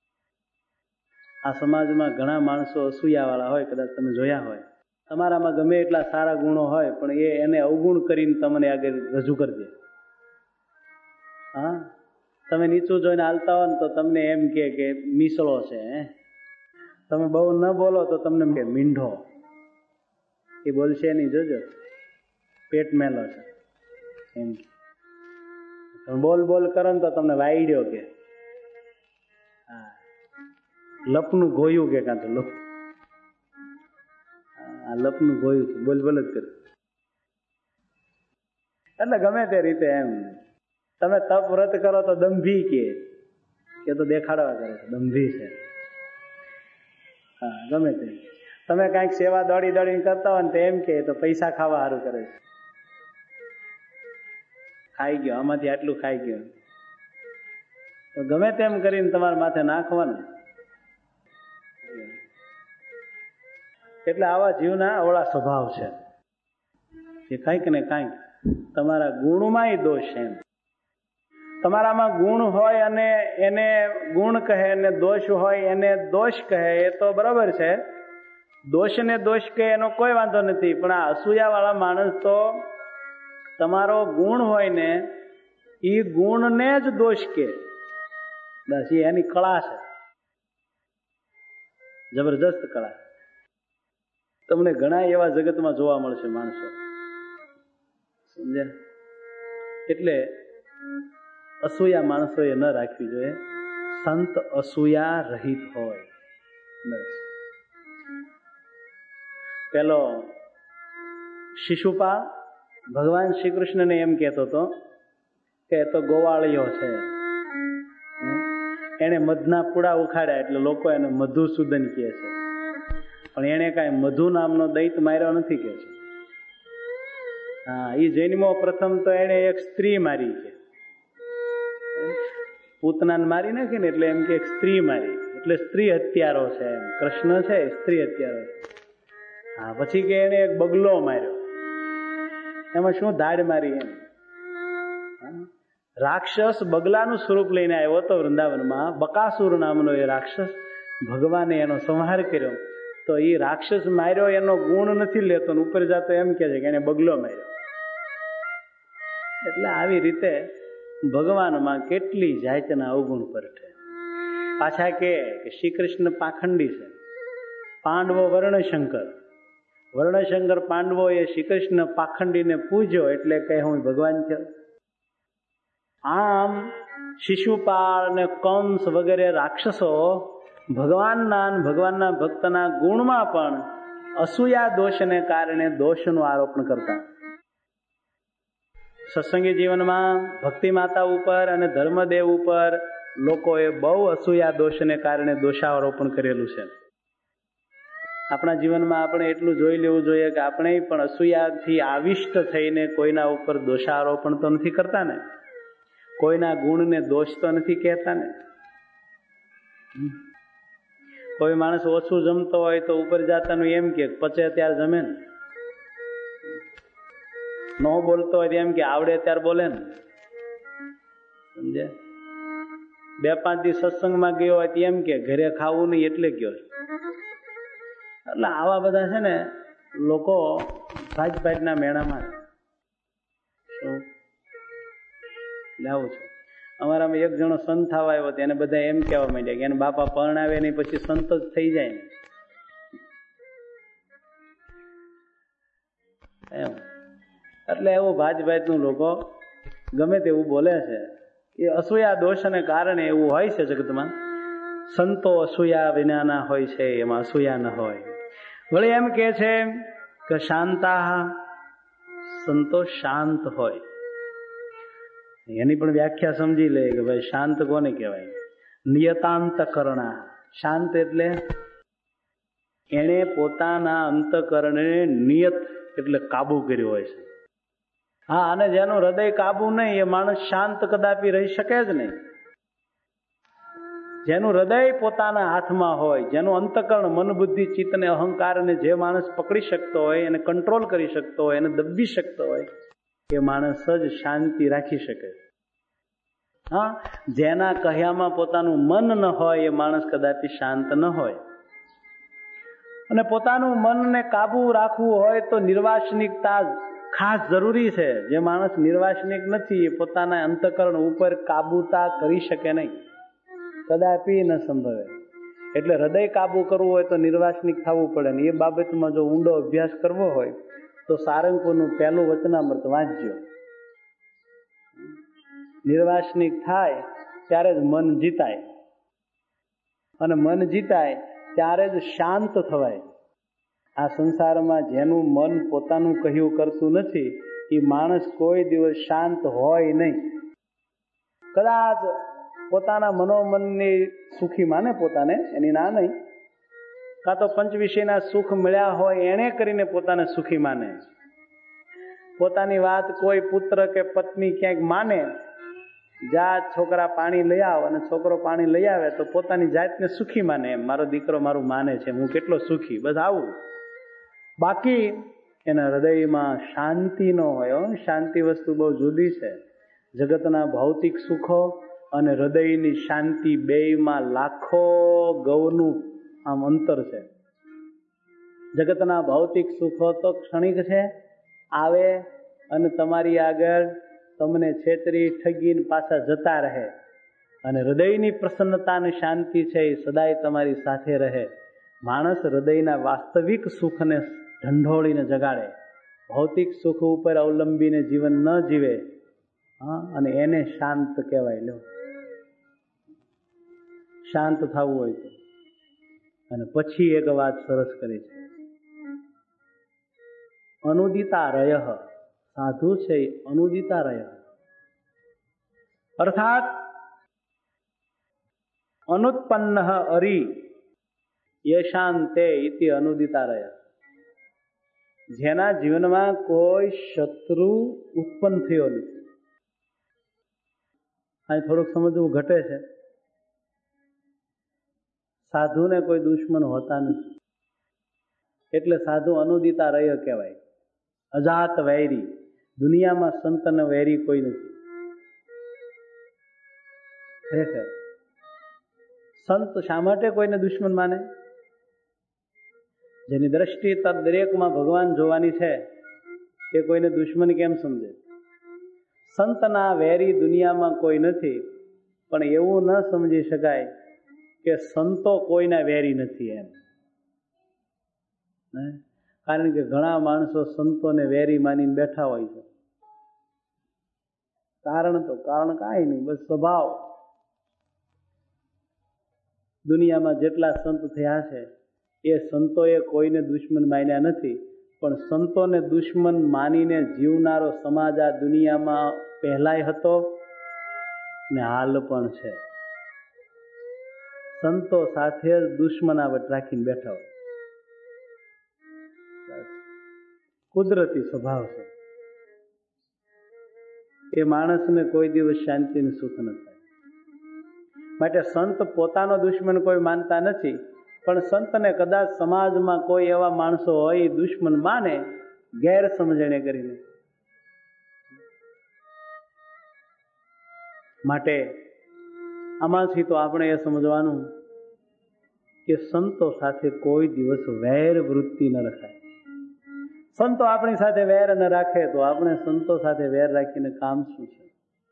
આ સમાજમાં ઘણા માણસો અસૂયા વાળા હોય, કદાચ તમે જોયા હોય. તમારામાં ગમે એટલા સારા ગુણો હોય પણ એ એને અવગુણ કરીને તમને આગળ રજૂ કરી દે. હા, તમે નીચું જોઈને હાલતા હો ને તો તમને એમ કે મીસળો છે. તમે બહુ ન બોલો તો તમને કે મીંઢો. એ બોલશે નહીં, જોજો પેટ મેલો છે એમ. તમે બોલ બોલ કરો ને તો તમને વાયડ્યો કે, હા લપનું ગોયું કે, કાં તો લપ આ લપનું ગોયું છે, બોલ બોલ જ કરે. એટલે ગમે તે રીતે એમ. તમે તપ વ્રત કરો તો દંભી કે કે તો દેખાડવા કરે છે, દંભી છે. હા, ગમે તે. તમે કાંઈક સેવા દોડી દોડીને કરતા હોય ને તો એમ કે તો પૈસા ખાવા સારું કરે છે. ખાઈ ગયો, આમાંથી આટલું ખાઈ ગયો, તો ગમે તેમ કરીને તમારા માથે નાખવાનું. એટલે આવા જીવના અવળા સ્વભાવ છે. એ કાંઈક ને કાંઈક તમારા ગુણમાં દોષ છે. એમ તમારામાં ગુણ હોય અને એને ગુણ કહે, અને દોષ હોય એને દોષ કહે, એ તો બરાબર છે. દોષ ને દોષ કહે એનો કોઈ વાંધો નથી. પણ આ અસૂયા વાળા માણસ તો તમારો ગુણ હોય ને એ ગુણને જ દોષ કે. બસ એ એની કળા છે, જબરજસ્ત કળા. તમને ઘણા એવા જગતમાં જોવા મળશે માણસો, સમજ્યા? એટલે અસૂયા માણસોએ ન રાખવી જોઈએ. સંત અસૂયા રહિત હોય. બસ. પેલો શિશુપાળ ભગવાન શ્રી કૃષ્ણને એમ કહેતો હતો કે તો ગોવાળિયો છે, એને મધના પૂડા ઉખાડ્યા એટલે લોકો એને મધુસૂદન કહે છે. પણ એને કાંઈ મધુ નામનો દૈત માર્યો નથી કે છે. હા, એ જન્મો પ્રથમ તો એને એક સ્ત્રી મારી છે, પૂતનાને મારી નાખી ને એટલે એમ કે એક સ્ત્રી મારી, એટલે સ્ત્રી હત્યારો છે. એમ કૃષ્ણ છે સ્ત્રી હત્યારો. હા, પછી કે એને એક બગલો માર્યો. એમાં શું ધાડ મારી? એમ રાક્ષસ બગલાનું સ્વરૂપ લઈને આવ્યો હતો વૃંદાવનમાં. બકાસુર નામનો એ રાક્ષસ, ભગવાને એનો સંહાર કર્યો. તો એ રાક્ષસ માર્યો એનો ગુણ નથી લેતો, ઉપર જતો એમ કે છે કે એને બગલો માર્યો. એટલે આવી રીતે ભગવાનમાં કેટલી જાતના અવગુણ પરઠે. પાછા કે શ્રી કૃષ્ણ પાખંડી છે, પાંડવો વર્ણશંકર. વર્ણશંકર પાંડવો એ શ્રી કૃષ્ણ પાખંડીને પૂજ્યો એટલે કહે હું ભગવાન છે. આમ શિશુપાળ ને કંસ વગેરે રાક્ષસો ભગવાનના ભગવાનના ભક્તના ગુણમાં પણ અસૂયા દોષને કારણે દોષનું આરોપણ કરતા. સત્સંગી જીવનમાં ભક્તિ માતા ઉપર અને ધર્મદેવ ઉપર લોકોએ બહુ અસૂયા દોષને કારણે દોષારોપણ કરેલું છે. આપણા જીવનમાં આપણે એટલું જોઈ લેવું જોઈએ કે આપણે પણ અસૂયાથી આવિષ્ટ થઈને કોઈના ઉપર દોષારોપણ તો નથી કરતા ને, કોઈના ગુણને દોષ તો નથી કહેતા ને. કોઈ માણસ ઓછું જમતો હોય તો ઉપર જાતાનું એમ કે પચે ત્યારે જમે ને, ન બોલતો હોય એમ કે આવડે ત્યારે બોલે ને, સમજે. બે પાંચ દિવસ સત્સંગમાં ગયો હોય એમ કે ઘરે ખાવું નહીં એટલે ગયો. એટલે આવા બધા છે ને લોકો ભાજ ભાજના મેળામાં શું લાવું છે. અમારામાં એક જણો સંત થવા આવ્યો હતો, એને બધા એમ કહેવા માંડ્યા કે એને બાપા પરણાવે નહીં પછી સંત જ થઈ જાય ને એમ. એટલે એવું ભાજ ભાજનું લોકો ગમે તેવું બોલે છે. એ અસૂયા દોષને કારણે એવું હોય છે જગતમાં. સંતો અસૂયા વિનાના હોય છે, એમાં અસૂયા ન હોય. વળી એમ કે છે કે શાંતા, સંતો શાંત હોય. એની પણ વ્યાખ્યા સમજી લે કે ભાઈ શાંત કોને કહેવાય? નિયતાંતકરણા. શાંત એટલે એને પોતાના અંતકરણને નિયત એટલે કાબુ કર્યો હોય છે. હા, અને જેનું હૃદય કાબુ નહીં એ માણસ શાંત કદાપી રહી શકે જ નહીં. જેનું હૃદય પોતાના હાથમાં હોય, જેનું અંતકરણ મન બુદ્ધિ ચિત્ત ને અહંકારને જે માણસ પકડી શકતો હોય, એને કંટ્રોલ કરી શકતો હોય, એને દબી શકતો હોય, એ માણસ જ શાંતિ રાખી શકે. હા, જેના કહ્યામાં પોતાનું મન ન હોય એ માણસ કદાપી શાંત ન હોય. અને પોતાનું મનને કાબુ રાખવું હોય તો નિર્વાસનિકતા ખાસ જરૂરી છે. જે માણસ નિર્વાસનિક નથી એ પોતાના અંતકરણ ઉપર કાબુતા કરી શકે નહીં, કદાપી ન સંભવે. એટલે હૃદય કાબુ કરવું હોય તો નિર્વાસનિક થવું પડે ને. એ બાબતમાં જો ઊંડો અભ્યાસ કરવો હોય તો સારંગપુરનું પહેલું વચનામૃત વાંચજો. નિર્વાસનિક થાય ત્યારે જ મન જીતાય, અને મન જીતાય ત્યારે જ શાંત થવાય. આ સંસારમાં જેનું મન પોતાનું કહ્યું કરતું નથી એ માણસ કોઈ દિવસ શાંત હોય નહીં. કદાચ પોતાના મનોમનની સુખી માને પોતાને, એની ના નહીં, કાં તો પંચ વિષયના સુખ મળ્યા હોય એને કરીને પોતાને સુખી માને. પોતાની વાત કોઈ પુત્ર કે પત્ની ક્યાંક માને, જા છોકરા પાણી લઈ આવ, અને છોકરો પાણી લઈ આવે તો પોતાની જાતને સુખી માને. એમ મારો દીકરો મારું માને છે, હું કેટલો સુખી, બસ આવું. બાકી એના હૃદયમાં શાંતિ ન હોય. શાંતિ વસ્તુ બહુ જુદી છે. જગતના ભૌતિક સુખો અને હૃદયની શાંતિ બેયમાં લાખો ગૌનું આમ અંતર છે. જગતના ભૌતિક સુખો તો ક્ષણિક છે, આવે અને તમારી આગળ તમને છેતરી ઠગીને પાછા જતા રહે. અને હૃદયની પ્રસન્નતા અને શાંતિ છે એ સદાય તમારી સાથે રહે. માણસ હૃદયના વાસ્તવિક સુખને ઢંઢોળીને જગાડે, ભૌતિક સુખ ઉપર અવલંબીને જીવન ન જીવે. હા, અને એને શાંત કહેવાય. લો, શાંત થવું હોય તો. અને પછી એક વાત સરસ કરી છે, અનુદિતા રય. સાધુ છે અનુદિતા રય, અર્થાત અનુત્પન્ન અરી યશાંતે ઇતિ અનુદિતા રય. જેના જીવનમાં કોઈ શત્રુ ઉત્પન્ન થયો નથી. અહીં થોડુંક સમજવું ઘટે છે. સાધુને કોઈ દુશ્મન હોતા નથી, એટલે સાધુ અનુદિતા રય કહેવાય. અજાત વૈરી. દુનિયામાં સંતને વૈરી કોઈ નથી. ખરેખર સંત શા માટે કોઈને દુશ્મન માને? જેની દ્રષ્ટિ તર દરેકમાં ભગવાન જોવાની છે એ કોઈને દુશ્મન કેમ સમજે? સંતના વેરી દુનિયામાં કોઈ નથી, પણ એવું ન સમજી શકાય કે સંતો કોઈના વેરી નથી એમ. કારણ કે ઘણા માણસો સંતોને વેરી માનીને બેઠા હોય છે. કારણ તો કારણ કાંઈ નહીં, બસ સ્વભાવ. દુનિયામાં જેટલા સંત થયા છે એ સંતોએ કોઈને દુશ્મન માન્યા નથી, પણ સંતોને દુશ્મન માનીને જીવનારો સમાજ આ દુનિયામાં પહેલાય હતો ને હાલ પણ છે. સંતો સાથે જ દુશ્મનાવટ રાખીને બેઠા હોય. કુદરતી સ્વભાવ છે. એ માણસને કોઈ દિવસ શાંતિ અને સુખ ન થાય. માટે સંત પોતાનો દુશ્મન કોઈ માનતા નથી, પણ સંતને કદાચ સમાજમાં કોઈ એવા માણસો હોય દુશ્મન માને ગેરસમજણે કરીને. માટે આમાંથી તો આપણે એ સમજવાનું કે સંતો સાથે કોઈ દિવસ વેર વૃત્તિ ન રખાય. સંતો આપણી સાથે વેર ન રાખે તો આપણે સંતો સાથે વેર રાખીને કામ શું છે?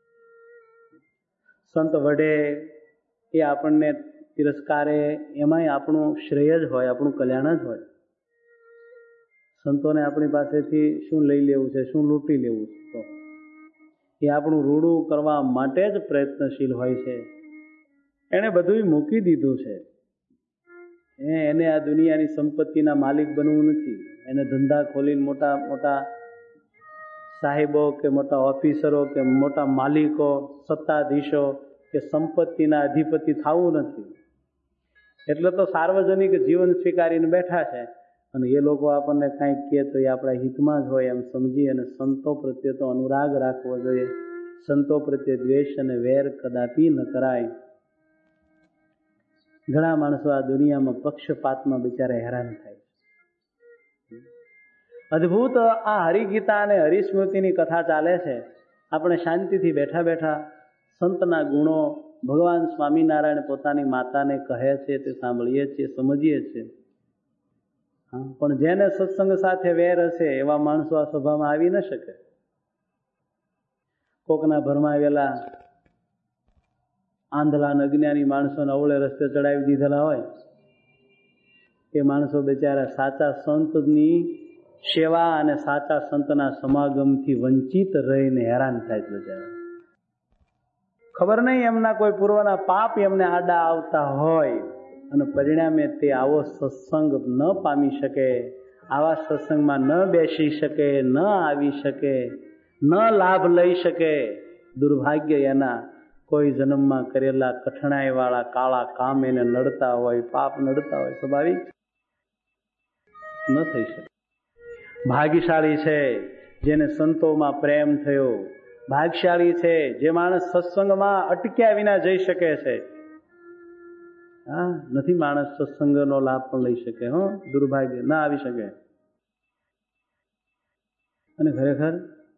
સંત વડે એ આપણને તિરસ્કારે એમાંય આપણું શ્રેય જ હોય, આપણું કલ્યાણ જ હોય. સંતોને આપણી પાસેથી શું લઈ લેવું છે, શું લૂંટી લેવું છે, તો એ આપણું રૂડું કરવા માટે જ પ્રયત્નશીલ હોય છે. એણે બધું મૂકી દીધું છે. એને આ દુનિયાની સંપત્તિના માલિક બનવું નથી. એને ધંધા ખોલીને મોટા મોટા સાહેબો કે મોટા ઓફિસરો કે મોટા માલિકો, સત્તાધીશો કે સંપત્તિના અધિપતિ થવું નથી. એટલે તો સાર્વજનિક જીવન સ્વીકારીને બેઠા છે. અને એ લોકો આપણને કાંઈક કહે તો એ આપણા હિતમાં જ હોય એમ સમજી અને સંતો પ્રત્યે તો અનુરાગ રાખવો જોઈએ. સંતો પ્રત્યે દ્વેષ અને વેર કદાપી ન કરાય. ઘણા માણસો આ દુનિયામાં પક્ષપાતમાં બિચારા હેરાન થાય. અદ્ભુત આ હરિગીતા અને હરિસ્મૃતિની કથા ચાલે છે. આપણે શાંતિથી બેઠા બેઠા સંતના ગુણો ભગવાન સ્વામિનારાયણ પોતાની માતાને કહે છે તે સાંભળીએ છીએ, સમજીએ છીએ. પણ જેને સત્સંગ સાથે વેર હશે એવા માણસો આ સભામાં આવી ન શકે. કોકના ભરમાં આવેલા આંધળા અજ્ઞાની માણસોને અવળે રસ્તે ચડાવી દીધેલા હોય એ માણસો બિચારા સાચા સંતની સેવા અને સાચા સંતના સમાગમથી વંચિત રહીને હેરાન થાય છે બિચારા. ખબર નહીં એમના કોઈ પૂર્વના પાપ એમને આડા આવતા હોય અને પરિણામે તે આવો સત્સંગ ન પામી શકે, આવા સત્સંગમાં ન બેસી શકે, ન આવી શકે, ન લાભ લઈ શકે. દુર્ભાગ્ય એના કોઈ જન્મમાં કરેલા કઠણાઈ વાળા કાળા કામ એને નડતા હોય, પાપ નડતા હોય, સ્વાભાવિક ન થઈ શકે. ભાગ્યશાળી છે જેને સંતોમાં પ્રેમ થયો. ભાગ્યશાળી છે જે માણસ સત્સંગમાં અટક્યા વિના જઈ શકે છે. હા, નથી માણસ સત્સંગનો લાભ પણ લઈ શકે. હો, દુર્ભાગ્ય ના આવી શકે. અને ખરેખર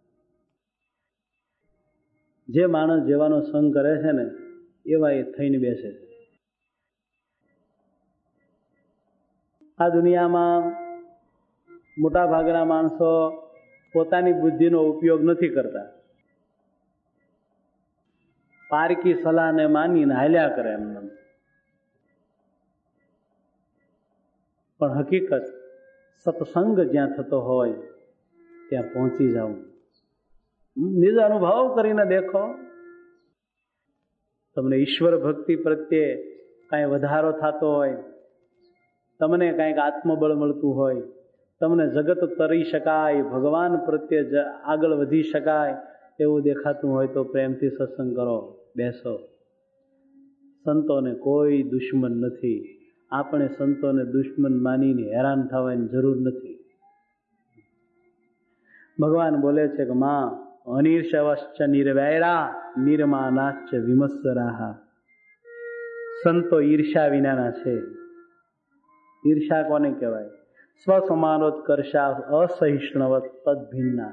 જે માણસ જેવાનો સંગ કરે છે ને એવા એ થઈને બેસે છે. આ દુનિયામાં મોટા ભાગના માણસો પોતાની બુદ્ધિનો ઉપયોગ નથી કરતા. પારકી સલાહને માનીને હાલ્યા કરે એમને. પણ હકીકત સત્સંગ જ્યાં થતો હોય ત્યાં પહોંચી જાવ. નિજ અનુભવ કરીને દેખો. તમને ઈશ્વર ભક્તિ પ્રત્યે કાંઈ વધારો થતો હોય, તમને કાંઈક આત્મબળ મળતું હોય, તમને જગત તરી શકાય, ભગવાન પ્રત્યે આગળ વધી શકાય એવું દેખાતું હોય તો પ્રેમથી સત્સંગ કરો, બેસો. સંતોને કોઈ દુશ્મન નથી. આપણે સંતોને દુશ્મન માનીને હેરાન થવાની જરૂર નથી. ભગવાન બોલે છે કે માં અનિર્ષવશ્ચ નિર્વૈરા નિર્માનાશ્ચ વિમત્સરાહ. સંતો ઈર્ષા વિનાના છે. ઈર્ષા કોને કહેવાય? સ્વસમાનોત્કર્ષા અસહિષ્ણવત તદ્ભિન્ના.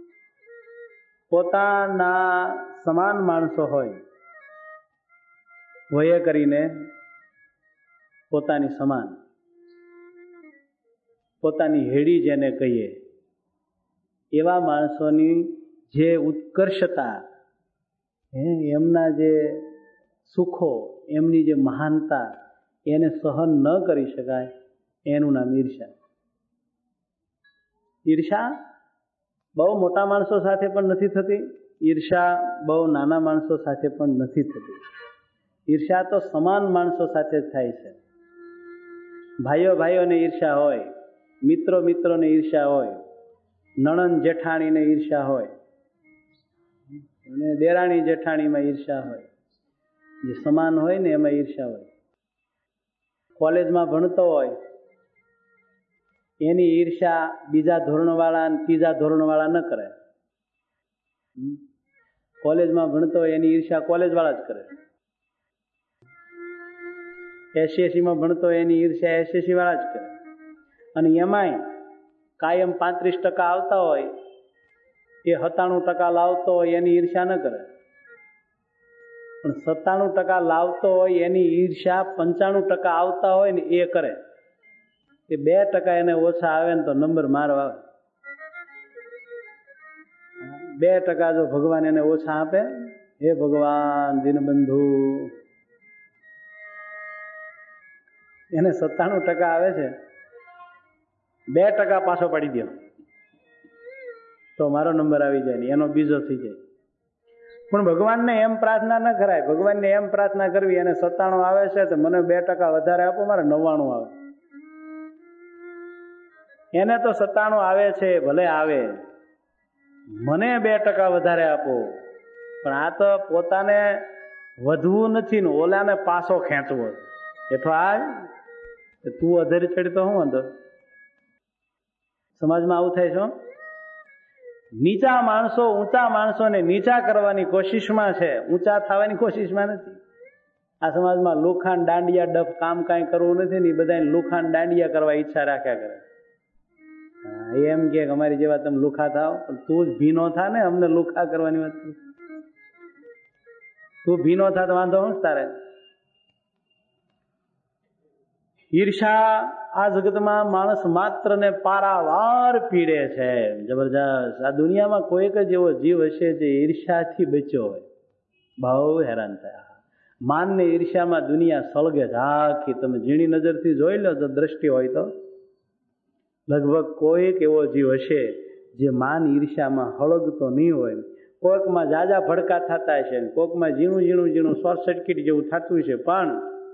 પોતાના સમાન માણસો હોય વયે કરીને પોતાની સમાન, પોતાની હેડી જેને કહીએ એવા માણસોની જે ઉત્કર્ષતા, એમના જે સુખો, એમની જે મહાનતા એને સહન ન કરી શકાય એનું નામ ઈર્ષા. ઈર્ષા બહુ મોટા માણસો સાથે પણ નથી થતી. ઈર્ષા બહુ નાના માણસો સાથે પણ નથી થતી. ઈર્ષા તો સમાન માણસો સાથે જ થાય છે. ભાઈઓ ભાઈઓને ઈર્ષા હોય, મિત્રો મિત્રોને ઈર્ષા હોય, નણંદ જેઠાણીને ઈર્ષા હોય અને દેરાણી જેઠાણીમાં ઈર્ષા હોય. જે સમાન હોય ને એમાં ઈર્ષા હોય. કોલેજમાં ભણતો હોય એની ઈર્ષા બીજા ધોરણવાળા અને ત્રીજા ધોરણવાળા ન કરે. કોલેજમાં ભણતો હોય એની ઈર્ષા કોલેજવાળા જ કરે. એસએસસીમાં ભણતો હોય એની ઈર્ષા એસએસસી વાળા જ કરે. અને એમાંય કાયમ પાંત્રીસ ટકા આવતા હોય એ સત્તાણું ટકા લાવતો હોય એની ઈર્ષા ન કરે. પણ સત્તાણું ટકા લાવતો હોય એની ઈર્ષા પંચાણું ટકા આવતા હોય ને એ કરે. એ બે ટકા એને ઓછા આવે ને તો નંબર મારવા આવે. બે ટકા જો ભગવાન એને ઓછા આપે, હે ભગવાન દીનબંધુ, એને સત્તાણું ટકા આવે છે, બે ટકા પાછો પાડી દો તો મારો નંબર આવી જાય ને એનો બીજો થઈ જાય. પણ ભગવાનને એમ પ્રાર્થના ન કરાય. ભગવાનને એમ પ્રાર્થના કરવી, એને સત્તાણું આવે છે તો મને બે ટકા વધારે આપો, મારે નવ્વાણું આવે. એને તો સત્તાણું આવે છે, ભલે આવે, મને બે ટકા વધારે આપો. પણ આ તો પોતાને વધવું નથી ને ઓલાને પાછો ખેંચવો. એઠો આ તું અધરી ચડી તો હું અંદર સમાજમાં આવું થાય છે. નીચા માણસો ઊંચા માણસોને નીચા કરવાની કોશિશમાં છે, ઊંચા થવાની કોશિશમાં નથી. આ સમાજમાં લુખાન દાંડિયા ડફ કામ કાંઈ કરવું નથી ને એ બધા લુખાન દાંડિયા કરવા ઈચ્છા રાખ્યા કરે. એમ કે અમારી જેવા તમે લુખા થાવ, પણ તું જ ભીનો થા ને, અમને લુખા કરવાની વાત. તું ભીનો થા તો વાંધો શું તારે? ઈર્ષા આ જગતમાં માણસ માત્ર ને પારાવાર પીડે છે, જબરજસ્ત. આ દુનિયામાં કોઈક જ એવો જીવ હશે જે ઈર્ષાથી બચ્યો હોય. બહુ હેરાન થયા. માન ને ઈર્ષામાં દુનિયા સળગે છે આખી. તમે ઝીણી નજરથી જોઈ લો તો દ્રષ્ટિ હોય તો લગભગ કોઈક એવો જીવ હશે જે માન ઈર્ષામાં હળગતો નહીં હોય. કોઈકમાં જાજા ભડકા થતા હશે, કોઈકમાં ઝીણું ઝીણું ઝીણું શોર્ટ સર્કિટ જેવું થતું છે, પણ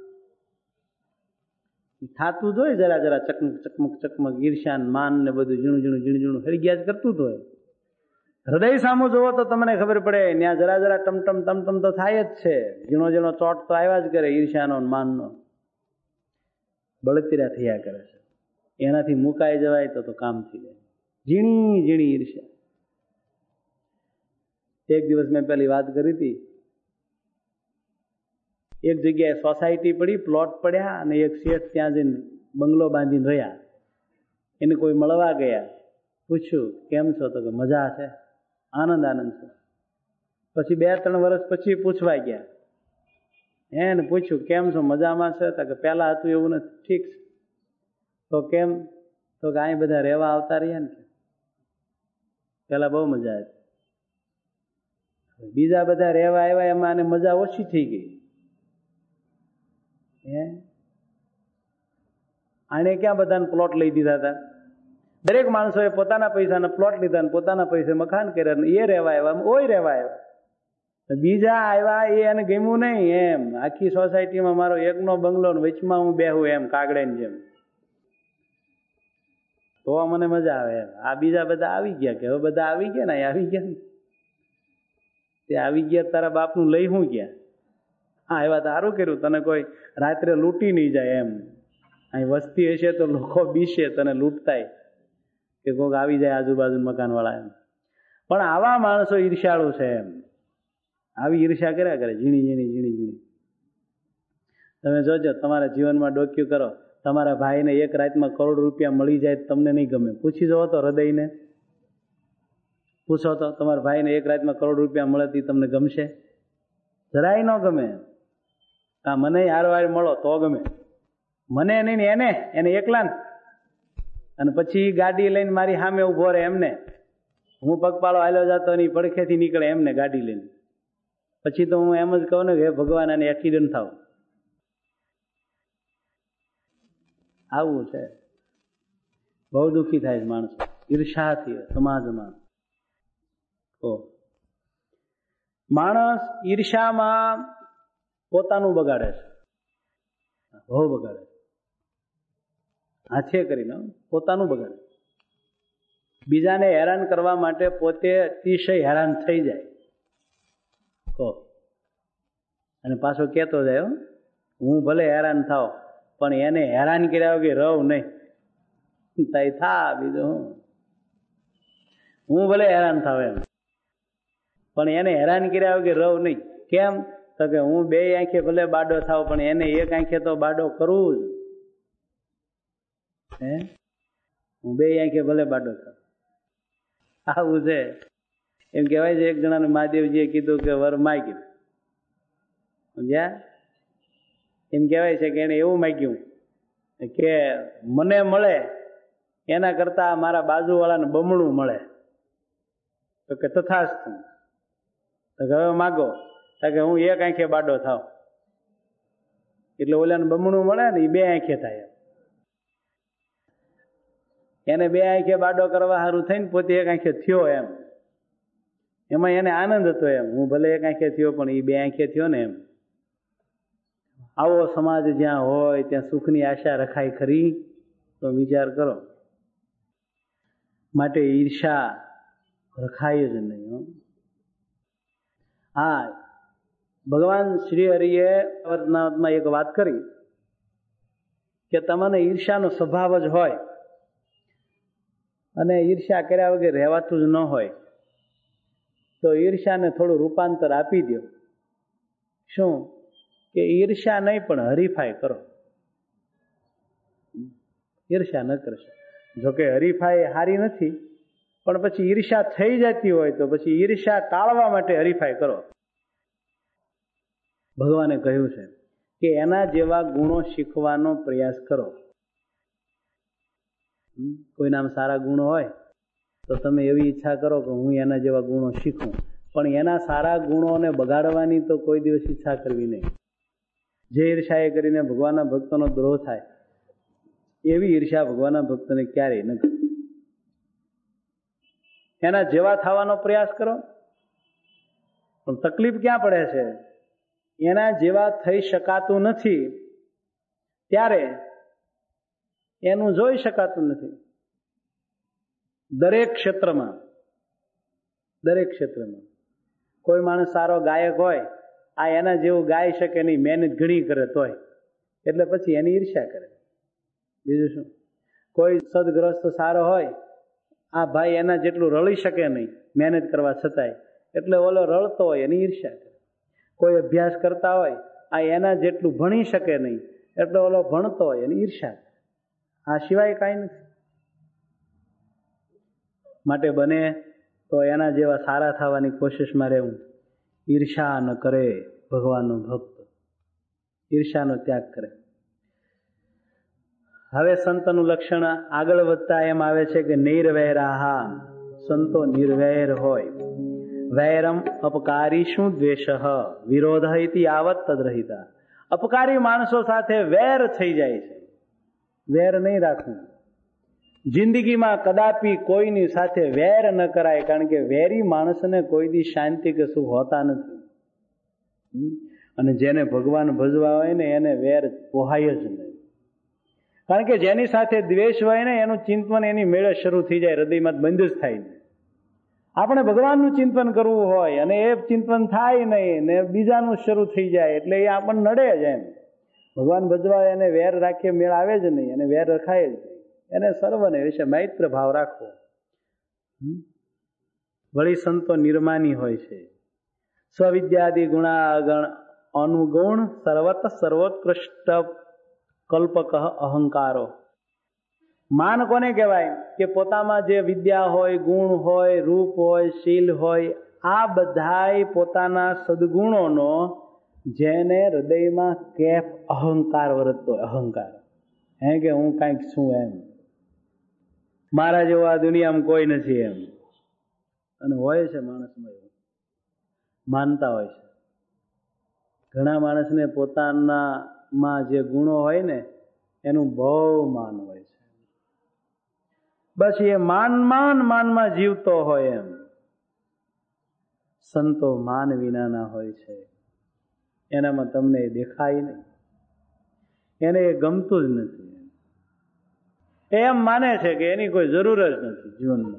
થાતું જ હોય જરા જરા ચકમક ચકમક ચકમક. ઈર્ષા માન ને બધું ઝીણું ઝીણું ઝીણું ઝીણું હળગ્યા જ કરતું જ હોય. હૃદય સામું જોવો તો તમને ખબર પડે, ત્યાં જરા જરા ટમટમ ટમટમ તો થાય જ છે. ઝીણો ઝીણો ચોટ તો આવ્યા જ કરે ઈર્ષાનો માનનો, બળતરા થયા કરે છે. એનાથી મુકાઈ જવાય તો તો કામ થઈ જાય. ઝીણી ઝીણી ઈર્ષા. એક દિવસ મેં પેલી વાત કરી હતી, એક જગ્યાએ સોસાયટી પડી, પ્લોટ પડ્યા અને એક શેઠ ત્યાં જઈને બંગલો બાંધીને રહ્યા. એને કોઈ મળવા ગયા, પૂછ્યું કેમ છો? તો કે મજા છે, આનંદ આનંદ છે. પછી બે ત્રણ વર્ષ પછી પૂછવા ગયા, એને પૂછ્યું કેમ છો, મજામાં છે? તો કે પેલા હતું એવું નથી, ઠીક છે. તો કેમ? તો કે અહીં બધા રહેવા આવતા રહ્યા ને, પેલા બહુ મજા હતી. બીજા બધા રહેવા આવ્યા એમાં આને મજા ઓછી થઈ ગઈ. હે આને ક્યાં બધાને પ્લોટ લઈ દીધા હતા? દરેક માણસોએ પોતાના પૈસાના પ્લોટ લીધા ને પોતાના પૈસે મકાન કર્યા, એ રહેવા આવ્યા, ઓય રહેવા આવ્યા. બીજા આવ્યા એ એને ગમ્યું નહીં. એમ આખી સોસાયટીમાં મારો એકનો બંગલો ને વચમાં હું બેહું એમ કાગડાની જેમ, તો મને મજા આવે. આ બીજા બધા આવી ગયા કે હવે બધા આવી ગયા ને, આવી ગયા ને તે આવી ગયા, તારા બાપનું લઈ હું ગયા? હા એવા સારું કર્યું, તને કોઈ રાત્રે લૂંટી નહીં જાય. એમ અહીં વસ્તી હશે તો લોકો બીશે તને લૂંટતાય કે કોઈક આવી જાય આજુબાજુ મકાન વાળા. એમ પણ આવા માણસો ઈર્ષાળુ છે. એમ આવી ઈર્ષા કર્યા કરે, ઝીણી ઝીણી ઝીણી ઝીણી. તમે જોજો, તમારા જીવનમાં ડોક્યું કરો, તમારા ભાઈને એક રાતમાં કરોડ રૂપિયા મળી જાય તમને નહીં ગમે. પૂછી જવો તો હૃદયને, પૂછો તો તમારા ભાઈને એક રાતમાં કરોડ રૂપિયા મળે તો તમને ગમશે? જરાય ન ગમે. હા મને હારો હાર મળો તો ગમે, મને નહીં ને એને એને એકલા. અને પછી ગાડી લઈને મારી સામે ઉભો રહે એમને, હું પગપાળો હાલ્યો જતો નહીં, પડખેથી નીકળે એમને ગાડી લઈને. પછી તો હું એમ જ કહું ને કે ભગવાન આને એક્સિડન્ટ થાવ. આવું છે. બહુ દુઃખી થાય છે માણસો ઈર્ષાથી સમાજમાં. માણસ ઈર્ષામાં પોતાનું બગાડે છે, બહુ બગાડે છે, હાથે કરીને પોતાનું બગાડે, બીજાને હેરાન કરવા માટે પોતે અતિશય હેરાન થઈ જાય કહો, અને પાછો કહેતો જાય હું ભલે હેરાન થાવ પણ એને હેરાન કર્યા વગર રહું નહીં, તઈ થા બીજું હું હું ભલે હેરાન થાવ એમ પણ એને હેરાન કર્યા વગર રહું નહીં. કેમ? તો કે હું બે આંખે ભલે બાડો થાવ પણ એને એક આંખે તો બાડો કરવું જ. હે હું બે આંખે ભલે બાડો થાવ, આવું છે. એમ કહેવાય છે એક જણાને મહાદેવજીએ કીધું કે વર માગ્યું, સમજ્યા? એમ કહેવાય છે કે એને એવું માગ્યું કે મને મળે એના કરતા મારા બાજુવાળાને બમણું મળે. તો કે તથાસ્તુ. તો હવે માગો કે હું એક આંખે બાડો થાવ એટલે ઓલાને બમણું મળે ને એ બે આંખે થાય. એને બે આંખે બાડો કરવા સારું થઈને પોતે એક આંખે થયો એમ, એમાં એને આનંદ હતો એમ, હું ભલે એક આંખે થયો પણ એ બે આંખે થયો ને એમ. આવો સમાજ જ્યાં હોય ત્યાં સુખની આશા રખાય ખરી? તો વિચાર કરો. માટે ઈર્ષા રખાય જ નહીં. હા, ભગવાન શ્રી હરિએ વર્તમાનમાં એક વાત કરી કે તમને ઈર્ષાનો સ્વભાવ જ હોય અને ઈર્ષા કર્યા વગર રહેવાતું જ ન હોય તો ઈર્ષાને થોડું રૂપાંતર આપી દો. શું? કે ઈર્ષા નહીં પણ હરીફાઈ કરો. ઈર્ષા ન કરશો. જોકે હરીફાઈ સારી નથી પણ પછી ઈર્ષા થઈ જતી હોય તો પછી ઈર્ષા ટાળવા માટે હરીફાઈ કરો. ભગવાને કહ્યું છે કે એના જેવા ગુણો શીખવાનો પ્રયાસ કરો. કોઈના સારા ગુણો હોય તો તમે એવી ઈચ્છા કરો કે હું એના જેવા ગુણો શીખું, પણ એના સારા ગુણોને બગાડવાની તો કોઈ દિવસ ઈચ્છા કરવી નહીં. જે ઈર્ષા એ કરીને ભગવાનના ભક્તોનો દ્રોહ થાય એવી ઈર્ષા ભગવાનના ભક્તોને ક્યારેય ન કરે. એના જેવા થવાનો પ્રયાસ કરો. પણ તકલીફ ક્યાં પડે છે? એના જેવા થઈ શકાતું નથી ત્યારે એનું જોઈ શકાતું નથી. દરેક ક્ષેત્રમાં દરેક ક્ષેત્રમાં કોઈ માણસ સારો ગાયક હોય, આ એના જેવું ગાઈ શકે નહીં, મહેનત ઘણી કરે તોય, એટલે પછી એની ઈર્ષ્યા કરે. બીજું શું? કોઈ સદગ્રસ્ત સારો હોય, આ ભાઈ એના જેટલું રળી શકે નહીં મહેનત કરવા છતાંય, એટલે ઓલો રળતો હોય એની ઈર્ષ્યા કરે. કોઈ અભ્યાસ કરતા હોય, આ એના જેટલું ભણી શકે નહીં એટલે ઓલો ભણતો હોય એની ઈર્ષ્યા કરે. આ સિવાય કાંઈ નથી. માટે બને તો એના જેવા સારા થવાની કોશિશમાં રહેવું. ઈર્ષા ન કરે ભગવાનનો ભક્ત, ઈર્ષાનો ત્યાગ કરે. હવે સંતનું લક્ષણ આગળ વધતા એમ આવે છે કે નિર્વૈરાહા, સંતો નિર્વૈર હોય. વૈરમ અપકારી શું દ્વેષ વિરોધ ઇતિ આવત તદ્રહિતા. અપકારી માણસો સાથે વેર થઈ જાય છે. વેર નહીં રાખવું. જિંદગીમાં કદાપી કોઈની સાથે વેર ન કરાય, કારણ કે વેરી માણસને કોઈ દી શાંતિ કે સુખ હોતા નથી. અને જેને ભગવાન ભજવા હોય ને એને વેર પોહાય જ નહીં. કારણ કે જેની સાથે દ્વેષ હોય ને એનું ચિંતન એની મેળે શરૂ થઈ જાય, હૃદયમાં બંધ જ થાય. આપણે ભગવાનનું ચિંતન કરવું હોય અને એ ચિંતન થાય નહીં ને બીજાનું શરૂ થઈ જાય એટલે એ આપણને નડે જ. એમ ભગવાન ભજવા એને વેર રાખીએ મેળ આવે જ નહીં, અને વેર રખાય જ નહીં. એને સર્વને વિશે મૈત્ર ભાવ રાખવો. વળી સંતો નિર્માની હોય છે. સ્વવિદ્યાદિ ગુણાગણ અનુગુણ સર્વત સર્વોત્કૃષ્ટ કલ્પક અહંકારો. માન કોને કહેવાય? કે પોતામાં જે વિદ્યા હોય, ગુણ હોય, રૂપ હોય, શીલ હોય, આ બધાય પોતાના સદગુણોનો જેને હૃદયમાં કેફ અહંકાર વર્તતો હોય. અહંકાર હે કે હું કાંઈક છું એમ, મારા જેવો આ દુનિયામાં કોઈ નથી એમ. અને હોય છે માણસમાં એવું, માનતા હોય છે. ઘણા માણસને પોતાનામાં જે ગુણો હોય ને એનું બહુ માન હોય છે. બસ એ માન માન માનમાં જીવતો હોય એમ. સંતો માન વિનાના હોય છે. એનામાં તમને એ દેખાય નહીં, એને એ ગમતું જ નથી. એમ માને છે કે એની કોઈ જરૂર જ નથી જીવનમાં.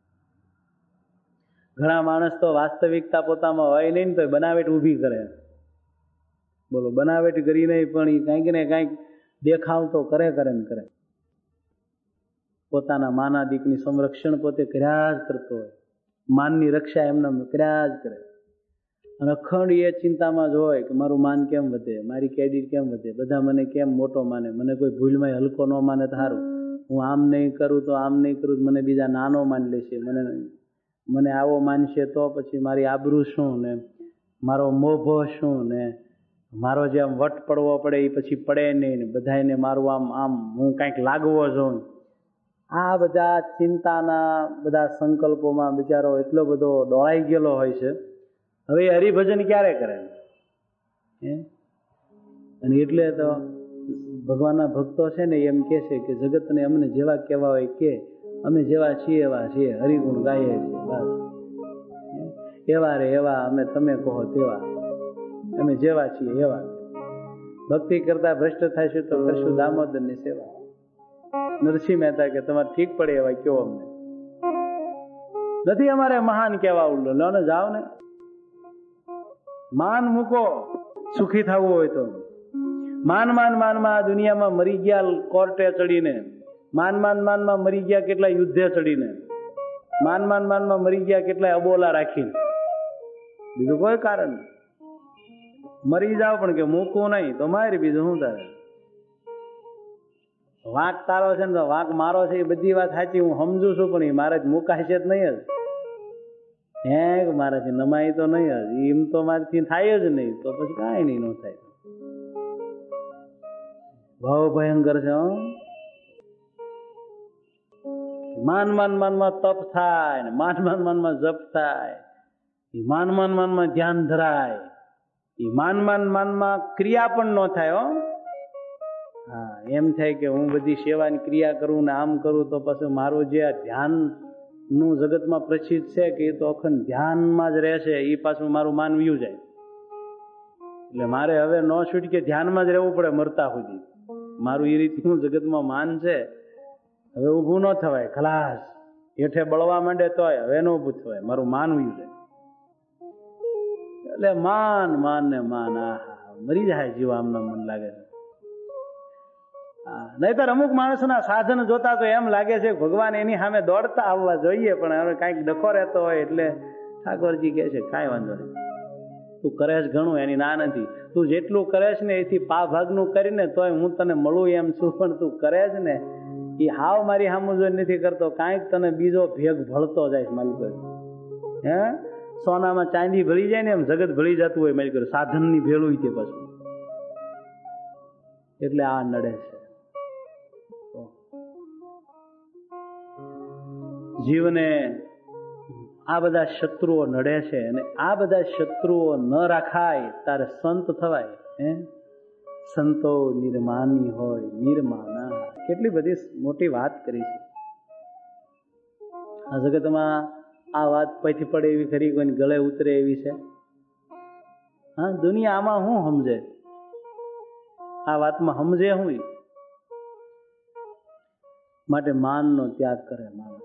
ઘણા માણસ તો વાસ્તવિકતા પોતામાં હોય નહીં તો બનાવેટ ઊભી કરે. બોલો, બનાવેટ કરી નહીં પણ એ કાંઈક ને કાંઈક દેખાવ તો કરે કરે ને કરે. પોતાના માનાદિકની સંરક્ષણ પોતે કર્યા જ કરતો હોય, માનની રક્ષા એમના કર્યા જ કરે. અને અખંડ એ ચિંતામાં જ હોય કે મારું માન કેમ વધે, મારી ક્રેડિટ કેમ વધે, બધા મને કેમ મોટો માને, મને કોઈ ભૂલમાં હલકો ન માને તો સારું, હું આમ નહીં કરું તો આમ નહીં કરું મને બીજા નાનો માની લેશે, મને મને આવો માનશે તો પછી મારી આબરૂ શું ને મારો મોભો શું ને મારો જે આમ વટ પડવો પડે એ પછી પડે નહીં ને બધાને મારું આમ આમ હું કાંઈક લાગવો જોઉં. આ બધા ચિંતાના બધા સંકલ્પોમાં બિચારો એટલો બધો ડોળાઈ ગયેલો હોય છે. હવે હરિભજન ક્યારે કરે? અને એટલે તો ભગવાનના ભક્તો છે ને એમ કે છે કે જગતને અમને જેવા કહેવા હોય કે અમે જેવા છીએ એવા છીએ, હરિગુણ ગાઈએ છીએ, બસ એવા રે એવા અમે, તમે કહો તેવા, અમે જેવા છીએ એવા. ભક્તિ કરતા ભ્રષ્ટ થાય છે તો કરશું દામોદરની સેવા. નરસિંહ મહેતા કે તમારે ઠીક પડે એવા કયો, અમને નથી અમારે મહાન કહેવા. ઉલ્લો લો ને, જાઓ ને, માન મૂકો સુખી થવું હોય તો. માન માન માનમાં આ દુનિયામાં મરી ગયા કોર્ટે ચડીને, માન માન માનમાં મરી ગયા કેટલા યુદ્ધે ચડીને, માન માન માનમાં મરી ગયા કેટલા અબોલા રાખીને, બીજું કોઈ કારણ નહીં. મરી જાવ પણ કે મૂકવું નહીં તો મારી, બીજું શું તારે? વાંક તારો છે ને તો વાંક મારો છે, એ બધી વાત સાચી હું સમજુ છું, પણ એ મારે જ મુકાય છે જ નહીં જ. હે મારાથી નમાય તો નહીં જ, એમ તો મારાથી થાય જ નહીં, તો પછી કાંઈ નહીં ન થાય. ભાવ ભયંકર છે. માન માન માનમાં તપ થાય ને માન માન માનમાં જપ થાય, એ માન માન માનમાં ધ્યાન ધરાય, એ માન માન માનમાં ક્રિયા પણ ન થાય. હો હા, એમ થાય કે હું બધી સેવાની ક્રિયા કરું ને આમ કરું તો પછી મારું જે ધ્યાન નું જગતમાં પ્રસિદ્ધ છે કે એ તો અખંડ ધ્યાનમાં જ રહેશે, એ પાછું મારું માન વયું જાય. એટલે મારે હવે ન છૂટકે ધ્યાનમાં જ રહેવું પડે મરતા સુધી. મારું એ રીતનું જગતમાં માન છે, હવે ઊભું ન થવાય, ખલાસ હેઠે બળવા માંડે તોય હવે ન ઊભું થવાય, મારું માન વયું જાય. એટલે માન માન ને માન, આ મરી જાય જીવ આમના મન લાગે છે. નહીતર અમુક માણસોના સાધન જોતા તો એમ લાગે છે ભગવાન એની સામે દોડતા આવવા જોઈએ, પણ હવે કાંઈક ડખો રહેતો હોય એટલે ઠાકોરજી કહે છે કાંઈ વાંધો નહીં, તું કરેશ ઘણું, એની ના નથી. તું જેટલું કરેશ ને એથી પા ભાગનું કરીને તોય હું તને મળું એમ છું, પણ તું કરેશ ને એ હાવ મારી સામું જોઈ નથી કરતો, કાંઈક તને બીજો ભેગ ભળતો જાય માલિક. હે સોનામાં ચાંદી ભળી જાય ને એમ જગત ભળી જતું હોય માલિક, સાધનની ભેળું તે પાછું. એટલે આ નડે છે જીવને. આ બધા શત્રુઓ નડે છે, અને આ બધા શત્રુઓ ન રાખાય તારે સંત થવાય. હે સંતો નિર્માની હોય નિર્માના, કેટલી બધી મોટી વાત કરી છે આ જગતમાં. આ વાત પૈથી પડે એવી ખરી, કોઈને ગળે ઉતરે એવી છે? હા, દુનિયા આમાં શું સમજે? આ વાતમાં સમજે હું? માટે માનનો ત્યાગ કરે માણસ.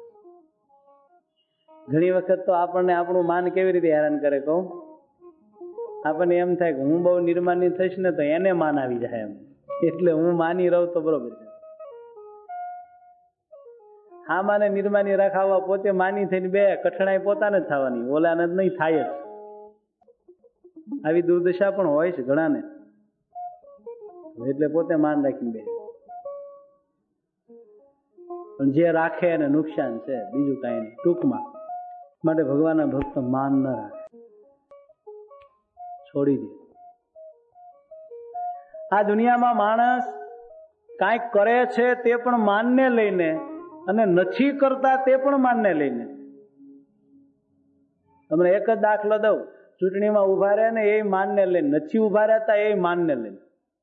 ઘણી વખત તો આપણને આપણું માન કેવી રીતે હેરાન કરે કહું? આપણને એમ થાય કે હું બહુ નિર્માની થઈશ ને તો એને માન આવી જાય એમ, એટલે હું માની રહું તો બરોબર છે. હા, માને નિર્માની રાખાવા પોતે માની થઈને બે કઠણાઈ પોતાને જ થવાની, ઓલાને જ નહીં થાય જ. આવી દુર્દશા પણ હોય છે ઘણાને, એટલે પોતે માન રાખીને બે. પણ જે રાખે એને નુકસાન છે, બીજું કાંઈ નહીં. ટૂંકમાં માટે ભગવાનના ભક્ત માન ન રાખે, છોડી દે. આ દુનિયામાં માણસ કાંઈક કરે છે તે પણ માનને લઈને, અને નથી કરતા તે પણ માનને લઈને. તમને એક જ દાખલો દઉં, ચૂંટણીમાં ઉભા રહે ને એ માનને લઈને, નથી ઉભા રહેતા એ માનને લઈને.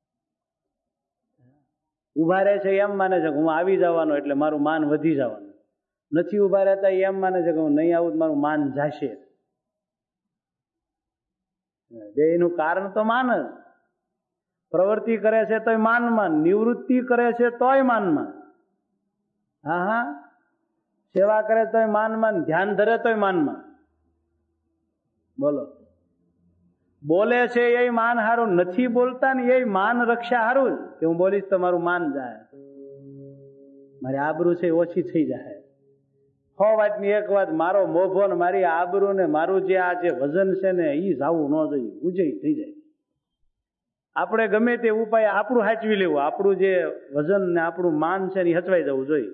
ઉભા રહે છે એમ માને છે કે હું આવી જવાનો એટલે મારું માન વધી જવાનું, નથી ઉભા રહેતા એમ માને છે કે હું નહીં આવું મારું માન જશે. બે એનું કારણ તો માન જ. પ્રવૃત્તિ કરે છે તોય માનમાં, નિવૃત્તિ કરે છે તોય માનમાં. હા હા, સેવા કરે તોય માનમાં, ધ્યાન ધરે તોય માનમાં. બોલો, બોલે છે એ માન હારું, નથી બોલતા ને એ માન રક્ષા હારું કે હું બોલીશ તો મારું માન જાય, મારી આબરૂ છે ઓછી થઈ જાય. હો વાત ની એક વાત, મારો મોભો ને મારી આબરૂ ને મારું જે આ જે વજન છે ને એ જાવું ન જોઈએ, ઉજઈ થઈ જાય. આપણે ગમે તે ઉપાય આપણું હાચવી લેવું, આપણું જે વજન ને આપણું માન છે એ હચવાઈ જવું જોઈએ.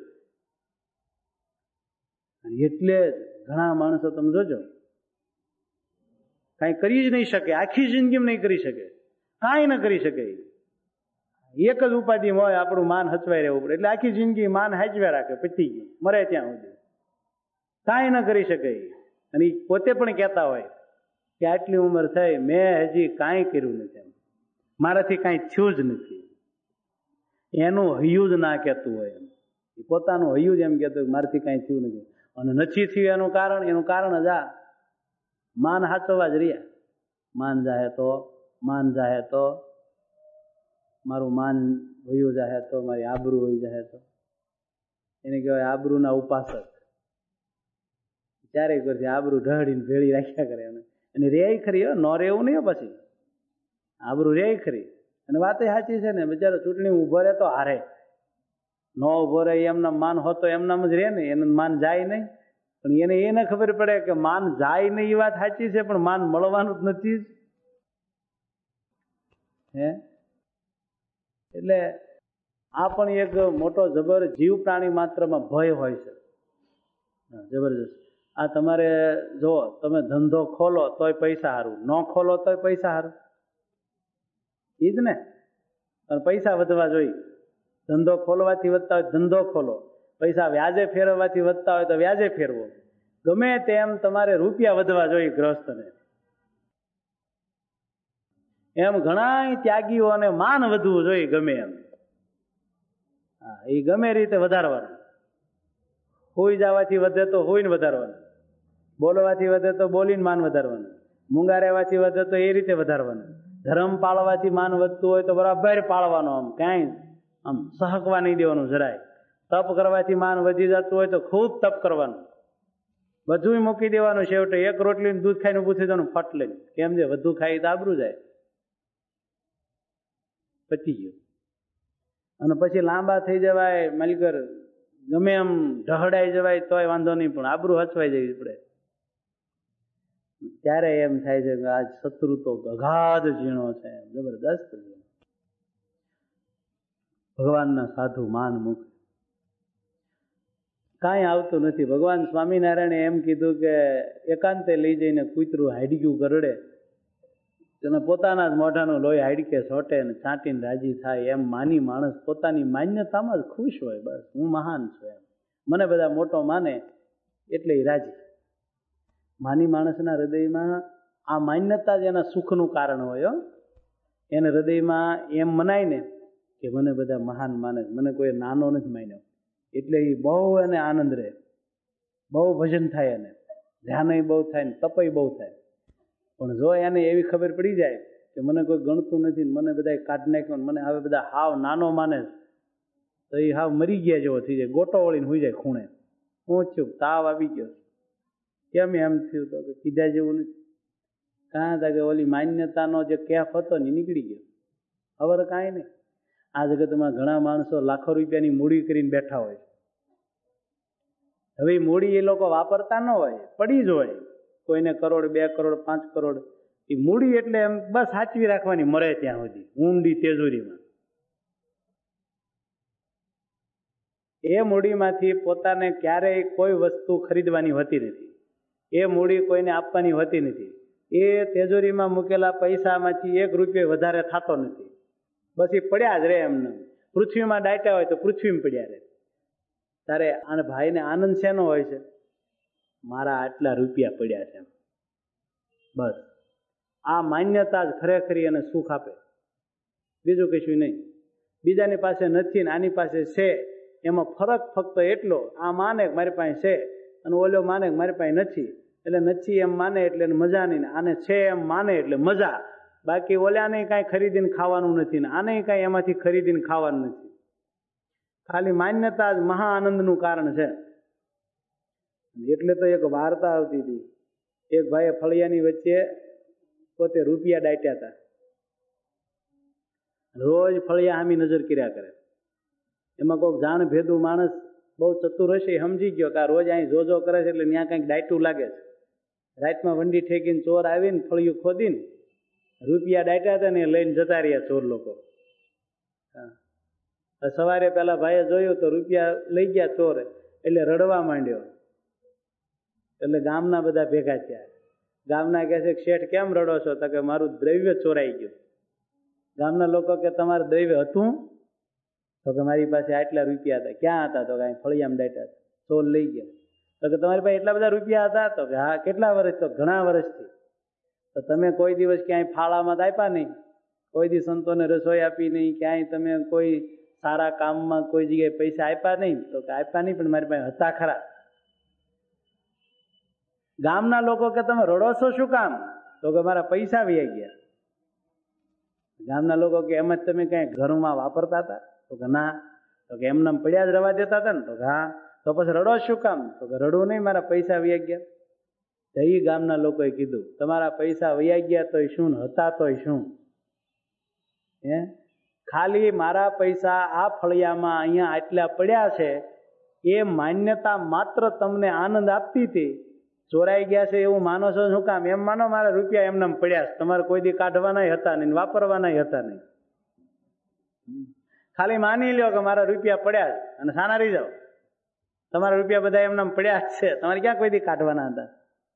એટલે જ ઘણા માણસો તમે જોજો કઈ કરી જ નહીં શકે, આખી જિંદગી નહીં કરી શકે, કાંઈ ન કરી શકે. એક જ ઉપાધિ હોય, આપણું માન હચવાઈ રહેવું પડે. એટલે આખી જિંદગી માન હાચવ્યા રાખે, પતી ગયું, મરે ત્યાં સુધી કાંઈ ન કરી શકે. અને એ પોતે પણ કહેતા હોય કે આટલી ઉંમર થઈ, મેં હજી કાંઈ કર્યું નથી, મારાથી કાંઈ થયું જ નથી. એનું હૈયું જ ના કહેતું હોય, એમ એ પોતાનું હૈયું જ એમ કહેતું હોય મારાથી કાંઈ થયું નથી. અને નથી થયું એનું કારણ, એનું કારણ જ આ માન હાચવવા જ રહ્યા. માન જાહે તો, માન જાહે તો, મારું માન વયું જાહે તો, મારી આબરૂ વહી જાહે તો. એને કહેવાય આબરૂના ઉપાસક. ચારેય કરશે આબરૂ ઢળીને ભેળી રાખ્યા કરે. અને રે ખરી, ન રેવું નહીં પછી, આબરૂ રે ખરી. અને વાત સાચી છે ને, બિચારો ચૂંટણી ઉભો રહે તો હારે, ન ઉભો રહે એમના માન હોતો એમનામ જ રહે ને, એનું માન જાય નહીં. પણ એને એ ન ખબર પડે કે માન જાય નહીં એ વાત સાચી છે, પણ માન મળવાનું જ નથી જ. હે એટલે આ પણ એક મોટો જબર જીવ પ્રાણી માત્રમાં ભય હોય છે, જબરજસ્ત. આ તમારે જો તમે ધંધો ખોલો તોય પૈસા હારું, ન ખોલો તોય પૈસા હારું, ઈ જ ને. પણ પૈસા વધવા જોઈએ. ધંધો ખોલવાથી વધતા હોય ધંધો ખોલો, પૈસા વ્યાજે ફેરવવાથી વધતા હોય તો વ્યાજે ફેરવો. ગમે તેમ તમારે રૂપિયા વધવા જોઈએ ગ્રસ્તને. એમ ઘણા ત્યાગીઓને માન વધવું જોઈએ ગમે એમ. હા, એ ગમે રીતે વધારવાનું. હોઈ જવાથી વધે તો હોઈને વધારવાનું, બોલવાથી વધે તો બોલીને માન વધારવાનું, મૂંગા રહેવાથી વધે તો એ રીતે વધારવાનું, ધર્મ પાળવાથી માન વધતું હોય તો બરાબર પાળવાનું, આમ ક્યાંય આમ સહકવા નહીં દેવાનું જરાય. તપ કરવાથી માન વધી જતું હોય તો ખૂબ તપ કરવાનું, બધું મૂકી દેવાનું. છેવટે એક રોટલી દૂધ ખાઈને પૂછી દેવાનું ફટ લઈને, કેમ છે વધુ ખાઈ તો આબરું જાય, પતી ગયું. અને પછી લાંબા થઈ જવાય, માલિકર ગમે એમ ઢહડાઈ જવાય તોય વાંધો નહીં, પણ આબરૂ હચવાઈ જવી પડે. ત્યારે એમ થાય છે કે આજ શત્રુ તો અગાધ ઝીણો છે, જબરદસ્ત. ભગવાનના સાધુ માન મૂકે, કાંઈ આવતું નથી. ભગવાન સ્વામિનારાયણે એમ કીધું કે એકાંતે લઈ જઈને કૂતરું હાડક્યું કરડે, તેને પોતાના જ મોઢાનું લોહી હાડકે સોટે ને છાંટીને રાજી થાય. એમ માની માણસ પોતાની માન્યતામાં જ ખુશ હોય, બસ હું મહાન છું એમ, મને બધા મોટો માને એટલે એ રાજી. માની માણસના હૃદયમાં આ માન્યતા જ એના સુખનું કારણ હોય. એને હૃદયમાં એમ મનાય ને કે મને બધા મહાન માને, મને કોઈ નાનો નથી માન્યો, એટલે એ બહુ એને આનંદ રહે, બહુ ભજન થાય, એને ધ્યાનય બહુ થાય ને તપય બહુ થાય. પણ જો એને એવી ખબર પડી જાય કે મને કોઈ ગણતું નથી, મને બધા કાઢ નાખ્યો, મને હવે બધા હાવ નાનો માને, તો એ હાવ મરી ગયા જેવો થઈ જાય, ગોટો વળીને હોઈ જાય ખૂણે. હું થયું તાવ આવી ગયો, કેમ એમ થયું તો કે કીધા જેવું નથી. કાં હતા કે ઓલી માન્યતાનો જે કેફ હતો ને નીકળી ગયો, ખબર કાંઈ નહીં. આ જગતમાં ઘણા માણસો લાખો રૂપિયાની મૂડી કરીને બેઠા હોય, હવે મૂડી એ લોકો વાપરતા ન હોય, પડી જ હોય. કોઈને કરોડ, બે કરોડ, પાંચ કરોડ, એ મૂડી એટલે એમ બસ સાચવી રાખવાની મરે ત્યાં સુધી, ઊંડી તેજોરીમાં. એ મૂડીમાંથી પોતાને ક્યારેય કોઈ વસ્તુ ખરીદવાની હોતી નથી, એ મૂડી કોઈને આપવાની હોતી નથી. એ તેજોરીમાં મૂકેલા પૈસામાંથી એક રૂપિયો વધારે થતો નથી, બસ એ પડ્યા જ રહે એમને. પૃથ્વીમાં દાટ્યા હોય તો પૃથ્વીમાં પડ્યા રહે. તારે આને ભાઈને આનંદ શેનો હોય છે? મારા આટલા રૂપિયા પડ્યા છે, બસ. આ માન્યતા જ ખરેખરી એને સુખ આપે, બીજું કશું નહીં. બીજાની પાસે નથી ને આની પાસે છે, એમાં ફરક ફક્ત એટલો, આ માને મારી પાસે છે અને ઓલો માને મારી પાસે નથી, એટલે નથી એમ માને એટલે મજા નહીં, આને છે એમ માને એટલે મજા. બાકી ઓલાને કાંઈ ખરીદીને ખાવાનું નથી ને આને કાંઈ એમાંથી ખરીદીને ખાવાનું નથી. ખાલી માન્યતા જ મહા આનંદનું કારણ છે. એટલે તો એક વાર્તા આવતી હતી. એક ભાઈએ ફળિયાની વચ્ચે પોતે રૂપિયા દાટ્યા હતા. રોજ ફળિયા સામી નજર કર્યા કરે. એમાં કોઈક જાણ ભેદું માણસ બહુ ચતુર હશે એ સમજી ગયો કે આ રોજ અહીં જોજો કરે છે એટલે ત્યાં કંઈક દાટ્યું લાગે છે. રાતમાં વંડી ઠેકીને ચોર આવીને ફળિયું ખોદીને રૂપિયા દાટ્યા હતા ને લઈને જતા રહ્યા ચોર લોકો. સવારે પેલા ભાઈએ જોયું તો રૂપિયા લઈ ગયા ચોર, એટલે રડવા માંડ્યો. એટલે ગામના બધા ભેગા થયા. ગામના કહે છે શેઠ કેમ રડો છો? તો કે મારું દ્રવ્ય ચોરાઈ ગયું. ગામના લોકો કે તમારું દ્રવ્ય હતું? તો કે મારી પાસે આટલા રૂપિયા હતા. ક્યાં હતા? તો કાંઈ ફળિયામાં દાટ્યા હતા, ચોર લઈ ગયા. તો કે તમારી પાસે એટલા બધા રૂપિયા હતા? તો કે હા. કેટલા વર્ષ? તો ઘણા વર્ષથી. તો તમે કોઈ દિવસ ક્યાંય ફાળામાં આપ્યા નહીં? કોઈ દિવસ સંતોને રસોઈ આપી નહીં? ક્યાંય તમે કોઈ સારા કામમાં કોઈ જગ્યાએ પૈસા આપ્યા નહીં? તો કે આપ્યા નહીં, પણ મારી પાસે હતા ખરા. ગામના લોકો કે તમે રડો છો શું કામ? તો કે મારા પૈસા વહી ગયા. ગામના લોકો કે એમાં તમે કઈ ઘરમાં વાપરતા હતા? તો કે ના. તો કે એમનામ પડ્યા જ રવા દેતા હતા ને? તો કે હા. તો પછી રડો શું કામ? તો કે રડવું નહીં, મારા પૈસા વહી ગયા. તો એ ગામના લોકોએ કીધું તમારા પૈસા વહી ગયા તોય શું, હતા તોય શું? હે, ખાલી મારા પૈસા આ ફળિયામાં અહીંયા આટલા પડ્યા છે એ માન્યતા માત્ર તમને આનંદ આપતી હતી. ચોરાઈ ગયા છે એવું માનો છો શું કામ? એમ માનો મારા રૂપિયા એમનામ પડ્યા છે, તમારે કોઈ દી કાઢવાના હતા નહીં, વાપરવાના હતા નહીં. ખાલી માની લ્યો કે મારા રૂપિયા પડ્યા છે અને સાના રહી જાઓ. તમારા રૂપિયા બધા એમનામ પડ્યા જ છે, તમારે ક્યાં કોઈ દી કાઢવાના હતા?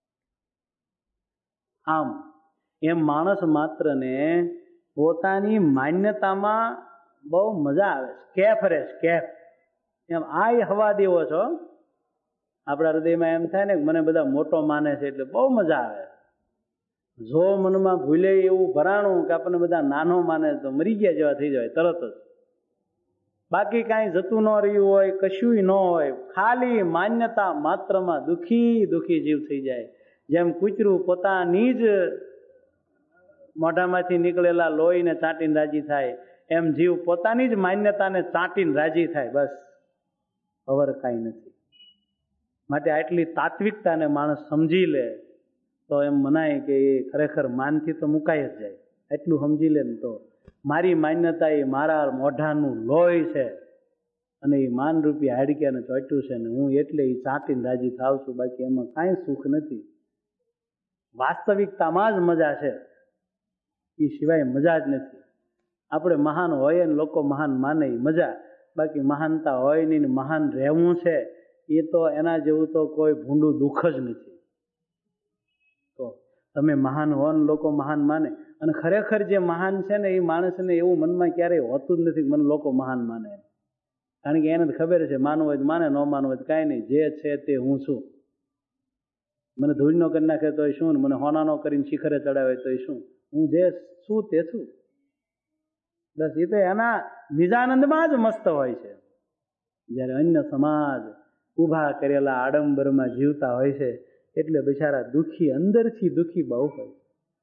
આમ એમ માણસ માત્રને પોતાની માન્યતામાં બહુ મજા આવે છે. કેફ રહે છે, કેફ. એમ આ હવા દેવો છો. આપણા હૃદયમાં એમ થાય ને મને બધા મોટો માને છે એટલે બહુ મજા આવે. જો મનમાં ભૂલે એવું ભરાણું કે આપણને બધા નાનો માને તો મરી ગયા જેવા થઈ જાય તરત જ. બાકી કાંઈ જતું ન રહ્યું હોય, કશું ન હોય, ખાલી માન્યતા માત્રમાં દુઃખી દુઃખી જીવ થઈ જાય. જેમ કૂતરું પોતાની જ મોઢામાંથી નીકળેલા લોહીને ચાટીને રાજી થાય, એમ જીવ પોતાની જ માન્યતાને ચાટીને રાજી થાય. બસ, અવર કાંઈ નથી. માટે આટલી તાત્વિકતાને માણસ સમજી લે તો એમ મનાય કે એ ખરેખર માનથી તો મુકાઈ જ જાય. એટલું સમજી લે ને તો મારી માન્યતા એ મારા મોઢાનું લોહી છે અને એ માનરૂપી હાડક્યાને ચોટ્યું છે ને હું એટલે એ ચાટીને રાજી થાવ છું. બાકી એમાં કાંઈ સુખ નથી. વાસ્તવિકતામાં જ મજા છે, એ સિવાય મજા જ નથી. આપણે મહાન હોય ને લોકો મહાન માને એ મજા, બાકી મહાનતા હોય નહીં ને મહાન રહેવું છે એ તો એના જેવું તો કોઈ ભૂંડું દુઃખ જ નથી. તો તમે મહાન હો ને લોકો મહાન માને, અને ખરેખર જે મહાન છે ને એ માણસને એવું મનમાં ક્યારેય હોતું જ નથી મને લોકો મહાન માને. કારણ કે એને ખબર છે માનવું હોય તો માને, ન માનવું હોય તો કાંઈ નહીં, જે છે તે હું છું. મને ધૂળનો કરી નાખે તો શું, મને હોનાનો કરીને શિખરે ચડાવે તો શું, હું જે છું તે છું. બસ એ તો એના નિજાનંદમાં જ મસ્ત હોય છે. જ્યારે અન્ય સમાજ ઉભા કરેલા આડંબરમાં જીવતા હોય છે એટલે બિચારા દુઃખી, અંદરથી દુઃખી બહુ હોય.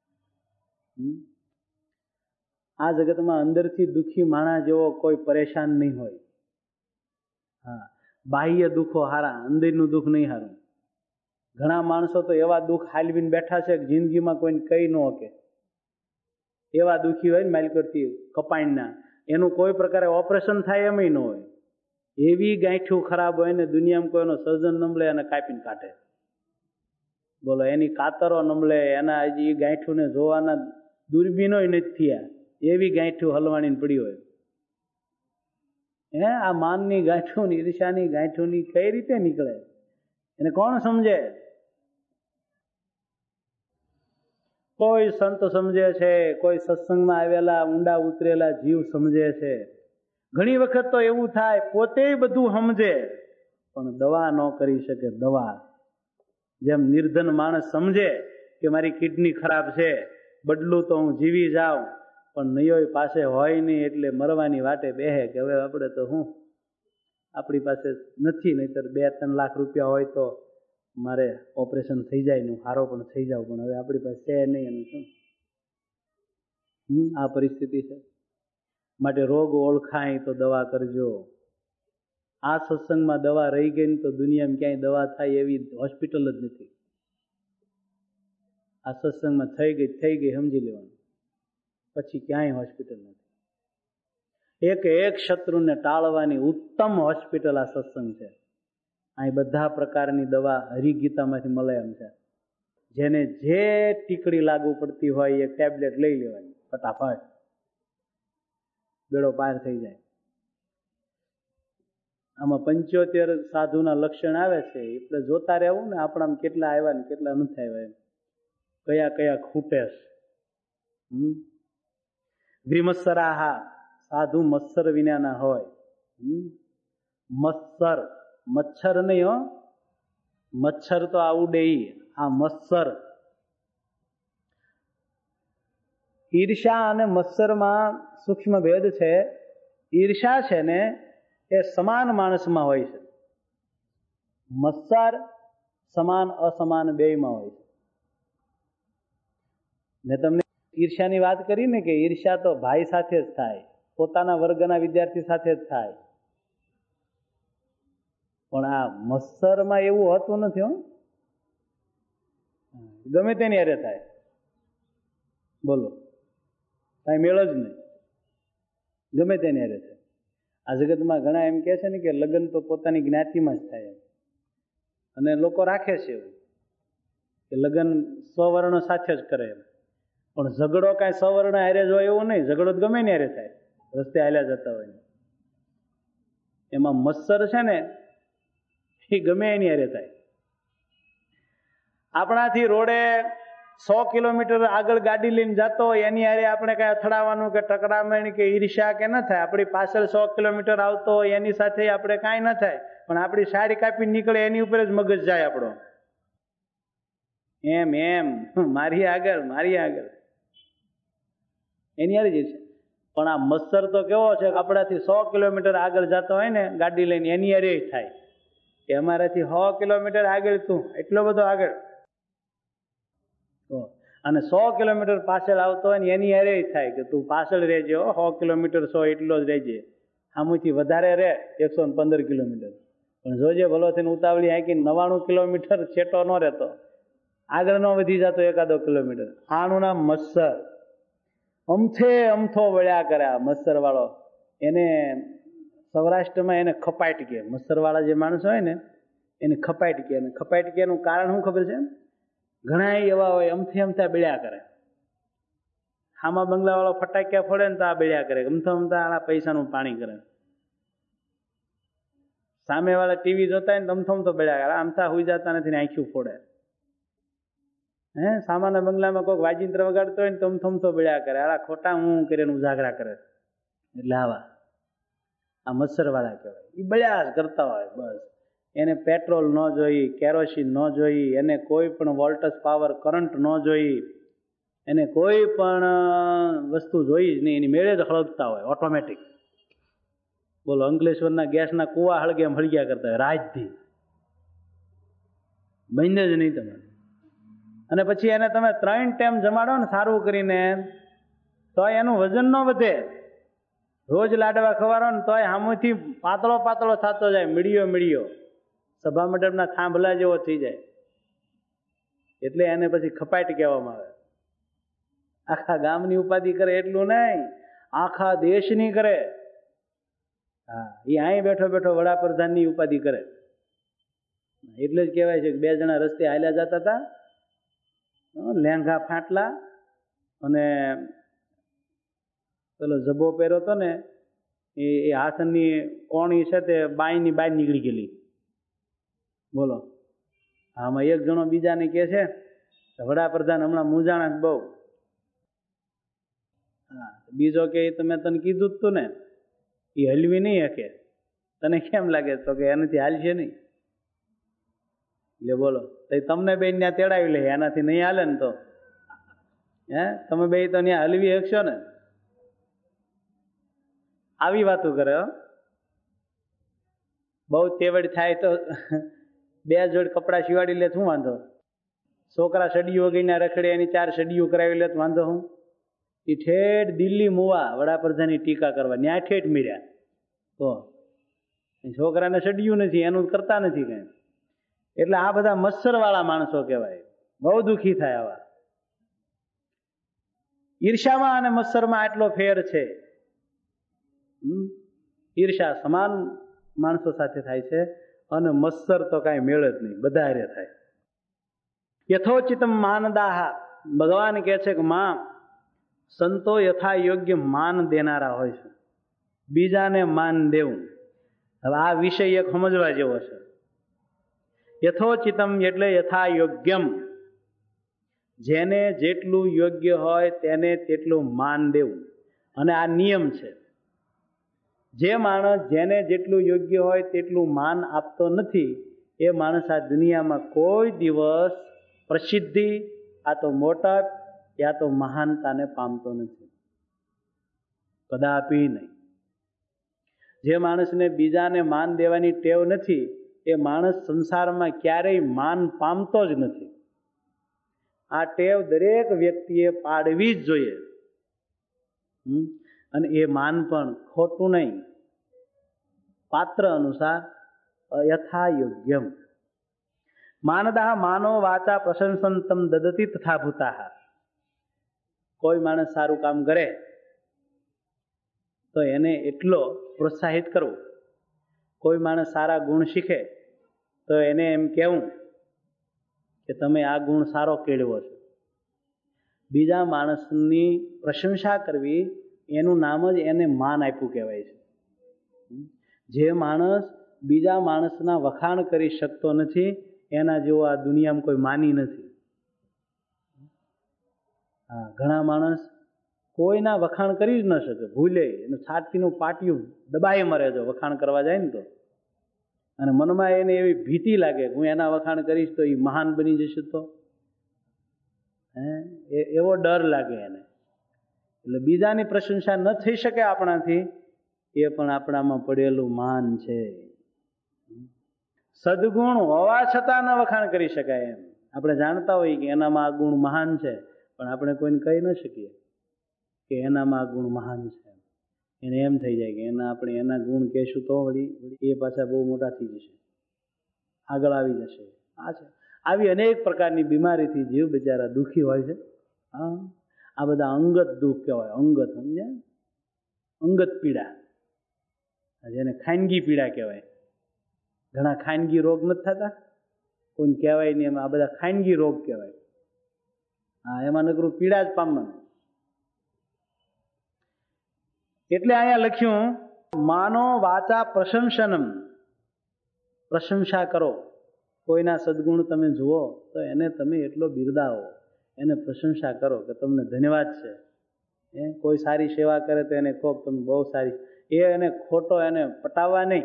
આ જગતમાં અંદરથી દુઃખી માણસ જેવો કોઈ પરેશાન નહીં હોય. હા, બાહ્ય દુઃખો હારા, અંદરનું દુઃખ નહીં હારું. ઘણા માણસો તો એવા દુઃખ હાલવીને બેઠા છે કે જિંદગીમાં કોઈને કઈ ન શકે એવા દુઃખી હોય ને માલિકોથી કપાઈના, એનું કોઈ પ્રકારે ઓપરેશન થાય એમ ન હોય. એવી ગાંઠું ખરાબ હોય ને દુનિયામાં કોઈનો સર્જન નમલે અને કાપીને કાઢે. બોલો, એની કાતરો નમલે, એના હજી ગાંઠું ને જોવાના દૂરબીનો નથી થયા, એવી ગાંઠું હલવાણી પડી હોય. હે, આ માનની ગાંઠું ની, ઈર્ષાની ગાંઠું ની કઈ રીતે નીકળે એને કોણ સમજે? કોઈ સંત સમજે છે, કોઈ સત્સંગમાં આવેલા ઊંડા ઉતરેલા જીવ સમજે છે. ઘણી વખત તો એવું થાય પોતે બધું સમજે પણ દવા ન કરી શકે. દવા જેમ નિર્ધન માણસ સમજે કે મારી કિડની ખરાબ છે, બદલું તો હું જીવી જાઉં, પણ નૈયો પાસે હોય નહીં એટલે મરવાની વાટે બેહે કે હવે આપણે તો હું આપણી પાસે નથી, નહીતર બે ત્રણ લાખ રૂપિયા હોય તો મારે ઓપરેશન થઈ જાય ને સારો પણ થઈ જાવ, પણ હવે આપણી પાસે છે નહીં એનું શું. હમ આ પરિસ્થિતિ છે. માટે રોગ ઓળખાય તો દવા કરજો. આ સત્સંગમાં દવા રહી ગઈ ને તો દુનિયામાં ક્યાંય દવા થાય એવી હોસ્પિટલ જ નથી. આ સત્સંગમાં થઈ ગઈ થઈ ગઈ સમજી લેવાનું, પછી ક્યાંય હોસ્પિટલ નથી. એક એક શત્રુને ટાળવાની ઉત્તમ હોસ્પિટલ આ સત્સંગ છે. અહીં બધા પ્રકારની દવા હરિગીતામાંથી મળે એમ છે. જેને જે ટીકડી લાગુ પડતી હોય એ ટેબ્લેટ લઈ લેવાની, ફટાફટ બેડો પાર થઈ જાય. આમાં પંચોતેર સાધુના લક્ષણ આવે છે, એટલે જોતા રહેવું ને આપણામાં કેટલા આવ્યા ને કેટલા નથી આવ્યા, એમ કયા કયા ખૂટે છે. હમ ગ્રીમત્સરાહા, સાધુ મત્સર વિનાના હોય. હમ મત્સર, મચ્છર નહીં હો, મચ્છર તો આ ઉડે, આ મત્સર. ઈર્ષા અને મત્સરમાં સૂક્ષ્મ ભેદ છે. ઈર્ષા છે ને એ સમાન માણસમાં હોય છે, મત્સર સમાન અસમાન બેયમાં હોય છે. મેં તમને ઈર્ષાની વાત કરી ને કે ઈર્ષા તો ભાઈ સાથે જ થાય, પોતાના વર્ગના વિદ્યાર્થી સાથે જ થાય, પણ આ મત્સરમાં એવું હોતું નથી. હો ગમે તેની હારે થાય, બોલો કઈ મેળ જ નહીં, ગમે તેની હારે થાય. આ જગતમાં ઘણા એમ કે છે ને કે લગ્ન તો પોતાની જ્ઞાતિમાં જ થાય, અને લોકો રાખે છે એવું કે લગ્ન સ્વવર્ણ સાથે જ કરે, પણ ઝઘડો કાંઈ સવર્ણ હારે જ હોય એવું નહીં. ઝઘડો તો ગમે ને હારે થાય, રસ્તે હાલ્યા જતા હોય. એમાં મત્સર છે ને એ ગમે એની હારે થાય. આપણાથી રોડે સો કિલોમીટર આગળ ગાડી લઈને જતો હોય એની હારે આપણે કઈ અથડાવાનું કે ટકરામણ કે ઈર્ષ્યા કે ન થાય. આપણી પાછળ સો કિલોમીટર આવતો હોય એની સાથે આપણે કાંઈ ન થાય, પણ આપણી સાડી કાપી નીકળે એની ઉપર જ મગજ જાય આપણો. એમ એમ મારી આગળ મારી આગળ એની હારે જ છે. પણ આ મત્સર તો કેવો છે કે આપણાથી સો કિલોમીટર આગળ જતો હોય ને ગાડી લઈને એની હારે થાય કે અમારાથી સો કિલોમીટર આગળ તું એટલો બધો આગળ, અને સો કિલોમીટર પાછળ આવતો હોય ને એની હારે થાય કે તું પાછળ રહેજે, સો કિલોમીટર સો એટલો જ રહેજે, આમાંથી વધારે રહે એકસો ને પંદર કિલોમીટર. પણ જોજે ભલો થઈને ઉતાવળી હાંકી નવાણું કિલોમીટર છેટો ન રહેતો, આગળ ન વધી જતો એકાદો કિલોમીટર. આનું નામ મત્સર. અમથે અમથો વળ્યા કરે આ મત્સર વાળો. એને સૌરાષ્ટ્રમાં એને ખપાટ કહે. મત્સર વાળા જે માણસો હોય ને એને ખપાટ કહે. અને ખપાટ કહે એનું કારણ શું ખબર છે? ઘણા એવા હોય અમથે અમથા બેળ્યા કરે. હામા બંગલા વાળો ફટાક્યા ફોડે ને તો આ બેળ્યા કરે, અમથા અમથા આ પૈસાનું પાણી કરે. સામે વાળા ટીવી જોતા હોય ને અમથો અમથો બેળ્યા કરે, આમથા હુઈ જતા નથી ને આંખ્યું ફોડે. હે સામાના બંગલામાં કોઈક વાજિંત્ર વગાડતો હોય ને તો અમથો અમથો બેળ્યા કરે, આ ખોટા હું કરીને ઉજાગરા કરે. એટલે આવા આ મત્સર વાળા કહેવાય. એ બળ્યા જ કરતા હોય બસ. એને પેટ્રોલ ન જોઈ, કેરોસીન ન જોઈ, એને કોઈ પણ વોલ્ટેજ પાવર કરંટ ન જોઈ, એને કોઈ પણ વસ્તુ જોઈ જ નહીં, એની મેળે જ હળગતા હોય ઓટોમેટિક. બોલો અંકલેશ્વરના ગેસના કુવા હળગે એમ હળગ્યા કરતા હોય રાજથી, બંધ જ નહીં તમારે. અને પછી એને તમે ત્રણ ટાઈમ જમાડો ને સારું કરીને તો એનું વજન ન વધે. રોજ લાડવા ખવારો ને તોય સામેથી પાતળો પાતળો થતો જાય, મીડિયો મીડિયો સભા મંડપના થાંભલા જેવો થઈ જાય. એટલે એને પછી ખપાટ કહેવામાં આવે. આખા ગામની ઉપાધિ કરે એટલું નહીં, આખા દેશની કરે. હા, એ અહીં બેઠો બેઠો વડાપ્રધાનની ઉપાધિ કરે. એટલે જ કહેવાય છે કે બે જણા રસ્તે હાલ્યા જતા હતા, લેંઘા ફાટલા અને પેલો જબો પહેર્યો હતો ને એ હાથની કોણી છે તે બાયની બાય નીકળી ગયેલી. બોલો આમાં એક જણો બીજાને કહે છે વડાપ્રધાન હમણાં મૂંઝાણા બહુ. હા, બીજો કે તમે તને કીધું જ તું ને એ હલવી નહીં હકે, તને કેમ લાગે? તો કે એનાથી હાલશે નહીં. એટલે બોલો તો તમને બે ત્યાં તેડાવી લે, એનાથી નહીં હાલે ને તો હે તમે બે તો ત્યાં હલવી શકશો ને? આવી વાતો કરે. બહુ તેવડ થાય તો બે જોડ કપડાં સીવાડી લે શું વાંધો? છોકરા સડીઓ ગઈને રખડે એની ચાર સડીઓ કરાવી લે વાંધો હું? એ ઠેઠ દિલ્હી મુવા વડાપ્રધાનની ટીકા કરવા ન્યા ઠેઠ મીર્યા. તો છોકરાને સડ્યું નથી, એનું કરતા નથી કઈ. એટલે આ બધા મત્સર વાળા માણસો કહેવાય. બહુ દુઃખી થાય આવા. ઈર્ષામાં અને મત્સરમાં આટલો ફેર છે. ઈર્ષા સમાન માણસો સાથે થાય છે અને મત્સર તો કઈ મેળ જ નહીં, બધા હારે થાય. યથોચિતમ માનદાહા, ભગવાન કહે છે કે માં સંતો યથા યોગ્ય માન દેનારા હોય છે, બીજાને માન દેવું. હવે આ વિષય એક સમજવા જેવો છે. યથોચિતમ એટલે યથા યોગ્યમ, જેને જેટલું યોગ્ય હોય તેને તેટલું માન દેવું. અને આ નિયમ છે. જે માણસ જેને જેટલું યોગ્ય હોય તેટલું માન આપતો નથી એ માણસ આ દુનિયામાં કોઈ દિવસ પ્રસિદ્ધિ, આ તો મોટપ, યા તો મહાનતાને પામતો નથી, કદાપી નહીં. જે માણસને બીજાને માન દેવાની ટેવ નથી એ માણસ સંસારમાં ક્યારેય માન પામતો જ નથી. આ ટેવ દરેક વ્યક્તિએ પાડવી જ જોઈએ. અને એ માન પણ ખોટું નહીં, પાત્ર અનુસાર યથા યોગ્યમ. માનદાહ માનો વાચા પ્રશંસંતમ દદતી તથા ભૂતાહ. કોઈ માણસ સારું કામ કરે તો એને એટલો પ્રોત્સાહિત કરવું. કોઈ માણસ સારા ગુણ શીખે તો એને એમ કહેવું કે તમે આ ગુણ સારો કેળવો છો. બીજા માણસની પ્રશંસા કરવી એનું નામ જ એને માન આપ્યું કહેવાય છે. જે માણસ બીજા માણસના વખાણ કરી શકતો નથી એના જેવો આ દુનિયામાં કોઈ માની નથી. હા, ઘણા માણસ કોઈના વખાણ કરી જ ન શકે, ભૂલે એનું છાતીનું પાટિયું દબાઈ મરે જો વખાણ કરવા જાય ને તો. અને મનમાં એને એવી ભીતિ લાગે હું એના વખાણ કરીશ તો એ મહાન બની જશે, તો હે એવો ડર લાગે એને. એટલે બીજાની પ્રશંસા ન થઈ શકે આપણાથી, એ પણ આપણામાં પડેલું માન છે. સદગુણ હોવા છતાં ન વખાણ કરી શકાય એમ. આપણે જાણતા હોઈએ કે એનામાં આ ગુણ મહાન છે, પણ આપણે કોઈને કહી ન શકીએ કે એનામાં આ ગુણ મહાન છે. એને એમ થઈ જાય કે એના આપણે એના ગુણ કહેશું તો વળી એ પાછા બહુ મોટા થઈ જશે, આગળ આવી જશે. આ છે આવી અનેક પ્રકારની બીમારીથી જીવ બિચારા દુઃખી હોય છે. હા, આ બધા અંગત દુઃખ કહેવાય. અંગત સમજ્યા? અંગત પીડા, જેને ખાનગી પીડા કહેવાય. ઘણા ખાનગી રોગ નથી થતા, કોઈને કહેવાય નહીં, એમાં આ બધા ખાનગી રોગ કહેવાય. હા, એમાં નકરું પીડા જ પામવાનું. એટલે અહીંયા લખ્યું માનો વાચા પ્રશંસનમ, પ્રશંસા કરો. કોઈના સદગુણ તમે જુઓ તો એને તમે એટલો બિરદાવો, એને પ્રશંસા કરો કે તમને ધન્યવાદ છે. એ કોઈ સારી સેવા કરે તો એને કહો તમે બહુ સારી. એ એને ખોટો એને પટાવવા નહીં,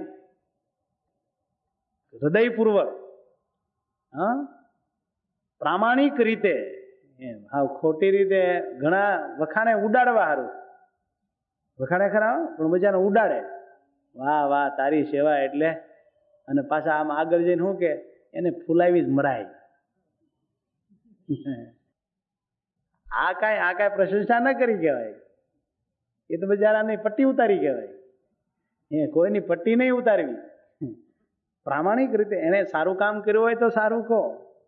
હૃદયપૂર્વક, હા, પ્રામાણિક રીતે. એમ હા, ખોટી રીતે ઘણા વખાણે ઉડાડવા સારું, વખાણે ખરા પણ બધાને ઉડાડે, વાહ વાહ તારી સેવા એટલે, અને પાછા આમ આગળ જઈને શું કે એને ફૂલાવી જ મરાય. આ કાંઈ આ કાંઈ પ્રશંસા ન કરી કહેવાય, એ તો બજારાની પટ્ટી ઉતારી કહેવાય. એ કોઈની પટ્ટી નહીં ઉતારવી, પ્રામાણિક રીતે. એને સારું કામ કર્યું હોય તો સારું કહો,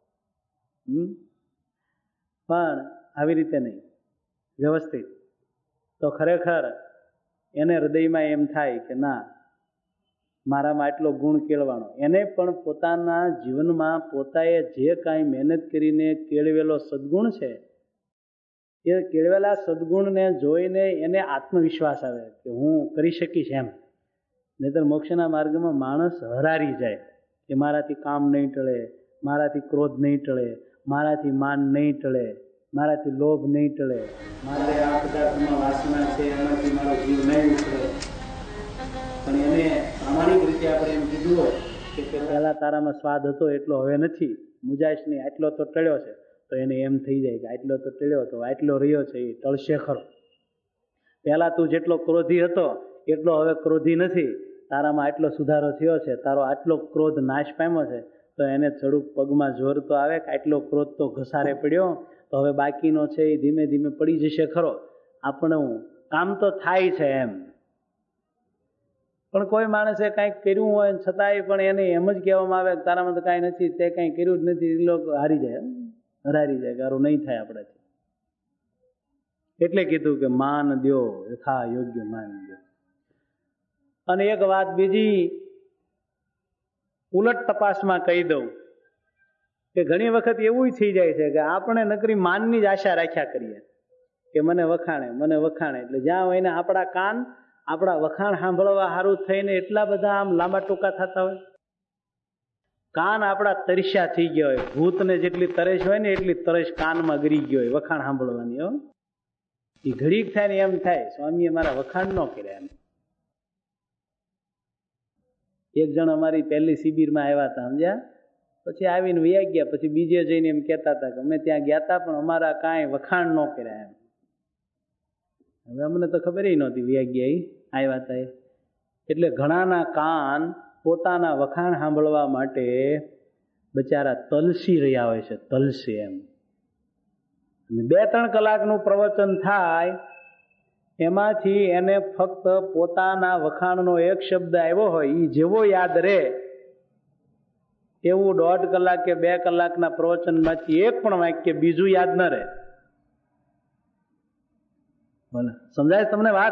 પણ આવી રીતે નહીં, વ્યવસ્થિત. તો ખરેખર એને હૃદયમાં એમ થાય કે ના, મારામાં આટલો ગુણ કેળવાનો. એને પણ પોતાના જીવનમાં પોતાએ જે કાંઈ મહેનત કરીને કેળવેલો સદગુણ છે એ કેળવેલા સદગુણને જોઈને એને આત્મવિશ્વાસ આવે કે હું કરી શકીશ એમ. નહીંતર મોક્ષના માર્ગમાં માણસ હરારી જાય કે મારાથી કામ નહીં ટળે, મારાથી ક્રોધ નહીં ટળે, મારાથી માન નહીં ટળે, મારાથી લોભ નહીં ટળે, મારે આ પદાર્થમાં વાસના છે એમાંથી મારો જીવ નહીં ઉતરે. પણ એને પ્રામાણિક રીતે આપણે એમ કીધું હોય કે પહેલા તારામાં સ્વાદ હતો એટલો હવે નથી, મુજાઈશ નહીં, આટલો તો ટળ્યો છે, તો એને એમ થઈ જાય કે આટલો તો ટળ્યો તો આટલો રહ્યો છે એ ટળશે ખરો. પહેલા તું જેટલો ક્રોધી હતો એટલો હવે ક્રોધી નથી, તારામાં આટલો સુધારો થયો છે, તારો આટલો ક્રોધ નાશ પામ્યો છે, તો એને થોડુંક પગમાં જોર તો આવે કે આટલો ક્રોધ તો ઘસારે પડ્યો, તો હવે બાકીનો છે એ ધીમે ધીમે પડી જશે ખરો, આપણું કામ તો થાય છે એમ. પણ કોઈ માણસે કાંઈક કર્યું હોય છતાંય પણ એને એમ જ કહેવામાં આવે તારામાં તો કાંઈ નથી, તે કાંઈ કર્યું જ નથી, એ લોકો હારી જાય, હરારી જાય, ગારું નહીં થાય આપણાથી. એટલે કીધું કે માન દ્યો, યથા યોગ્ય માન દ્યો. અને એક વાત બીજી ઉલટ તપાસમાં કહી દઉં કે ઘણી વખત એવું થઈ જાય છે કે આપણે નકરી માનની જ આશા રાખ્યા કરીએ કે મને વખાણે, મને વખાણે, એટલે જ્યાં હોય ને આપણા કાન આપણા વખાણ સાંભળવા સારું થઈને એટલા બધા આમ લાંબા ટૂંકા થતા હોય. કાન આપણા તરસ્યા થઈ ગયા હોય, ભૂતને જેટલી તરસ હોય ને એટલી તરસ કાનમાં ગરી ગયો હોય વખાણ સાંભળવાની. હો એ ઘડીક થાય ને એમ થાય સ્વામીએ મારા વખાણ ન કર્યા. એમ એક જણ અમારી પહેલી શિબિરમાં આવ્યા હતા, સમજ્યા, પછી આવીને વયા ગયા, પછી બીજે જઈને એમ કહેતા હતા કે અમે ત્યાં ગયા હતા પણ અમારા કાંઈ વખાણ ન કર્યા. એમ હવે અમને તો ખબર નહોતી વયા ગયા આવ્યા હતા. એટલે ઘણાના કાન પોતાના વખાણ સાંભળવા માટે બચારા તલસી રહ્યા હોય છે, તલસી. એમ બે ત્રણ કલાકનું પ્રવચન થાય એમાંથી એને ફક્ત પોતાના વખાણનો એક શબ્દ આવ્યો હોય એ જેવો યાદ રહે એવું દોઢ કલાક કે બે કલાકના પ્રવચનમાંથી એક પણ વાક્ય બીજું યાદ ન રહે. બોલે સમજાય તમને વાત?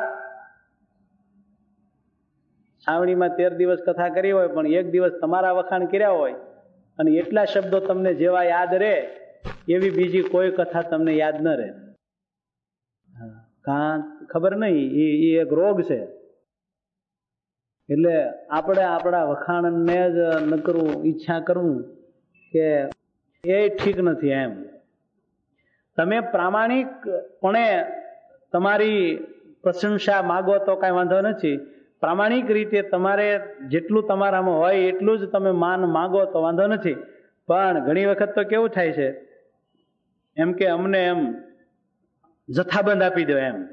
છાવણીમાં તેર દિવસ કથા કરી હોય પણ એક દિવસ તમારા વખાણ કર્યા હોય અને એટલા શબ્દો તમને જેવા યાદ રહે એવી બીજી કોઈ કથા તમને યાદ ન રહે. કાં ખબર નહીં, એ એક રોગ છે. એટલે આપણે આપણા વખાણને જ ન કરવું, ઈચ્છા કરવું કે એ ઠીક નથી. એમ તમે પ્રામાણિકપણે તમારી પ્રશંસા માગો તો કાંઈ વાંધો નથી. પ્રામાણિક રીતે તમારે જેટલું તમારામાં હોય એટલું જ તમે માન માગો તો વાંધો નથી. પણ ઘણી વખત તો કેવું થાય છે એમ કે અમને એમ જથ્થાબંધ આપી દો. એમ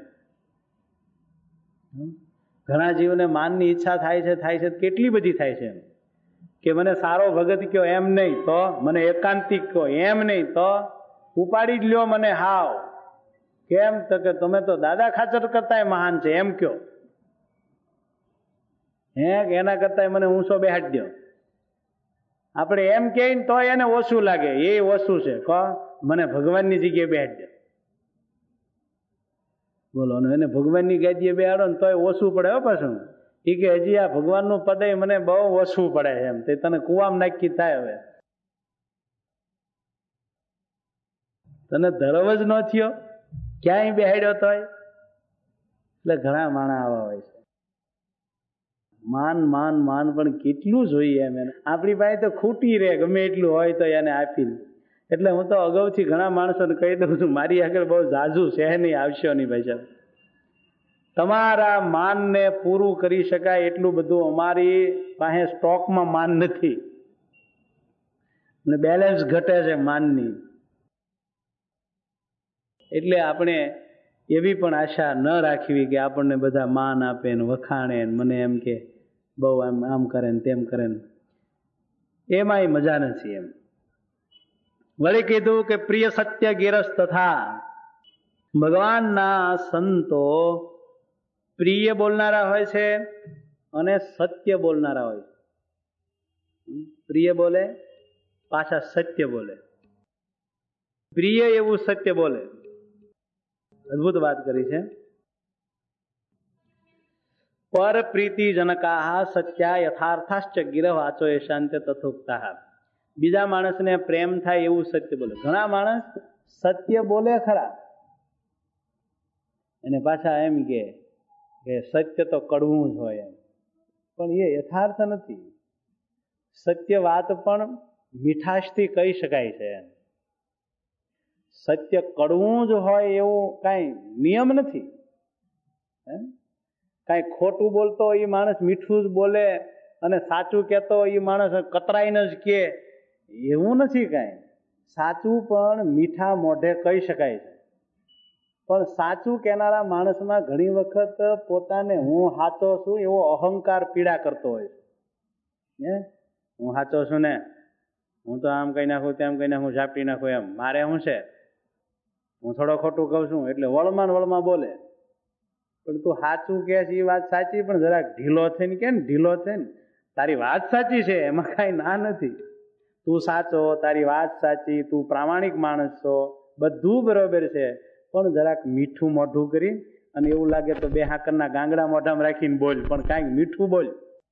ઘણા જીવને માનની ઈચ્છા થાય છે થાય છે કેટલી બધી થાય છે એમ કે મને સારો ભગત કયો, એમ નહીં તો મને એકાંતિક કહો, એમ નહીં તો ઉપાડી જ લ્યો મને હાવ. કેમ તો કે તમે તો દાદા ખાચર કરતાય મહાન છે એમ કયો. હે એના કરતા મને ઊંચો બેહાડ દો. આપણે એમ કહે ને તો એને ઓછું લાગે, એ ઓછું છે. કહો મને ભગવાનની જગ્યાએ બેહાડ દો. બોલો, એને ભગવાનની ગાદીએ બેહાડો ને તોય ઓછું પડે. હો પાછું એ કે હજી આ ભગવાનનું પદે મને બહુ ઓછું પડે એમ, તે તને કુવામાં નાખી થાય. હવે તને ધરવ જ ન થયો ક્યાંય બેહાડ્યો તોય. એટલે ઘણા માણા આવા હોય છે. માન માન માન પણ કેટલું જોઈએ એમ. એને આપણી પાસે તો ખૂટી રહે ગમે એટલું હોય તો એને આપી. એટલે હું તો અગાઉથી ઘણા માણસોને કહી દઉં છું મારી આગળ બહુ ઝાઝુ છે નહીં, આવશો નહીં ભાઈ સાહેબ. તમારા માનને પૂરું કરી શકાય એટલું બધું અમારી પાસે સ્ટોકમાં માન નથી. બેલેન્સ ઘટે છે માનની. એટલે આપણે એવી પણ આશા ન રાખવી કે આપણને બધા માન આપે ને વખાણે ને મને એમ કે બહુ આમ આમ કરે ને તેમ કરે ને, એમાંય મજા નથી. એમ વળી કીધું કે પ્રિય સત્ય ગિરસ તથા ભગવાનના સંતો પ્રિય બોલનારા હોય છે અને સત્ય બોલનારા હોય છે. પ્રિય બોલે પાછા સત્ય બોલે. પ્રિય એવું સત્ય બોલે. અદભુત વાત કરી છે. પર પ્રીતિ જનકા સત્યા યથાર્થાશ્ચ ગિરહ વાચો એ શાંત તથોક્તા. બીજા માણસને પ્રેમ થાય એવું સત્ય બોલે. ઘણા માણસ સત્ય બોલે ખરા, એને પાછા એમ કે સત્ય તો કડવું જ હોય એમ, પણ એ યથાર્થ નથી. સત્ય વાત પણ મીઠાશથી કહી શકાય છે. સત્ય કડવું જ હોય એવું કાંઈ નિયમ નથી. કાંઈ ખોટું બોલતો એ માણસ મીઠું જ બોલે અને સાચું કહેતો એ માણસ કતરાઈને જ કહે એવું નથી. કાંઈ સાચું પણ મીઠા મોઢે કહી શકાય છે. પણ સાચું કહેનારા માણસમાં ઘણી વખત પોતાને હું સાચો છું એવો અહંકાર પીડા કરતો હોય છે. હું સાચો છું ને હું તો આમ કહી નાખું તેમ કહી નાખું ઝાપટી નાખું એમ મારે શું છે, હું થોડો ખોટું કહું છું એટલે વળમાં ને વળમાં બોલે. પણ તું સાચું કહે છે એ વાત સાચી, પણ જરાક ઢીલો થઈને કે ને ઢીલો થઈને તારી વાત સાચી છે એમાં કાંઈ ના નથી. તું સાચો, તારી વાત સાચી, તું પ્રામાણિક માણસ છો, બધું બરોબર છે, પણ જરાક મીઠું મોઢું કરી અને એવું લાગે તો બે હાકરના ગાંગડા મોઢામાં રાખીને બોલ, પણ કાંઈક મીઠું બોલ.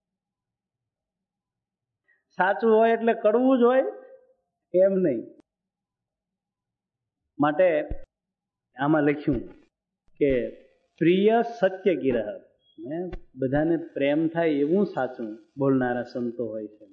સાચું હોય એટલે કડવું જ હોય એમ નહીં. માટે આમાં લખ્યું કે પ્રિય સત્ય ગિરહ, બધાને પ્રેમ થાય એવું સાચું બોલનારા સંતો હોય છે.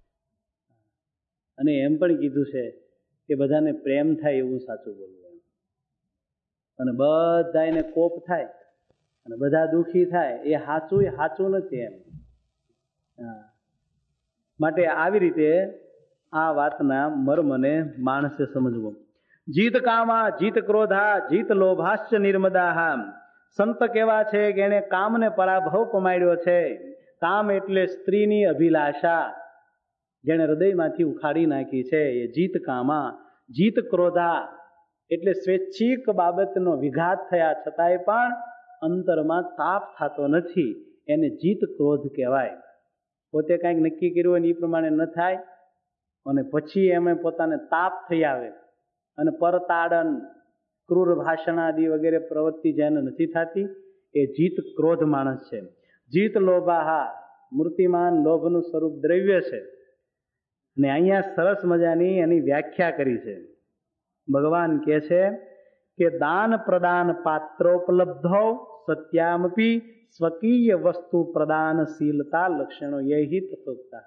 અને એમ પણ કીધું છે કે બધાને પ્રેમ થાય એવું સાચું બોલવું. અને બધા એને કોપ થાય અને બધા દુઃખી થાય એ સાચું એ સાચું નથી એમ. હા, માટે આવી રીતે આ વાતના મર્મને માણસે સમજવો. જીત કામા જીત ક્રોધા જીત લોભાશ્ચ નિર્મદાહા. સંત કેવા છે કે એને કામને પરાભવ પમાડ્યો છે. કામ એટલે સ્ત્રીની અભિલાષા, જેને હૃદયમાંથી ઉખાડી નાખી છે એ જીત કામા. જીત ક્રોધા એટલે સ્વૈચ્છિક બાબતનો વિઘાત થયા છતાંય પણ અંતરમાં તાપ થતો નથી, એને જીત ક્રોધ કહેવાય. પોતે કાંઈક નક્કી કર્યું હોય ને એ પ્રમાણે ન થાય અને પછી એમાં પોતાને તાપ થઈ આવે અને પરતાડન ક્રૂર ભાષણાદિ વગેરે પ્રવૃત્તિ જેને નથી થતી એ જીત ક્રોધ માણસ છે. જીત લોભાહા, મૂર્તિમાન લોભનું સ્વરૂપ દ્રવ્ય છે. અને અહીંયા સરસ મજાની એની વ્યાખ્યા કરી છે. ભગવાન કહે છે કે દાન પ્રદાન પાત્રોપલબ્ધો સત્યામપી સ્વકીય વસ્તુ પ્રદાનશીલતા લક્ષણો યહિ તથોક્તા.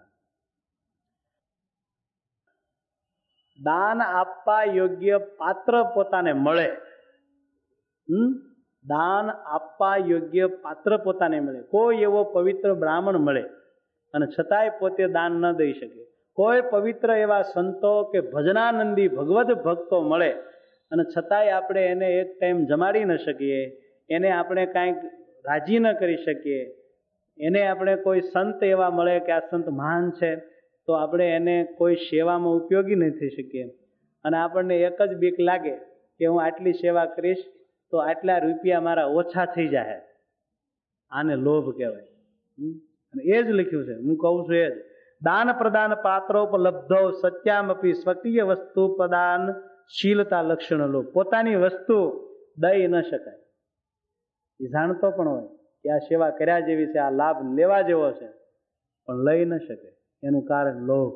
દાન આપવા યોગ્ય પાત્ર પોતાને મળે. હમ દાન આપવા યોગ્ય પાત્ર પોતાને મળે. કોઈ એવો પવિત્ર બ્રાહ્મણ મળે અને છતાંય પોતે દાન ન દઈ શકે. કોઈ પવિત્ર એવા સંતો કે ભજનાનંદી ભગવદ ભક્તો મળે અને છતાંય આપણે એને એક ટાઈમ જમાડી ન શકીએ, એને આપણે કાંઈક રાજી ન કરી શકીએ, એને આપણે કોઈ સંત એવા મળે કે આ સંત મહાન છે તો આપણે એને કોઈ સેવામાં ઉપયોગી નહીં થઈ શકીએ અને આપણને એક જ બીક લાગે કે હું આટલી સેવા કરીશ તો આટલા રૂપિયા મારા ઓછા થઈ જાય. આને લોભ કહેવાય. અને એ જ લખ્યું છે, હું કહું છું એ જ. દાન પ્રદાન પાત્રોપલબ્ધો સત્યામપી સ્વકીય વસ્તુ પ્રદાનશીલતા લક્ષણ લોભ. પોતાની વસ્તુ દઈ ન શકાય. એ જાણતો પણ હોય કે આ સેવા કર્યા જેવી છે, આ લાભ લેવા જેવો છે, પણ લઈ ન શકે. એનું કારણ લોભ.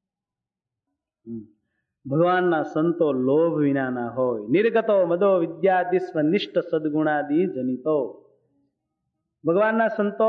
ભગવાનના સંતો લોભ વિનાના હોય. નિર્ગતો મદો વિદ્યાદિસ્વ નિષ્ઠ સદગુણાદિ જનિતો. ભગવાનના સંતો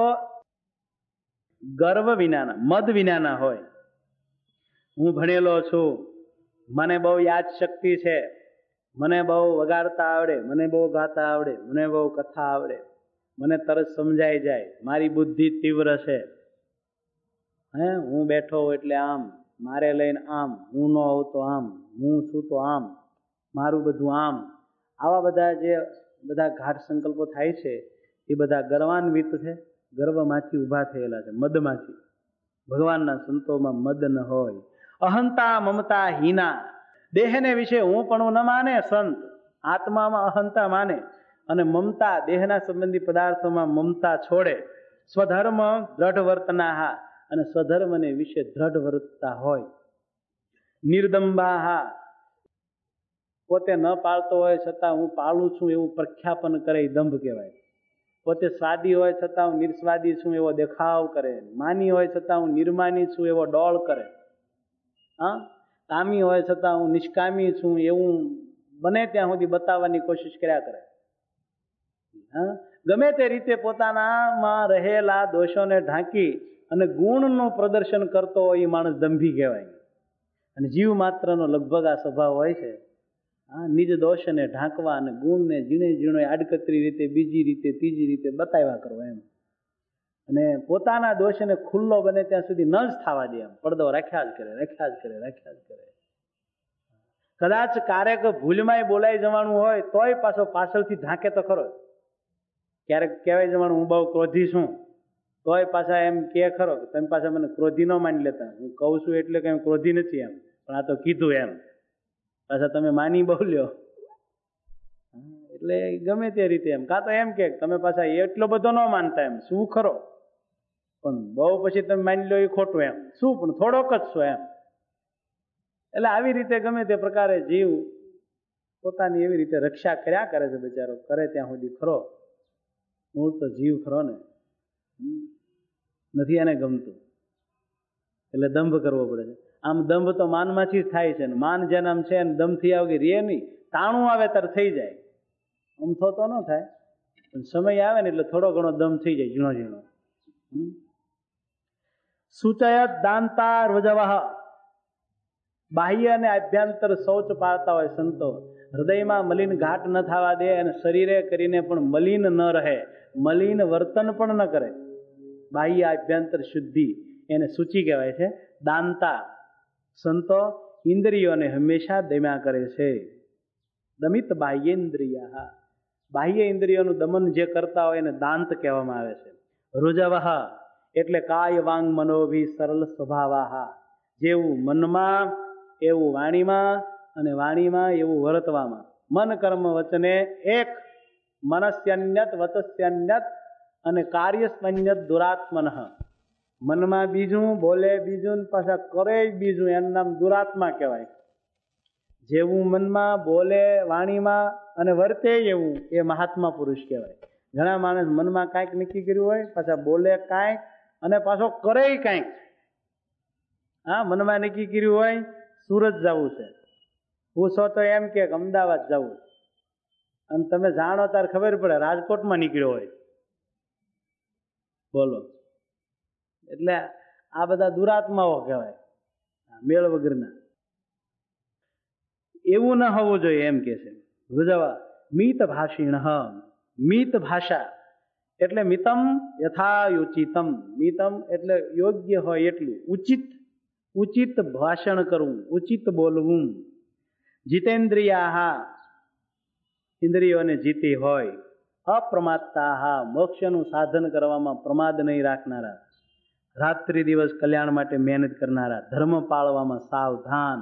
ગર્વ વિનાના, મદ વિનાના હોય. હું ભણેલો છું, મને બહુ યાદ શક્તિ છે, મને બહુ વગાડતા આવડે, મને બહુ ગાતા આવડે, મને બહુ કથા આવડે, મને તરત સમજાઈ જાય, મારી બુદ્ધિ તીવ્ર છે, હે હું બેઠો એટલે આમ, મારે લઈને આમ, હું ન હોઉં તો આમ, હું છું તો આમ, મારું બધું આમ. આવા બધા જે બધા ઘાટ સંકલ્પો થાય છે એ બધા ગર્વાન્વિત છે, ગર્વમાંથી ઊભા થયેલા છે, મદમાંથી. ભગવાનના સંતોમાં મદ ન હોય. અહંતા મમતા હીના. દેહને વિશે હું પણ ન માને સંત, આત્મામાં અહંતા માને અને મમતા દેહના સંબંધી પદાર્થોમાં મમતા છોડે. સ્વધર્મ દ્રઢ વર્તનાહા, અને સ્વધર્મને વિશે દ્રઢ વર્તતા હોય. નિર્દંબાહા, પોતે ન પાળતો હોય છતાં હું પાળું છું એવું પ્રખ્યાપન કરે, દંભ કહેવાય. પોતે સ્વાદી હોય છતાં હું નિર્સ્વાદી છું એવો દેખાવ કરે. માની હોય છતાં હું નિર્માની છું એવો ડોળ કરે. હા, કામી હોય છતાં હું નિષ્કામી છું એવું બને ત્યાં સુધી બતાવવાની કોશિશ કર્યા કરે. હા, ગમે તે રીતે પોતાનામાં રહેલા દોષોને ઢાંકી અને ગુણનું પ્રદર્શન કરતો હોય એ માણસ દંભી કહેવાય. અને જીવ માત્રનો લગભગ આ સ્વભાવ હોય છે. હા, નિજ દોષને ઢાંકવા અને ગુણને ઝીણે ઝીણો આડકતરી રીતે, બીજી રીતે, ત્રીજી રીતે બતાવ્યા કરવા એમ. અને પોતાના દોષને ખુલ્લો બને ત્યાં સુધી ન જ થવા દે એમ પડદો રાખ્યા જ કરે, રાખ્યા જ કરે, રાખ્યા જ કરે. કદાચ ક્યારેક ભૂલમાંય બોલાઈ જવાનું હોય તોય પાછો પાછળથી ઢાંકે તો ખરો. ક્યારેક કહેવાય જવાનું હું બહુ ક્રોધી છું, તોય પાછા એમ કે ખરો કે તમે પાછા મને ક્રોધી ન માની લેતા, હું કહું છું એટલે કે ક્રોધી નથી એમ. પણ આ તો કીધું એમ, પાછા તમે માની બહુ લ્યો એટલે ગમે તે રીતે એમ, કાં તો એમ કે તમે પાછા એટલો બધો ન માનતા એમ, શું ખરો પણ બહુ પછી તમે માની લો એ ખોટું એમ, શું પણ થોડોક જ છો એમ. એટલે આવી રીતે ગમે તે પ્રકારે જીવ પોતાની એવી રીતે રક્ષા કર્યા કરે છે બિચારો, કરે ત્યાં સુધી ખરો. મૂળ તો જીવ ખરો ને, નથી એને ગમતું એટલે દંભ કરવો પડે છે. આમ દંભ તો માનમાંથી જ થાય છે ને, માન જેને આમ છે ને દમથી આવે રે નહીં, તાણું આવે ત્યારે થઈ જાય, આમ થતો ન થાય પણ સમય આવે ને એટલે થોડો ઘણો દમ થઈ જાય, ઝીણો ઝીણો. સૂચયત દાંતા રજવઃ, બાહ્ય અને આભ્યંતર શૌચ પાળતા હોય સંતો, હૃદયમાં મલિન ઘાટ ન થવા દે અને શરીરે કરીને પણ મલિન ન રહે, મલિન વર્તન પણ ન કરે. બાહ્ય આભ્યંતર શુદ્ધિ એને સૂચિ કહેવાય છે. દાંતા સંતો ઇન્દ્રિયોને હંમેશા દમ્યા કરે છે. દમિત બાહ્યેન્દ્રિયા, બાહ્ય ઇન્દ્રિયોનું દમન જે કરતા હોય એને દાંત કહેવામાં આવે છે. રુજવઃ એટલે કાય વાંગ મનોભી સરળ સ્વભાવા, જેવું મનમાં એવું વાણીમાં અને વાણીમાં એવું વર્તવામાં. મન કર્મ વચને એક, મનસ્યન્યત વચસ્યન્યત અને કાર્યસ્યન્યત દુરાત્મન. મનમાં બીજું, બોલે બીજું, પાછા કરે બીજું, એનું નામ દુરાત્મા કહેવાય. જેવું મનમાં બોલે વાણીમાં અને વર્તે એવું એ મહાત્મા પુરુષ કહેવાય. ઘણા માણસ મનમાં કાંઈક નક્કી કર્યું હોય, પાછા બોલે કાંઈક અને પાછો કરે કાંઈક. હા, મનમાં નક્કી કર્યું હોય સુરત જવું છે, પૂછો તો એમ કે અમદાવાદ જવું, અને તમે જાણો ત્યારે ખબર પડે રાજકોટમાં નીકળ્યો હોય. બોલો, એટલે આ બધા દુરાત્માઓ કહેવાય, મેળ વગરના. એવું ન હોવું જોઈએ એમ કે છે. રુજવા મિત ભાષિણ, મિત ભાષા એટલે મિતમ યથાયુચિતમ, મિતમ એટલે યોગ્ય હોય એટલું, ઉચિત ઉચિત ભાષણ કરવું, ઉચિત બોલવું. જીતેન્દ્રિયા ઇન્દ્રિયોને જીતી હોય. અપ્રમાદતા મોક્ષનું સાધન કરવામાં પ્રમાદ નહીં રાખનારા, રાત્રિ દિવસ કલ્યાણ માટે મહેનત કરનારા, ધર્મ પાળવામાં સાવધાન.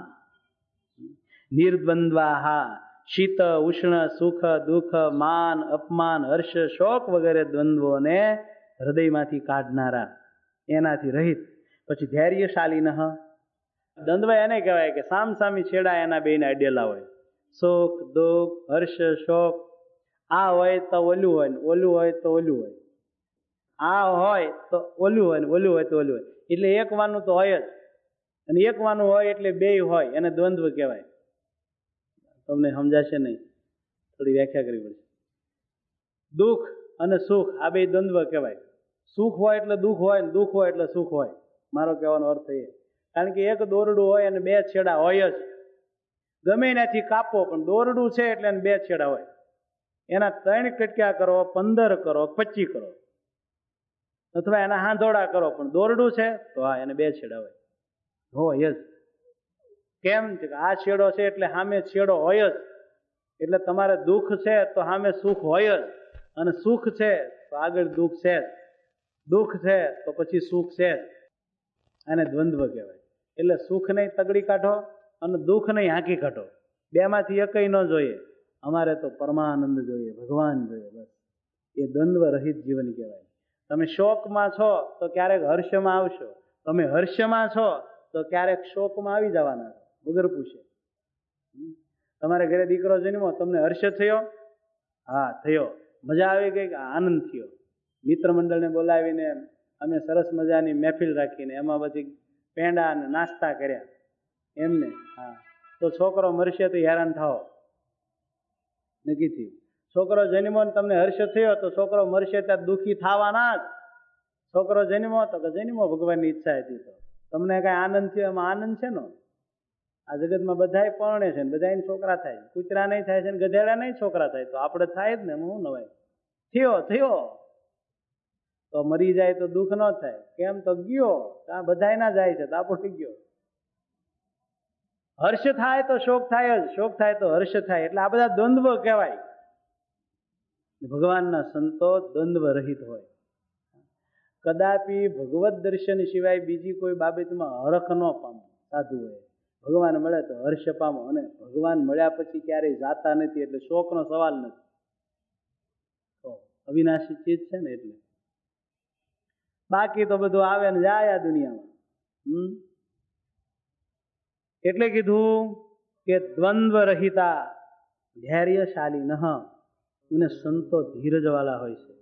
નિર્દ્વંદ્વા શીત ઉષ્ણ સુખ દુઃખ માન અપમાન હર્ષ શોક વગેરે દ્વંદ્વોને હૃદયમાંથી કાઢનારા, એનાથી રહિત. પછી ધૈર્યશાળી ન, દ્વંદ્વ એને કહેવાય કે સામ સામી છેડા એના બેને અડેલા હોય, સુખ દુઃખ હર્ષ શોક. આ હોય તો ઓલું હોય ને ઓલું હોય તો ઓલું હોય, આ હોય તો ઓલું હોય ને ઓલું હોય તો ઓલું હોય, એટલે એક વાનું તો હોય જ, અને એક વાનું હોય એટલે બે હોય, એને દ્વંદ્વ કહેવાય. તમને સમજાશે નહીં, થોડી વ્યાખ્યા કરવી પડશે. દુઃખ અને સુખ આ બે દ્વંદ્વ કહેવાય. સુખ હોય એટલે દુઃખ હોય ને દુઃખ હોય એટલે સુખ હોય, મારો કહેવાનો અર્થ એ. કારણ કે એક દોરડું હોય અને બે છેડા હોય જ, ગમે એનાથી કાપો પણ દોરડું છે એટલે એને બે છેડા હોય. એના ત્રણ કટક્યા કરો, પંદર કરો, પચી કરો, અથવા એના હાંધોડા કરો, પણ દોરડું છે તો હા એને બે છેડા હોય, હોય જ. કેમ કે આ છેડો છે એટલે સામે છેડો હોય જ, એટલે તમારે દુઃખ છે તો સામે સુખ હોય જ, અને સુખ છે તો આગળ દુઃખ છે જ, દુઃખ છે તો પછી સુખ છે જ. આને દ્વંદ્વ કહેવાય. એટલે સુખ નહીં તગડી કાઢો અને દુઃખ નહીં હાંકી કાઢો, બેમાંથી એકય ન જોઈએ. અમારે તો પરમાનંદ જોઈએ, ભગવાન જોઈએ, બસ. એ દ્વંદ્વ રહિત જીવન કહેવાય. તમે શોકમાં છો તો ક્યારેક હર્ષમાં આવશો, તમે હર્ષમાં છો તો ક્યારેક શોકમાં આવી જવાના વગર પૂછે. તમારે ઘરે દીકરો જન્મો, તમને હર્ષ થયો? હા થયો. મજા આવી ગઈ કે આનંદ થયો? મિત્ર મંડળને બોલાવીને અમે સરસ મજાની મહેફિલ રાખીને એમાં પછી પેંડા અને નાસ્તા કર્યા એમને. હા, તો છોકરો મરશે તો હેરાન થાઓ, નક્કી થયું. છોકરો જન્મો ને તમને હર્ષ થયો તો છોકરો મરશે ત્યારે દુઃખી થવાના જ. છોકરો જન્મો તો કે જન્મો ભગવાનની ઈચ્છા હતી, તો તમને કઈ આનંદ થયો? એમાં આનંદ છે ને. આ જગતમાં બધાય પરણે છે ને બધાય છોકરા થાય, કૂતરા નહીં થાય છે ને ગધેડા નહીં છોકરા થાય, તો આપણે થાય જ ને. એમાં શું નવાય? થયો થયો તો મરી જાય તો દુઃખ ન થાય. કેમ? તો ગયો, આ બધાય ના જાય છે તો આપણે ગયો. હર્ષ થાય તો શોક થાય જ, શોક થાય તો હર્ષ થાય. એટલે આ બધા દ્વંદ્વ કહેવાય. ભગવાનના સંતો દ્વંદ્વ રહિત હોય. કદાપી ભગવત દર્શન સિવાય બીજી કોઈ બાબતમાં હરખ ન પામે સાધુ હોય. ભગવાન મળે તો હર્ષ પામો, અને ભગવાન મળ્યા પછી ક્યારેય જાતા નથી, એટલે શોકનો સવાલ નથી. તો અવિનાશી ચીજ છે ને, એટલે બાકી તો બધું આવે ને જાય આ દુનિયામાં. હમ એટલે કીધું કે દ્વંદ્વ રહિતા ધૈર્યશાલી નહ, એને સંતો ધીરજ વાળા હોય છે.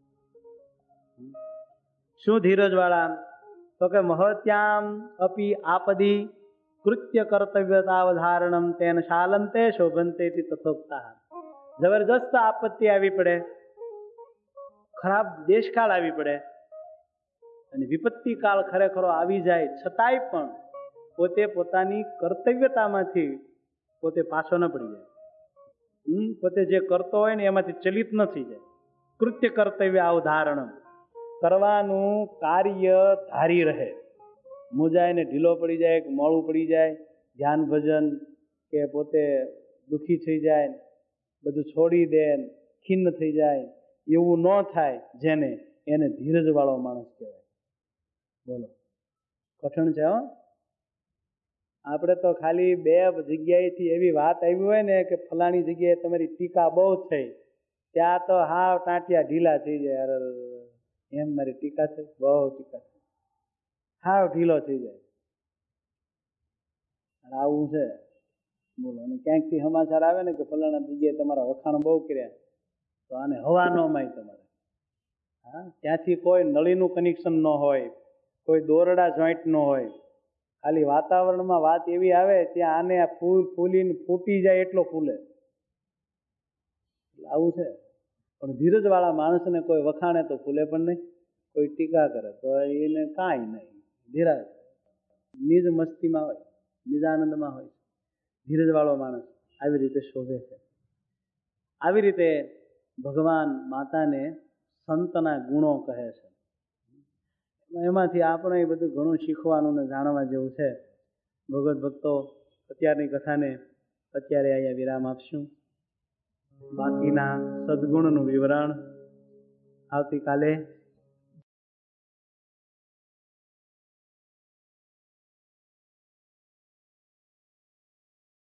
શું ધીરજ વાળા? તો કે મહત્યામ અપી આપદી કૃત્ય કર્તવ્યતાવધારણમ તેન શાલંતે શોભંતે તથોક્તા. જબરજસ્ત આપત્તિ આવી પડે, ખરાબ દેશકાળ આવી પડે, અને વિપત્તિ કાળ ખરેખરો આવી જાય, છતાંય પણ પોતે પોતાની કર્તવ્યતામાંથી પોતે પાછો ન પડી જાય. હમ પોતે જે કરતો હોય ને એમાંથી ચલિત ન થઈ જાય. કૃત્ય કર્તવ્ય અવધારણ, કરવાનું કાર્ય ધારી રહે. મૂંઝાય ને ઢીલો પડી જાય કે મોડું પડી જાય, ધ્યાન ભજન કે પોતે દુઃખી થઈ જાય, બધું છોડી દે, ખિન્ન થઈ જાય, એવું ન થાય જેને, એને ધીરજ વાળો માણસ કહેવાય. બોલો, કઠણ છે હો. આપણે તો ખાલી બે જગ્યાએથી એવી વાત આવી હોય ને કે ફલાણી જગ્યાએ તમારી ટીકા બહુ થઈ, ત્યાં તો હાવ ટાંટિયા ઢીલા થઈ જાય. અરે એમ મારી ટીકા થઈ, બહુ ટીકા થઈ, હાવ ઢીલો થઈ જાય. આવું છે. બોલો, અને ક્યાંકથી સમાચાર આવે ને કે ફલાણા જગ્યાએ તમારા વખાણ બહુ કર્યા, તો આને હવા ન માય તમારે. હા, ત્યાંથી કોઈ નળીનું કનેક્શન ન હોય, કોઈ દોરડા જોઈન્ટ ન હોય, ખાલી વાતાવરણમાં વાત એવી આવે ત્યાં આને ફૂલ ફૂલીને ફૂટી જાય એટલો ફૂલે. આવું છે. પણ ધીરજ વાળા માણસને કોઈ વખાણે તો ફૂલે પણ નહીં, કોઈ ટીકા કરે તો એને કાંઈ નહીં, ધીરજ, નિજ મસ્તીમાં હોય, નિજાનંદમાં હોય. ધીરજ વાળો માણસ આવી રીતે શોભે છે. આવી રીતે ભગવાન માતાને સંતના ગુણો કહે છે. એમાંથી આપણે એ બધું ઘણું શીખવાનું ને જાણવા જેવું છે. ભગવત ભક્તો, અત્યારની કથાને અત્યારે અહીંયા વિરામ આપશું. બાકીના સદગુણનું વિવરણ આવતીકાલે